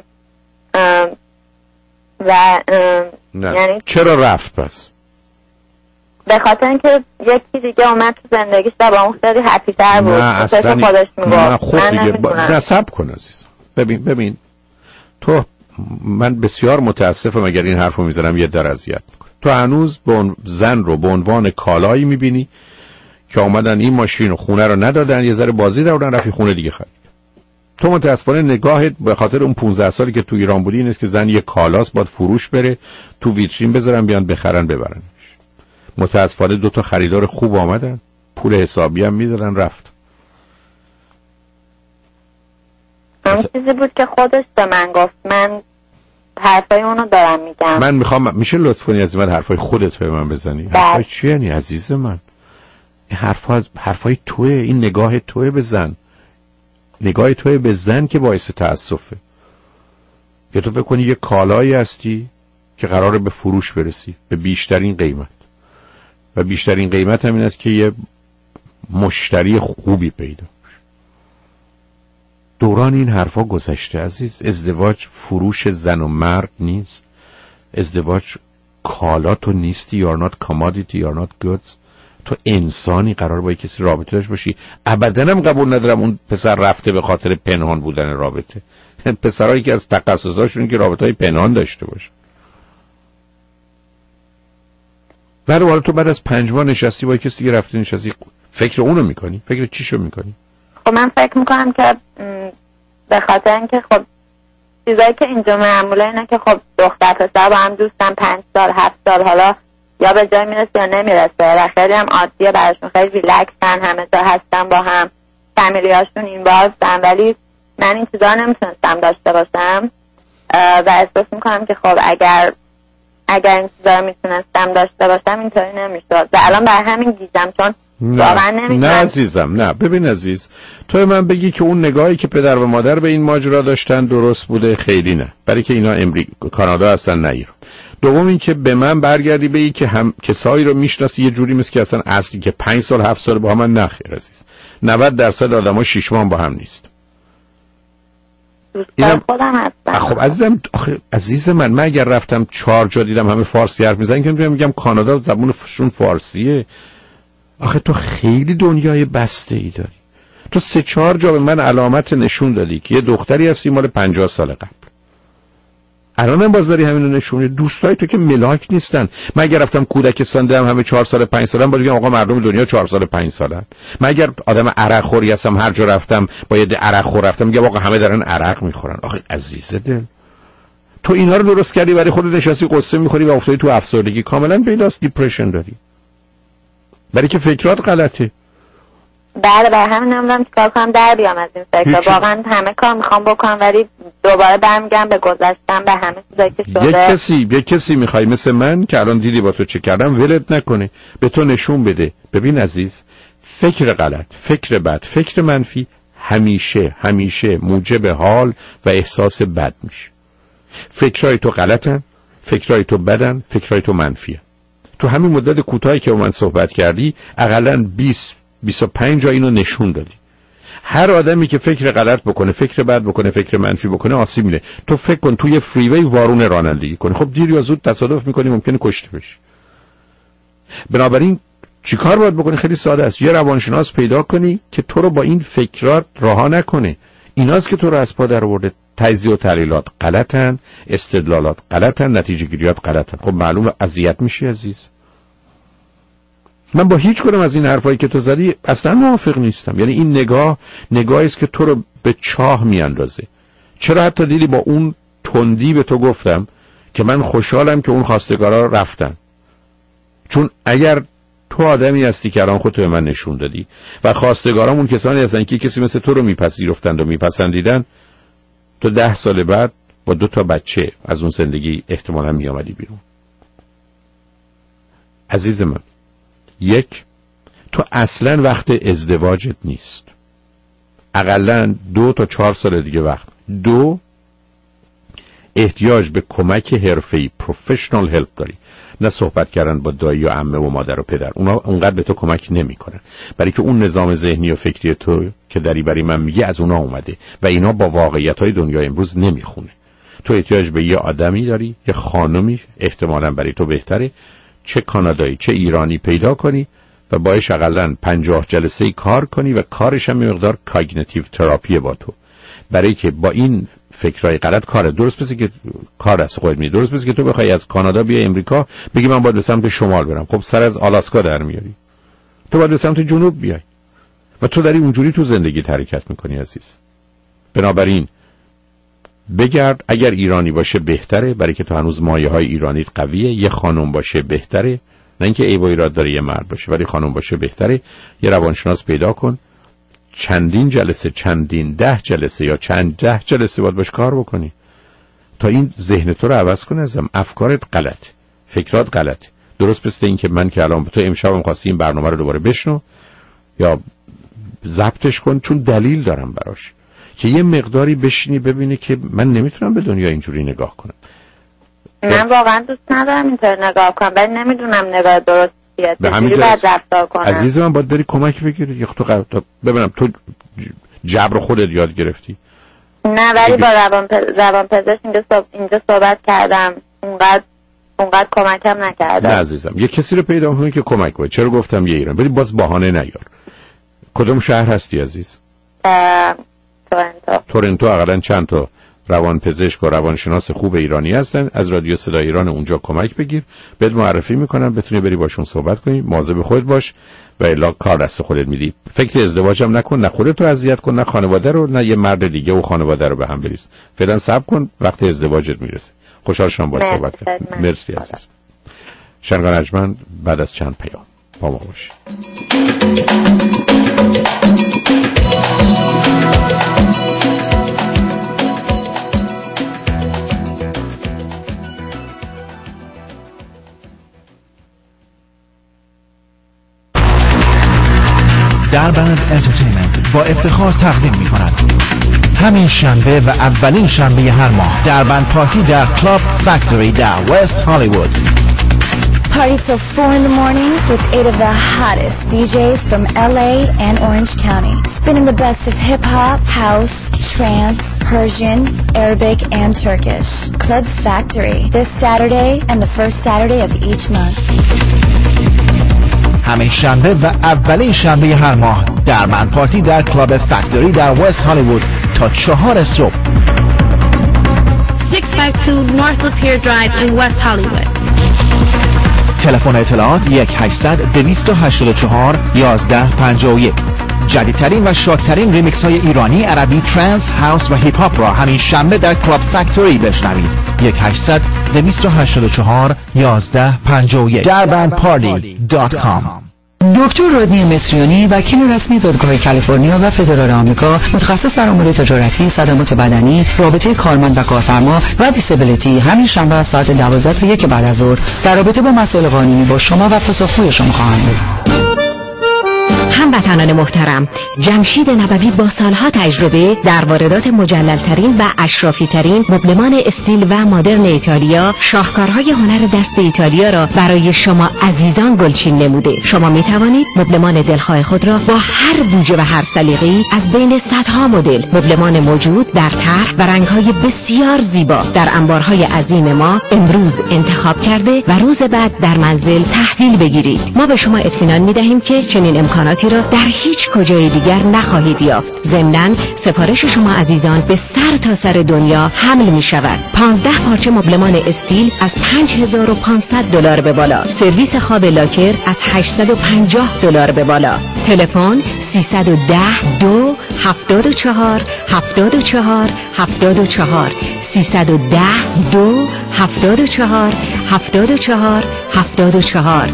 و نه. یعنی چرا رفت پس؟ به خاطر اینکه یکی دیگه اومد تو زندگیش و با اون خیلی هپی تر بود. نه اصلا خودش میگفت نه خود من دیگه با... نمیتونم. نصب کن عزیز. ببین ببین تو، من بسیار متاسفم اگر این حرفو میزنم یه در اذیت میکنه. تو هنوز با زن رو به عنوان کالایی میبینی که اومدن این ماشین و خونه رو ندادن، یه ذره بازی دادن رفتی خونه دیگه خرید. تو متاسفانه نگاهت به خاطر اون پانزده سالی که تو ایران بودی اینه که زن یه کالاست باید فروش بره تو ویترین بذارن بیان بخرن ببرن. متاسفانه دو تا خریدار خوب آمدن، پول حسابی هم میذارن رفت. همون چیزی بود که خودش به من گفت. من حرفای اونو دارم میگم. من میخوام میشه لطف کنی از من حرفای خودت به من بزنی؟ حرفای چی یعنی عزیز من؟ این حرفا حرفای توئه، این نگاه توئه به زن. نگاه توئه به زن که باعث تأسفه. که تو فکر کنی یه کالایی هستی که قراره به فروش برسی به بیشترین قیمت. و بیشترین قیمت هم این است که یه مشتری خوبی پیدا. دوران این حرفا گذشته عزیز. ازدواج فروش زن و مرد نیست. ازدواج کالا تو نیستی. You're not commodity, you're not goods. تو انسانی قرار با کسی رابطه داشت باشی. ابداً هم قبول ندارم اون پسر رفته به خاطر پنهان بودن رابطه. پسرایی که از تخصصاشون که رابطه‌های پنهان داشته باشه. برای حالا تو بعد از پنج ماه نشستی با کسی که رفته نشستی، فکر اونو میکنی؟ فکر چیشو میکنی؟ خب من فکر میکنم که به خاطر اینکه خب چیزایی که اینجا معموله اینه که خب دختر پسر با هم دوستن پنج سال هفت سال، حالا یا به جای میرسه یا نمیرسه و خیلی هم عادیه براشون، خیلی ریلکسن، همه جا هستن با هم، فامیلیاشون این بازن. ولی من این چیزا نمیتونستم داشته باشم و احساس میکنم که خب اگر اگر این چیزا میتونستم داشته باشم اینطوری نمیشد و الان بر همین گیجم، چون واقعا نمیتونم. نه عزیزم، نه. ببین عزیز، تو من بگی که اون نگاهی که پدر و مادر به این ماجرا داشتن درست بوده، خیلی نه، برای که اینا امریکا کانادا هستن نه ایران. دوم این که به من برگردی بگی که هم کسایی رو میشناسی یه جوری مثل که اصلا اصلی که پنج سال هفت سال با هم، نه خیر عزیز. نود درصد آدما شش ماه با هم نیست. اینم خودم هستم. خب عزیزم، آخه عزیز من، من اگر رفتم چهار جا دیدم همه فارسی حرف میزنن که میگم کانادا زبونشون فارسیه. آخه تو خیلی دنیای بسته ای داری. تو سه چهار جا به من علامت نشون دادی که یه دختری هستی مال پنجاه سال قبل. الانم باز داری همینو نشونه. دوستای تو که ملاک نیستن. من اگر رفتم کودکستان دیدم همه چهار سال پنج سالن، باید بگم آقا مردم دنیا چهار سال پنج سالن. من اگر آدم عرق خوری هستم، هر جا رفتم با یه عرق خور رفتم، میگم آقا همه دارن عرق میخورن. آخه عزیز دل، تو اینا رو درست کردی برای خودت، نشستی قصه میخوری و افتادی تو افسردگی. کاملا پیداست دیپرشن داری، برای که فکرات غلطه. بله، برای همین نمیدونم چیکار کنم در بیام از این فکر. واقعا همه کار میخوام بکنم ولی دوباره برمیگردم به گذشتم، به همه چیزایی که شده. یک کسی یک کسی میخوای مثل من که الان دیدی با تو چه کردم ولت نکنه، به تو نشون بده ببین عزیز، فکر غلط، فکر بد، فکر منفی همیشه همیشه موجب حال و احساس بد میشه. فکرای تو غلطن، فکرای تو بدن، فکرای تو منفیه. تو همین مدت کوتاهی که با من صحبت کردی حداقل بیست بیست و پنج جا اینو نشون دادی. هر آدمی که فکر غلط بکنه، فکر بد بکنه، فکر منفی بکنه، آسیب می‌بینه. تو فکر کن توی فریوی وارون رانندگی کنی، خب دیر یا زود تصادف می‌کنی، ممکنه کشته بشی. بنابراین چیکار باید بکنی؟ خیلی ساده است. یه روانشناس پیدا کنی که تو رو با این فکرات رها نکنه. ایناست که تو رو از پا درآورده. تجزیه و تحلیلات غلطن، استدلالات غلطن، نتیجه گیریات غلطن. خب معلومه اذیت میشی عزیز. من با هیچ کدوم از این حرفایی که تو زدی اصلا موافق نیستم. یعنی این نگاه نگاهی است که تو رو به چاه میاندازه. چرا حتی دیدی با اون تندی به تو گفتم که من خوشحالم که اون خواستگارا رفتن، چون اگر تو آدمی هستی که الان خودت به من نشون دادی و خواستگارامون کسانی هستن که کسی مثل تو رو میپذیرفتند و میپسندیدن، تو ده سال بعد با دو تا بچه از اون زندگی احتمالاً میامدی بیرون. عزیز من، یک، تو اصلا وقت ازدواجت نیست. اقلن دو تا چهار سال دیگه وقت. دو، احتیاج به کمک حرفه‌ای پروفشنال هلپ داری، نه صحبت کردن با دایی و عمه و مادر و پدر. اونا اونقدر به تو کمک نمیکنن، برای که اون نظام ذهنی و فکری تو که داری برای من میگی از اونا اومده و اینا با واقعیت‌های دنیای امروز نمیخونه. تو احتیاج به یه آدمی داری، یه خانمی احتمالاً برای تو بهتره، چه کانادایی چه ایرانی پیدا کنی و باهاش حداقل پنجاه جلسه کار کنی و کارش هم مقدار کاگنیتیو تراپی با تو، برای که با این فکرای غلط کار درست بشه که کار است خودت می درست بشه که تو بخوای از کانادا بیای امریکا بگی من باید به سمت شمال برم. خب سر از آلاسکا در میاری، تو باید به سمت جنوب بیای و تو داری اونجوری تو زندگی حرکت میکنی عزیز. بنابراین بگرد، اگر ایرانی باشه بهتره، برای که تو هنوز مایه های ایرانیت قویه. یه خانم باشه بهتره، نه اینکه ای و ایراد داره یه مرد باشه، ولی خانم باشه بهتره. یه روانشناس پیدا کن، چندین جلسه، چندین ده جلسه یا چند ده جلسه باید باش کار بکنی تا این ذهن تو رو عوض کنه. ازم افکارت غلط، فکرات غلط. درست مثل این که من که الان تو امشبم خواستی این برنامه رو دوباره بشنو یا ضبطش کن، چون دلیل دارم براش که یه مقداری بشینی ببینی که من نمیتونم به دنیا اینجوری نگاه کنم. من واقعا دوست ندارم اینطور نگاه کنم، ولی نمیدونم نگاه درست شخصیت به چجوری باید رفتار کنم. عزیز من باید بری کمک بگیری یا تو قرار ببینم تو جبر خودت یاد گرفتی؟ نه ولی با روان روان پزشک اینجا صحبت اینجا صحبت کردم، اونقدر اونقدر کمکم نکرده. نه عزیزم یه کسی رو پیدا کنی که کمک کنه. چرا گفتم یه ایران؟ ولی باز بهانه نیار. کدوم شهر هستی عزیز؟ تورنتو. تورنتو اقلا چند تا روانپزشک و روانشناس خوب ایرانی هستن، از رادیو صدای ایران اونجا کمک بگیر، بهت معرفی میکنن، بتونی بری باشون صحبت کنی، مواظب خودت باش و الا کار دست خودت میدی. فکر ازدواجم نکن، نه خودت رو اذیت کن، نه خانواده رو، نه یه مرد دیگه و خانواده رو به هم بریز. فعلا صبر کن، وقت ازدواجت میرسه. خوشحال شدم باهات صحبت کردم. مرسی عزیز. شنگان اجمن بعد از چند پیام با ما باش. دربند انترتینمنت با افتخار تقدیم می کند همین شنبه و اولین شنبه هر ماه دربند پارتی در کلاب فکتوری در وست هالیوود. Party till four in the morning with eight of the hottest D Js from L A and Orange County. Spinning the best of hip-hop, house, trance, Persian, Arabic, and Turkish. Club Factory this Saturday and the first Saturday of each month. همین شنبه و اولین شنبه هر ماه دربند پارتی در کلاب فکتوری در وست هالیوود تا چهار صبح. six fifty-two North Lapeer Drive in West Hollywood. تلفن اطلاعات یک هشتصد دویست و هشتاد و چهار یازده پنجاه و یک. جدیدترین و شادترین ریمیکس های ایرانی، عربی، ترانس، هاوس و هیپ هاپ را همین شنبه در کلاب فکتوری بشنوید. یک هشتصد دویست و هشتاد و چهار یازده پنجاه و یک. دربند پارتی دات کام. دکتر رودنی مصریانی، وکیل رسمی دادگاه کالیفرنیا و فدرال آمریکا، متخصص در امور تجارتی، صدمات بدنی، رابطه کارمند و کارفرما و دیسابیلیتی، همین شنبه از ساعت دوازده تا یک بعد از ظهر در رابطه با مسائل قانونی با شما و پاسخگوی شما خواهند بود. هموطنان محترم، جمشید نبوی با سالها تجربه در واردات مجللترین و اشرافیترین مبلمان استیل و مدرن ایتالیا، شاهکارهای هنر دست ایتالیا را برای شما عزیزان گلچین نموده. شما می توانید مبلمان دلخواه خود را با هر بوجه و هر سلیقه‌ای از بین صدها مدل مبلمان موجود در طرح و رنگ‌های بسیار زیبا در انبارهای عظیم ما امروز انتخاب کرده و روز بعد در منزل تحویل بگیرید. ما به شما اطمینان می‌دهیم که چنین امکاناتی را در هیچ کجای دیگر نخواهید یافت. ضمناً سفارش شما عزیزان به سر تا سر دنیا حمل می شود. پانزده پارچه مبلمان استیل از پنج هزار و پانصد دلار به بالا. سرویس خواب لاکر از هشتصد و پنجاه دلار به بالا. تلفن سیصد و ده دو هفتاد و چهار هفتاد و چهار هفتاد و چهار سیصد و ده دو هفتاد و چهار هفتاد و چهار هفتاد و چهار.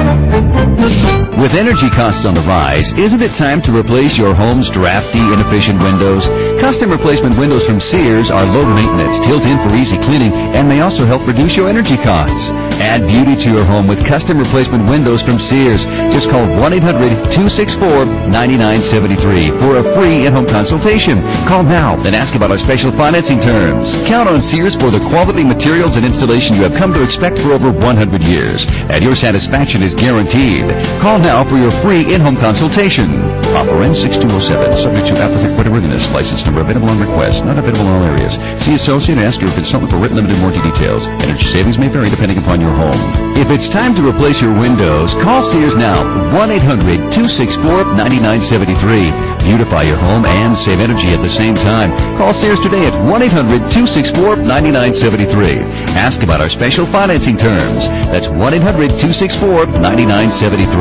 With energy costs on the rise, isn't it time to replace your home's drafty, inefficient windows? Custom replacement windows from Sears are low maintenance, tilt-in for easy cleaning, and may also help reduce your energy costs. Add beauty to your home with custom replacement windows from Sears. Just call one eight hundred two six four nine nine seven three for a free in-home consultation. Call now and ask about our special financing terms. Count on Sears for the quality materials and installation you have come to expect for over one hundred years, and your satisfaction is guaranteed. Call now for your free in-home consultation. Offer ends six two oh seven, subject to applicant creditworthiness. License number available on request, not available in all areas. See associate and ask your consultant for written limited warranty details. Energy savings may vary depending upon your home. If it's time to replace your windows, call Sears now. one eight hundred two six four nine nine seven three. Beautify your home and save energy at the same time. Call Sears today at one eight hundred two six four nine nine seven three. Ask about our special financing terms. That's one eight hundred two six four nine nine seven three.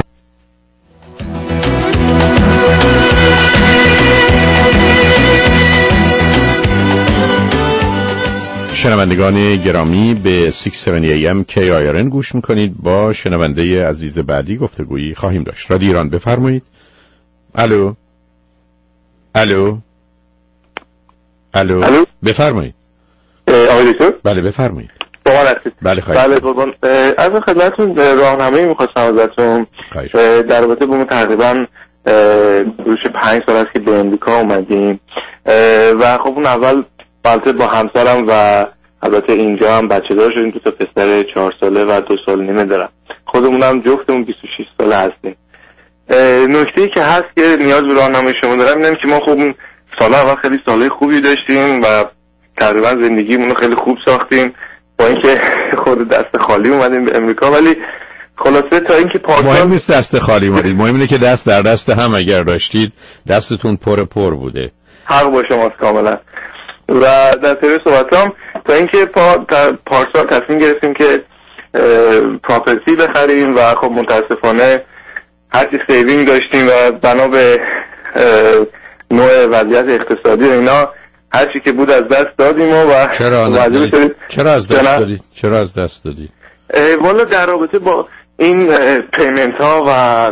شنوندگان گرامی به ششصد و هفتاد ای ام کی آی آر ان گوش میکنید. با شنونده عزیز بعدی گفتگویی خواهیم داشت. رادیو ایران بفرمایید. الو الو الو, الو؟ بفرمایید. آقای دکتر؟ بله بفرمایید. باور هستید؟ بله خواهید. بله قربان. از خدمتتون راهنمایی می‌خواستم ازتون در رابطه با تقریبا روش پنج سال است که به امریکا اومدیم و خب اون اول البته با همسرم و البته اینجا هم بچه دار شدیم، دو تا پسر چهار ساله و دو سال نیمه دارم. خودمونم جفتمون بیست و شش ساله هستیم. نکته‌ای که هست که نیاز به راهنمایی شما دارم اینه که ما خب سال اول خیلی سالهای خوبی داشتیم و تقریبا زندگیمون رو خیلی خوب ساختیم با اینکه خود دست خالی اومدیم به امریکا، ولی خلاصه تا اینکه پارسال مهم نیست دست خالی اومدید، مهم اینه که دست در دست هم اگر داشتید دستتون پر پر بوده. حق با شماست کاملا. و در طول صحبتام تا اینکه پا پارسال تصمیم گرفتیم که پراپرتی بخریم و خب متاسفانه هرچی سیوینگ داشتیم و بنا به نوع وضعیت اقتصادی و اینا هرچی که بود از دست دادیم و چرا چرا از دست دادی؟ چرا از دست دادی؟ والا در رابطه با این پیمنت ها و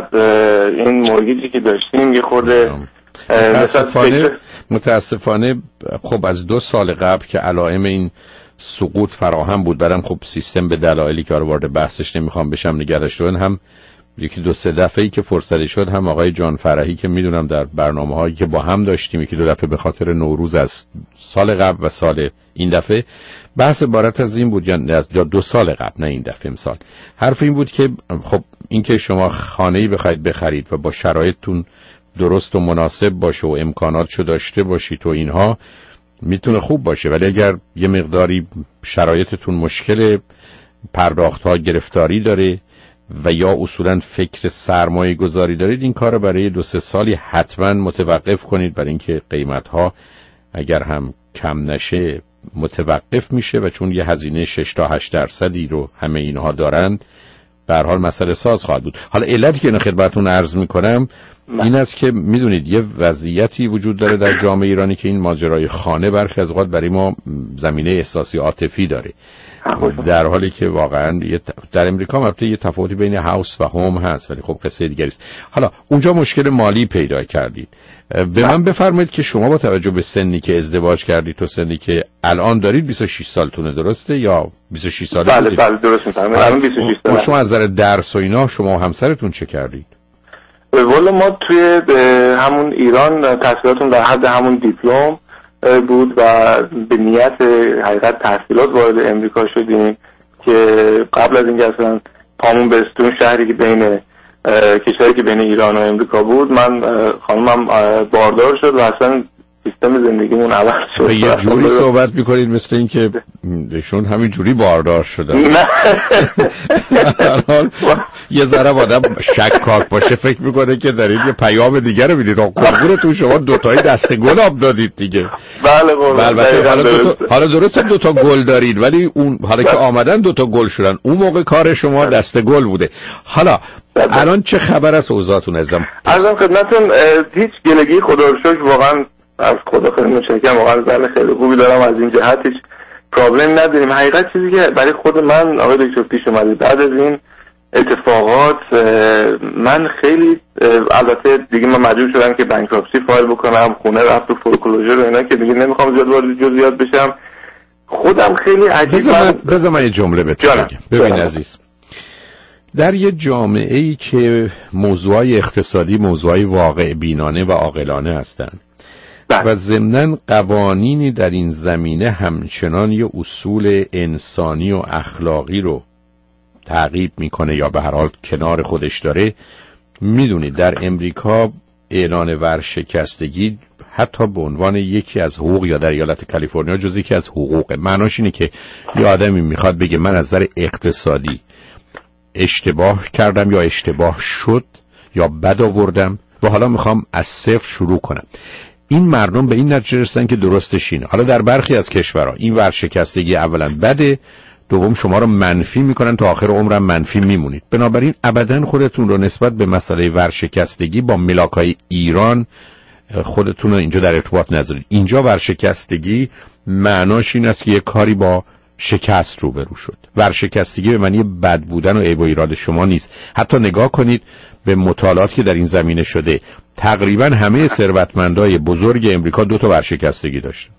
این مورگیجی که داشتیم یه خورده متاسفانه متاسفانه خب از دو سال قبل که علائم این سقوط فراهم بود، بعدم خب سیستم به دلایلی که وارد بحثش نمیخوام بشم نگه داشتن، هم یکی دو سه دفعه‌ای که فرصتی شد هم آقای جان فرحی که میدونم در برنامه‌هایی که با هم داشتیم یکی دو دفعه به خاطر نوروز از سال قبل و سال این دفعه بحث عبارت از این بود، یا دو سال قبل نه این دفعه امسال، حرف این بود که خب اینکه شما خانه‌ای بخواید بخرید و با شرایطتون درست و مناسب باشه و امکاناتشو داشته باشید و اینها میتونه خوب باشه، ولی اگر یه مقداری شرایطتون مشکل پرداخت‌ها گرفتاری داره و یا اصولا فکر سرمایه گذاری دارید، این کار رو برای دو سه سالی حتما متوقف کنید، برای اینکه قیمت‌ها اگر هم کم نشه متوقف میشه و چون یه هزینه شش تا هشت درصدی رو همه اینها دارند به هر حال مسئله ساز خواهد بود. حالا علتی که اینو خدمتتون عرض میکنم این است که میدونید یه وضعیتی وجود داره در جامعه ایرانی که این ماجرای خانه برخی از اوقات برای ما زمینه احساسی عاطفی داره، در حالی که واقعا در امریکا البته یه تفاوتی بین هاوس و هوم هست، ولی خب قصه دیگری است. حالا اونجا مشکل مالی پیدا کردید، به من بفرمایید که شما با توجه به سنی که ازدواج کردید تو سنی که الان دارید بیست و شش سالتونه درسته یا بیست و شش ساله؟ بله بله درست می‌فرمایید. الان بیست و شش ساله. شما از نظر درس و اینا شما و همسرتون چه کردید؟ والا ما توی همون ایران تحصیلاتون در حد همون دیپلم بود و به نیت حقیقت تحصیلات وارد امریکا شدیم که قبل از اینکه اصلا پامون بستون شهری که بین کشوری که بین ایران و امریکا بود، من خانمم باردار شد و اصلا سیستم زندگیمون عوض شد. یه جوری صحبت میکنید مثل این که ایشون همین جوری باردار شدن. نه یه ذره آدم شکاک باشه فکر میکنه که دارید یه پیام دیگه رو میدید. قربونتون شما دوتایی دسته گل آب دادید دیگه. بله قربون. حالا درست دوتا گل دارید ولی اون حالا که آمدن دوتا گل شدن، اون موقع کار شما دسته گل بوده. حالا الان چه خبر از اوضاعتون ازم؟ ازم خدمتتون هیچ گلگی خدا رو شکر واقعا از خدا خیلی متشکرم، واقعا زن خیلی خوبی دارم، از این جهت هیچ پرابلم نداریم. حقیقت چیزی که برای خود من آقای دکتر پیش اومده بعد از این اتفاقات، من خیلی البته دیگه من مجبور شدم که بانکراپسی فایل بکنم، خونه رفت تو فورکلوزر و اینا که دیگه نمیخوام زیاد وارد جزئیات بشم. خودم خیلی عجیب بذار من یه جمله بهتون بگم. ببین عزیز، در یه جامعه ای که موضوعای اقتصادی موضوعای واقع بینانه و عاقلانه هستند و ضمناً قوانینی در این زمینه همچنان یه اصول انسانی و اخلاقی رو تعقیب میکنه یا به هر حال کنار خودش داره، میدونید در امریکا اعلان ورشکستگی حتی به عنوان یکی از حقوق یا در ایالت کالیفرنیا جز یکی از حقوق، معناش اینه که یه آدمی میخواد بگه من از نظر اقتصادی اشتباه کردم یا اشتباه شد یا بد آوردم و حالا میخوام از صفر شروع کنم. این مردم به این نتیجه رسیدن که درستش اینه. حالا در برخی از کشورها این ورشکستگی اولا بده، دوم شما رو منفی میکنن تا آخر عمرم منفی میمونید. بنابراین ابداً خودتون رو نسبت به مسئله ورشکستگی با ملاکای ایران خودتون رو اینجا در ارتباط نذارید. اینجا ورشکستگی معناش این است که یه کاری با شکست روبرو شد. ورشکستگی به معنی بد بودن و عیب و ایراد شما نیست. حتی نگاه کنید به مطالعاتی که در این زمینه شده، تقریبا همه ثروتمندای بزرگ امریکا دو تا ورشکستگی داشتن.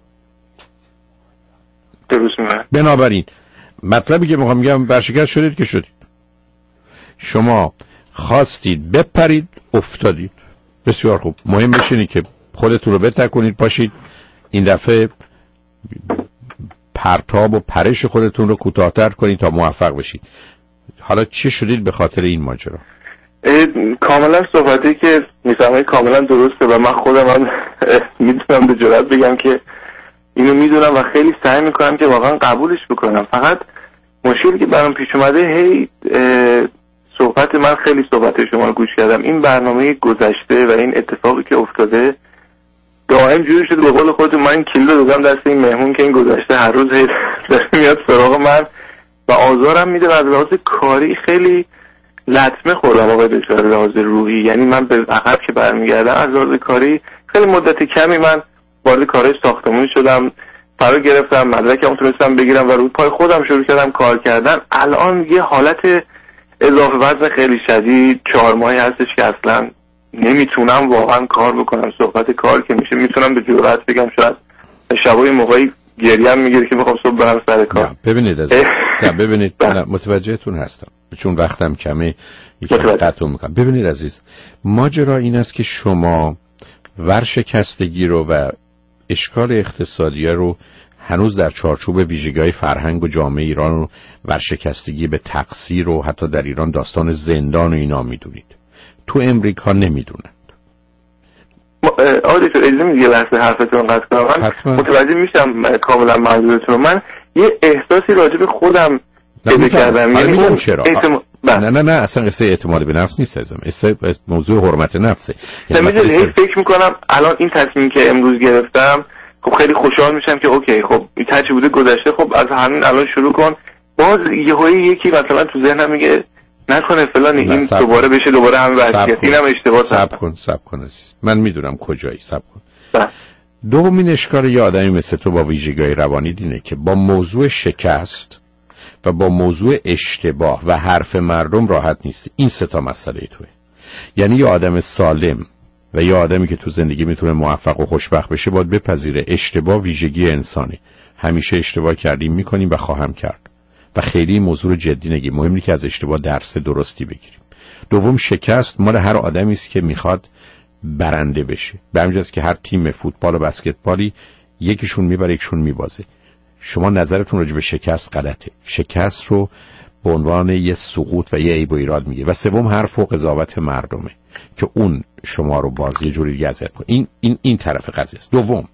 درست. بنابراین مطلبی که میخوام بگم، ورشکست شدید که شدید، شما خواستید بپرید افتادید. بسیار خوب، مهم بشینید که خودتون رو بتکنید پاشید. این دفعه پرتاب و پرش خودتون رو کوتاه‌تر کنید تا موفق بشید. حالا چی شدید به خاطر این ماجرا؟ کاملا صحبتی که میفهمید کاملا درسته و من خودم هم میتونم به جرات بگم که اینو میدونم و خیلی سعی میکنم که واقعا قبولش بکنم. فقط مشکلی که برام پیش اومده، هی صحبت من خیلی صحبت شما رو گوش کردم، این برنامه گذشته و این اتفاقی که افتاده دائم جوری شده به قول خودتون من کلید دادم دست این مهمون که این گذشته هر روز هی داره میاد سراغ من و آزارم میده و از لحاظ کاری خیلی لطمه خوردم آقای دکتر. لحاظ روحی یعنی من به عقب که برمیگردم از لحاظ کاری خیلی مدت کمی من وارد کارهای ساختمانی شدم، فرا گرفتم، مدرکم تونستم بگیرم و روی پای خودم شروع کردم کار کردن. الان یه حالت اضافه وزن خیلی شدید چهار ماهی هستش که اصلا نمیتونم واقعا کار بکنم. صحبت کار که میشه میتونم به جرئت بگم شاید شبای موقعی گریم میگیره که میخوام صبح برم سر کار. ببینید از نه ببینید نه متوجهتون هستم چون وقتم کمه یکی قطعتون میکنم. ببینید عزیز، ماجرا این است که شما ورشکستگی رو و اشکال اقتصادی رو هنوز در چارچوب ویژگی‌های فرهنگ و جامعه ایران رو ورشکستگی به تقصیر و حتی در ایران داستان زندان و اینا میدونید. تو امریکا نمیدونند. آقای دکتر اجازه میدید یه لحظه حرفتون قطع کنم؟ من متوجه میشم کاملا منظورتون. من یه احساسی راجع به خودم پیدا کردم. یعنی اون چرا؟ اعتم... نه نه نه اصلا قصه اعتماد به نفس نیست ازم. قصه موضوع حرمت نفسه. یعنی میدونی هی فکر میکنم الان این تصمیمی که امروز گرفتم خب خیلی خوشحال میشم که اوکی خب این تجربه بوده گذشته، خب از همین الان شروع کن. باز یهویی یکی مثلا تو ذهنم میگه نکنه فلان این دوباره بشه دوباره هم وضعیت اینم اشتباه صبر کن صبر کن عزیز. من میدونم کجایی. صبر کن. دومین اشکال یه آدمی مثل تو با ویژگی‌های روانی اینه که با موضوع شکست و با موضوع اشتباه و حرف مردم راحت نیستی. این سه تا مسئله توئه. یعنی یه آدم سالم و یه آدمی که تو زندگی میتونه موفق و خوشبخت بشه باید بپذیره اشتباه ویژگی انسانی. همیشه اشتباه کردیم میکنیم و خواهم کرد و خیلی موضوع رو جدی نگیم. مهم اینه که از اشتباه درس درستی بگیریم. دوم شکست مال هر آدمی است که میخواد برنده بشه. به همین جاست که هر تیم فوتبال و بسکتبالی یکیشون میبره یکیشون میبازه. شما نظرتون راجع به شکست غلطه. شکست رو به عنوان یه سقوط و یه عیب و ایراد میگه. و سوم حرف و قضاوت مردمه که اون شما رو باز یه جوری دیگه اذیت کنه. این این این طرف قضیه است. دوم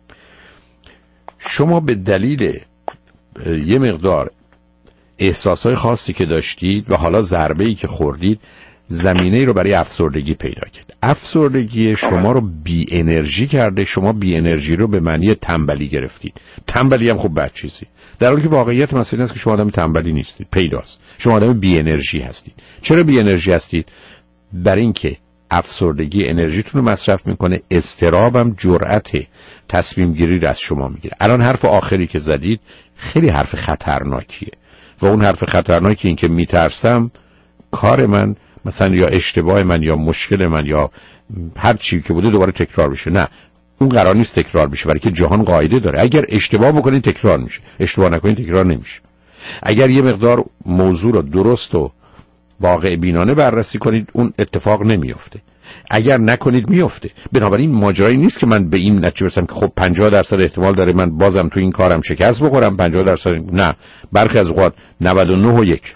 شما به دلیل یه مقدار احساسای خاصی که داشتید و حالا ضربه‌ای که خوردید زمینه‌ای رو برای افسردگی پیدا کرد. افسردگی شما رو بی انرژی کرده. شما بی انرژی رو به معنی تنبلی گرفتید. تنبلی هم خب بد چیزی، در حالی که واقعیت مسئله است که شما آدم تنبلی نیستید. پیداست شما آدم بی انرژی هستید. چرا بی انرژی هستید؟ برای اینکه افسردگی انرژیتون رو مصرف میکنه، اضطرابم جرأت تصمیم گیری رو از شما میگیره. الان حرف آخری که زدید خیلی حرف خطرناکیه و اون حرف خطرناکی این که میترسم کار من مثلا یا اشتباه من یا مشکل من یا هر چی که بوده دوباره تکرار بشه. نه، اون قرار نیست تکرار بشه، برای که جهان قاعده داره اگر اشتباه بکنید تکرار میشه، اشتباه نکنید تکرار نمیشه. اگر یه مقدار موضوع رو درست و واقع بینانه بررسی کنید اون اتفاق نمیافته، اگر نکنید میافته. بنابراین ماجرایی نیست که من به این نتیجه برسم که خب پنجاه درصد احتمال داره من بازم تو این کارم شکست بخورم، پنجاه درصد نه. برخی از اوقات نود و نه و یک.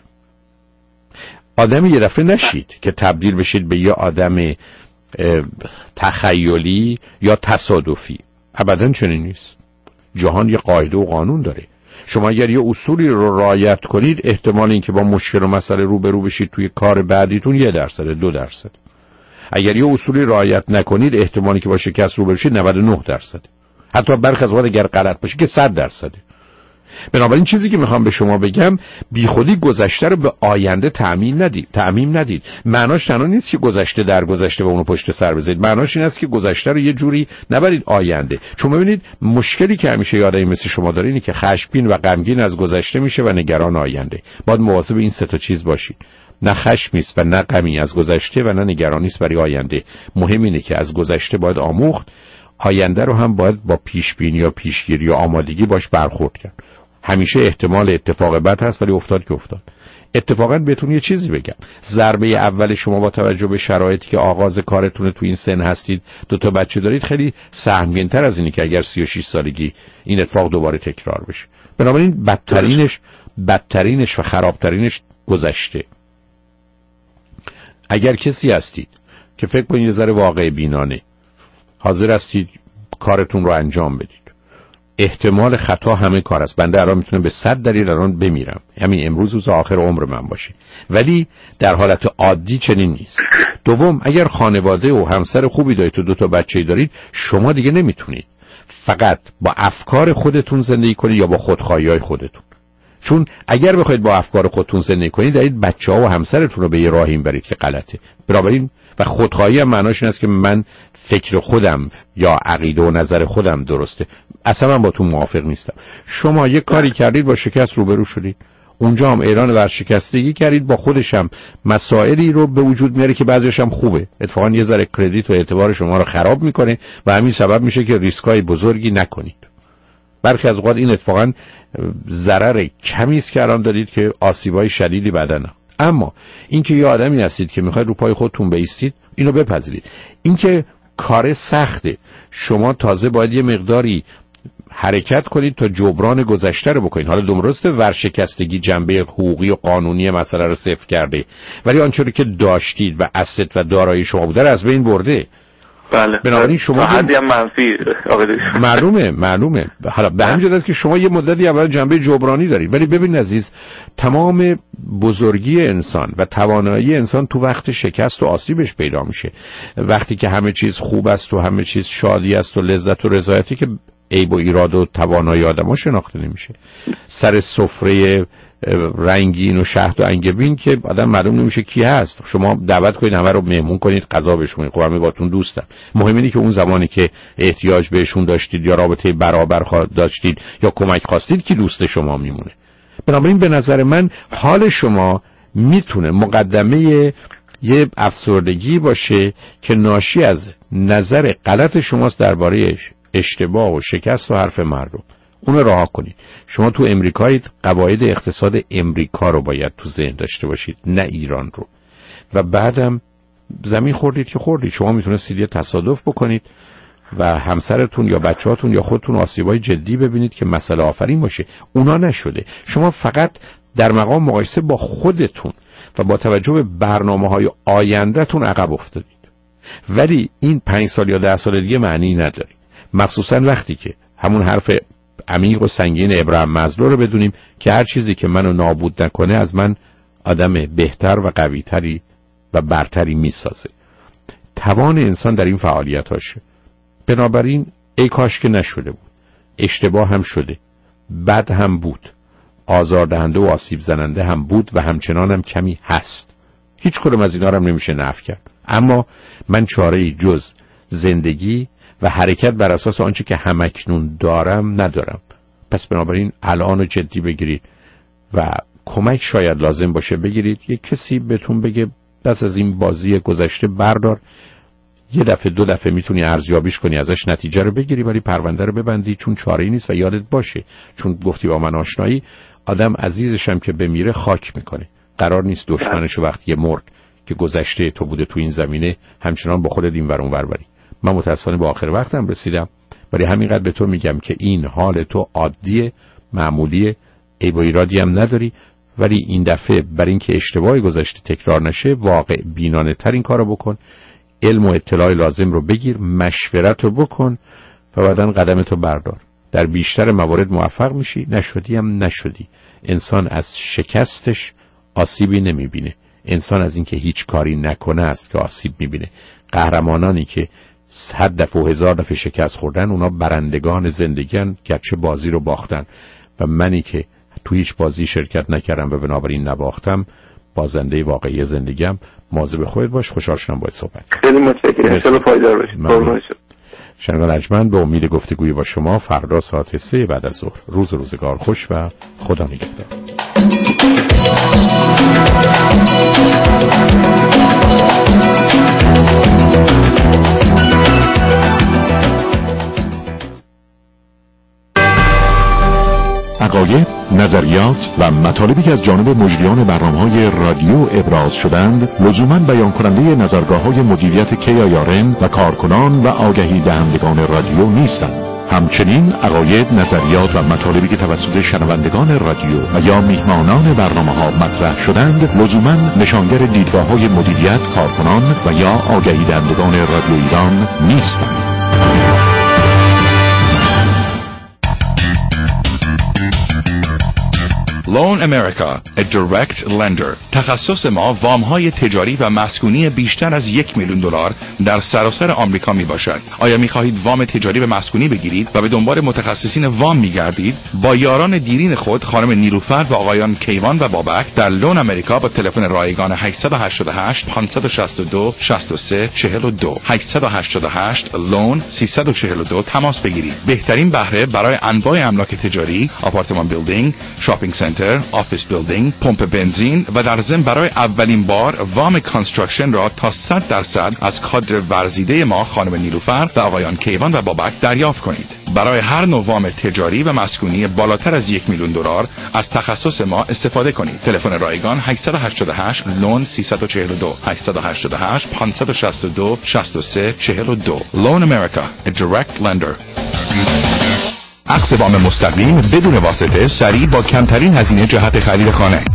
آدمی یه دفعه نشید که تبدیل بشید به یه آدم تخیلی یا تصادفی. ابداً چنین نیست. جهان یه قاعده و قانون داره. شما اگر یه اصولی رو رعایت کنید احتمال این که با مشکل و مسئله روبرو بشید توی کار بعدیتون یه درصد دو درصد. اگر یه اصولی رعایت نکنید احتمالی که با شکست روبرو بشید نود و نه درصد. حتی برخی از اوقات اگر غلط باشه که صد درصده. بنابراین چیزی که میخوام به شما بگم، بیخودی گذشته رو به آینده تعمیم ندید. تعمیم ندید. معناش تنها نیست که گذشته در گذشته و اونو پشت سر بذارید. معناش این است که گذشته رو یه جوری نبرید آینده. چون ببینید مشکلی که همیشه یه آدمی مثل شما داره اینه که خشمگین و غمگین از گذشته میشه و نگران آینده. باید مواظب این سه تا چیز باشید. نه خشمی است و نه غمی از گذشته و نه نگرانی است برای آینده. مهم اینه که از گذشته باید آموخت، آینده رو هم باید با پیش بینی یا پیشگیری یا آمادگی باش برخورد کرد. همیشه احتمال اتفاق بد هست ولی افتاد که افتاد. اتفاقا بهتون یه چیزی بگم، ضربه اول شما با توجه به شرایطی که آغاز کارتون تو این سن هستید، دو تا بچه دارید، خیلی سهمگین‌تر از اینی که اگر سی و شش سالگی این اتفاق دوباره تکرار بشه. بنابراین بدترینش بدترینش و خرابترینش گذشته. اگر کسی هستید که فکر کنید یه ذره واقع بینانه حاضر هستید کارتون رو انجام بدید، احتمال خطا همه کار است. بنده الان میتونم به صد دلیل الان بمیرم، همین امروز روز آخر عمر من باشه، ولی در حالت عادی چنین نیست. دوم، اگر خانواده و همسر خوبی دارید و دو تا بچه‌ای دارید، شما دیگه نمیتونید فقط با افکار خودتون زندگی کنید یا با خودخواهی‌های خودتون. چون اگر بخواید با افکار خودتون زندگی کنید، دارید بچه‌ها و همسرتون رو به یه راهی میبرید که غلطه. بنابراین و خودخواهی هم معناش این است که من فکر خودم یا عقیده و نظر خودم درسته. اصلا من با تو موافق نیستم. شما یه کاری کردید با شکست روبرو شدید، اونجا هم اعلان ورشکستگی کردید، با خودش هم مسائلی رو به وجود میاره که بعضیش هم خوبه، اتفاقا یه ذره کردیت و اعتبار شما رو خراب میکنه و همین سبب میشه که ریسکای بزرگی نکنید. برخی از اوقات این اتفاقا ضرر کمی است که الان دارید که آسیبای شدیدی بعداً. اما اینکه یه آدمی هستید که میخواید رو پای خودتون بایستید، اینو بپذیرید. اینکه کار سخته، شما تازه باید یه مقداری حرکت کنید تا جبران گذشته رو بکنید. حالا درسته ورشکستگی جنبه حقوقی و قانونی مسئله رو صفر کرده، ولی آنچه که داشتید و اسست و دارایی شما بوده رو از بین برده. بله. بنابراین شما حدی هم منفی معلومه معلومه حالا به همین جهت است که شما یه مدتی اول جنبه جبرانی دارید، ولی ببین عزیز، تمام بزرگی انسان و توانایی انسان تو وقت شکست و آسیبش پیدا میشه. وقتی که همه چیز خوب است و همه چیز شادی است و لذت و رضایتی، که عیب و ایراد و توانایی آدم‌ها شناخته نمیشه. سر سفره رنگین و شهد و انگبین که آدم معلوم نمیشه کی هست. شما دعوت کنید همه رو مهمون کنید، غذا بهشون بدید، خب همه باهاتون دوستن. مهم اینه که اون زمانی که احتیاج بهشون داشتید یا رابطه برابر داشتید یا کمک خواستید که دوست شما میمونه. بنابراین به نظر من حال شما میتونه مقدمه یه افسردگی باشه که ناشی از نظر غلط شماست درباره اشتباه و شکست و حرف مردم. اون رو رها کنید. شما تو امریکایید، قواعد اقتصاد امریکا رو باید تو ذهن داشته باشید، نه ایران رو. و بعدم زمین خوردید که خوردید. شما میتونستید یه تصادف بکنید و همسرتون یا بچه‌هاتون یا خودتون آسیبای جدی ببینید که مسئله آفرین باشه. اونا نشده. شما فقط در مقام مقایسه با خودتون و با توجه به برنامه‌های آینده‌تون عقب افتادید. ولی این پنج سال یا ده سال دیگه معنی نداره. مخصوصا وقتی که همون حرف عمیق و سنگین ابراهیم مازلو رو بدونیم که هر چیزی که منو نابود نکنه از من آدم بهتر و قویتری و برتری میسازه. توان انسان در این فعالیت هاشه. بنابراین ای کاش که نشده بود. اشتباه هم شده، بد هم بود، آزاردهنده و آسیب زننده هم بود و همچنان هم کمی هست. هیچ کدوم از اینا رو هم نمیشه نفی کرد. اما من چاره‌ای جز زندگی و حرکت بر اساس آنچه که همکنون دارم ندارم. پس بنابراین الان رو جدی بگیرید و کمک شاید لازم باشه بگیرید. یک کسی بهتون بگه دست از این بازی گذشته بردار، یه دفعه دو دفعه میتونی ارزیابیش کنی، ازش نتیجه رو بگیری، ولی پرونده رو ببندی، چون چاره‌ای نیست. و یادت باشه، چون گفتی با من آشنایی، آدم عزیزش هم که بمیره خاک میکنه. قرار نیست دشمنش وقتی مرد که گذشته تو بوده تو این زمینه همچنان با خودت این ور اون ور بری. من متاسفانه به آخر وقتم رسیدم، ولی همینقدر به تو میگم که این حال تو عادیه، معمولیه، عیب و ایرادی هم نداری، ولی این دفعه برای اینکه اشتباه گذشته تکرار نشه واقع بینانه تر این کارو بکن، علم و اطلاع لازم رو بگیر، مشورت رو بکن و بعدن قدمتو بردار. در بیشتر موارد موفق میشی، نشدی هم نشدی. انسان از شکستش آسیبی نمیبینه، انسان از اینکه هیچ کاری نکنه است که آسیب میبینه. قهرمانانی که صد دفعه و هزار دفعه شکست خوردن، اونا برندگان زندگیان، گرچه بازی رو باختن. و منی که تو هیچ بازی شرکت نکردم و بنابراین نباختم، بازنده واقعی زندگیم. مواظب خودت باش. خوشحال شدم باهات صحبت. خیلی متشکرم. خیلی پایدار باشید. شنوان ارجمند، به امید گفتگوی با شما فردا ساعت سه بعد از ظهر. روز روزگار خوش و خدا نگهدار. عقاید، نظریات و مطالبی که از جانب مجریان برنامه‌های رادیو ابراز شدند لزوماً بیان کننده نظرگاه‌های مدیریت کی آی آر ام و کارکنان و آگهی دهندگان رادیو نیستند. همچنین عقاید، نظریات و مطالبی که توسط شنوندگان رادیو و یا میهمانان برنامه‌ها مطرح شدند لزوماً نشانگر دیدگاه‌های مدیریت، کارکنان و یا آگهی دهندگان رادیو ایران نیستند. Loan America, a direct lender. تخصص ما وام‌های تجاری و مسکونی بیشتر از یک میلیون دلار در سراسر آمریکا می باشد. آیا می خواهید وام تجاری و مسکونی بگیرید و به دنبال متخصصین وام می گردید؟ با یاران دیرین خود خانم نیلوفر و آقایان کیوان و بابک در لون امریکا با تلفن رایگان هشت هشت هشت پنج شش دو شش سه چهار دو هشت هشت هشت لون سیصد و چهل و دو تماس بگیرید. بهترین بهره برای انواع املاک تجاری، آپارتمان بیلدینگ، شاپینگ سنتر، آفیس بیلدینگ، پمپ بنزین و در ضمن برای اولین بار وام کانستراکشن را تا صد درصد از کادر ورزیده ما خانم نیلوفر و آقایان کیوان و بابک دریافت کنید. برای هر نوع وام تجاری و مسکونی بالاتر از یک میلیون دلار از تخصص ما استفاده کنید. تلفن رایگان هشت هشت هشت لون سیصد و چهل و دو هشت هشت هشت پنج شش دو شش سه چهار دو Loan America, a direct lender. اخذ وام مستقیم بدون واسطه، سریع با کمترین هزینه جهت خرید خانه.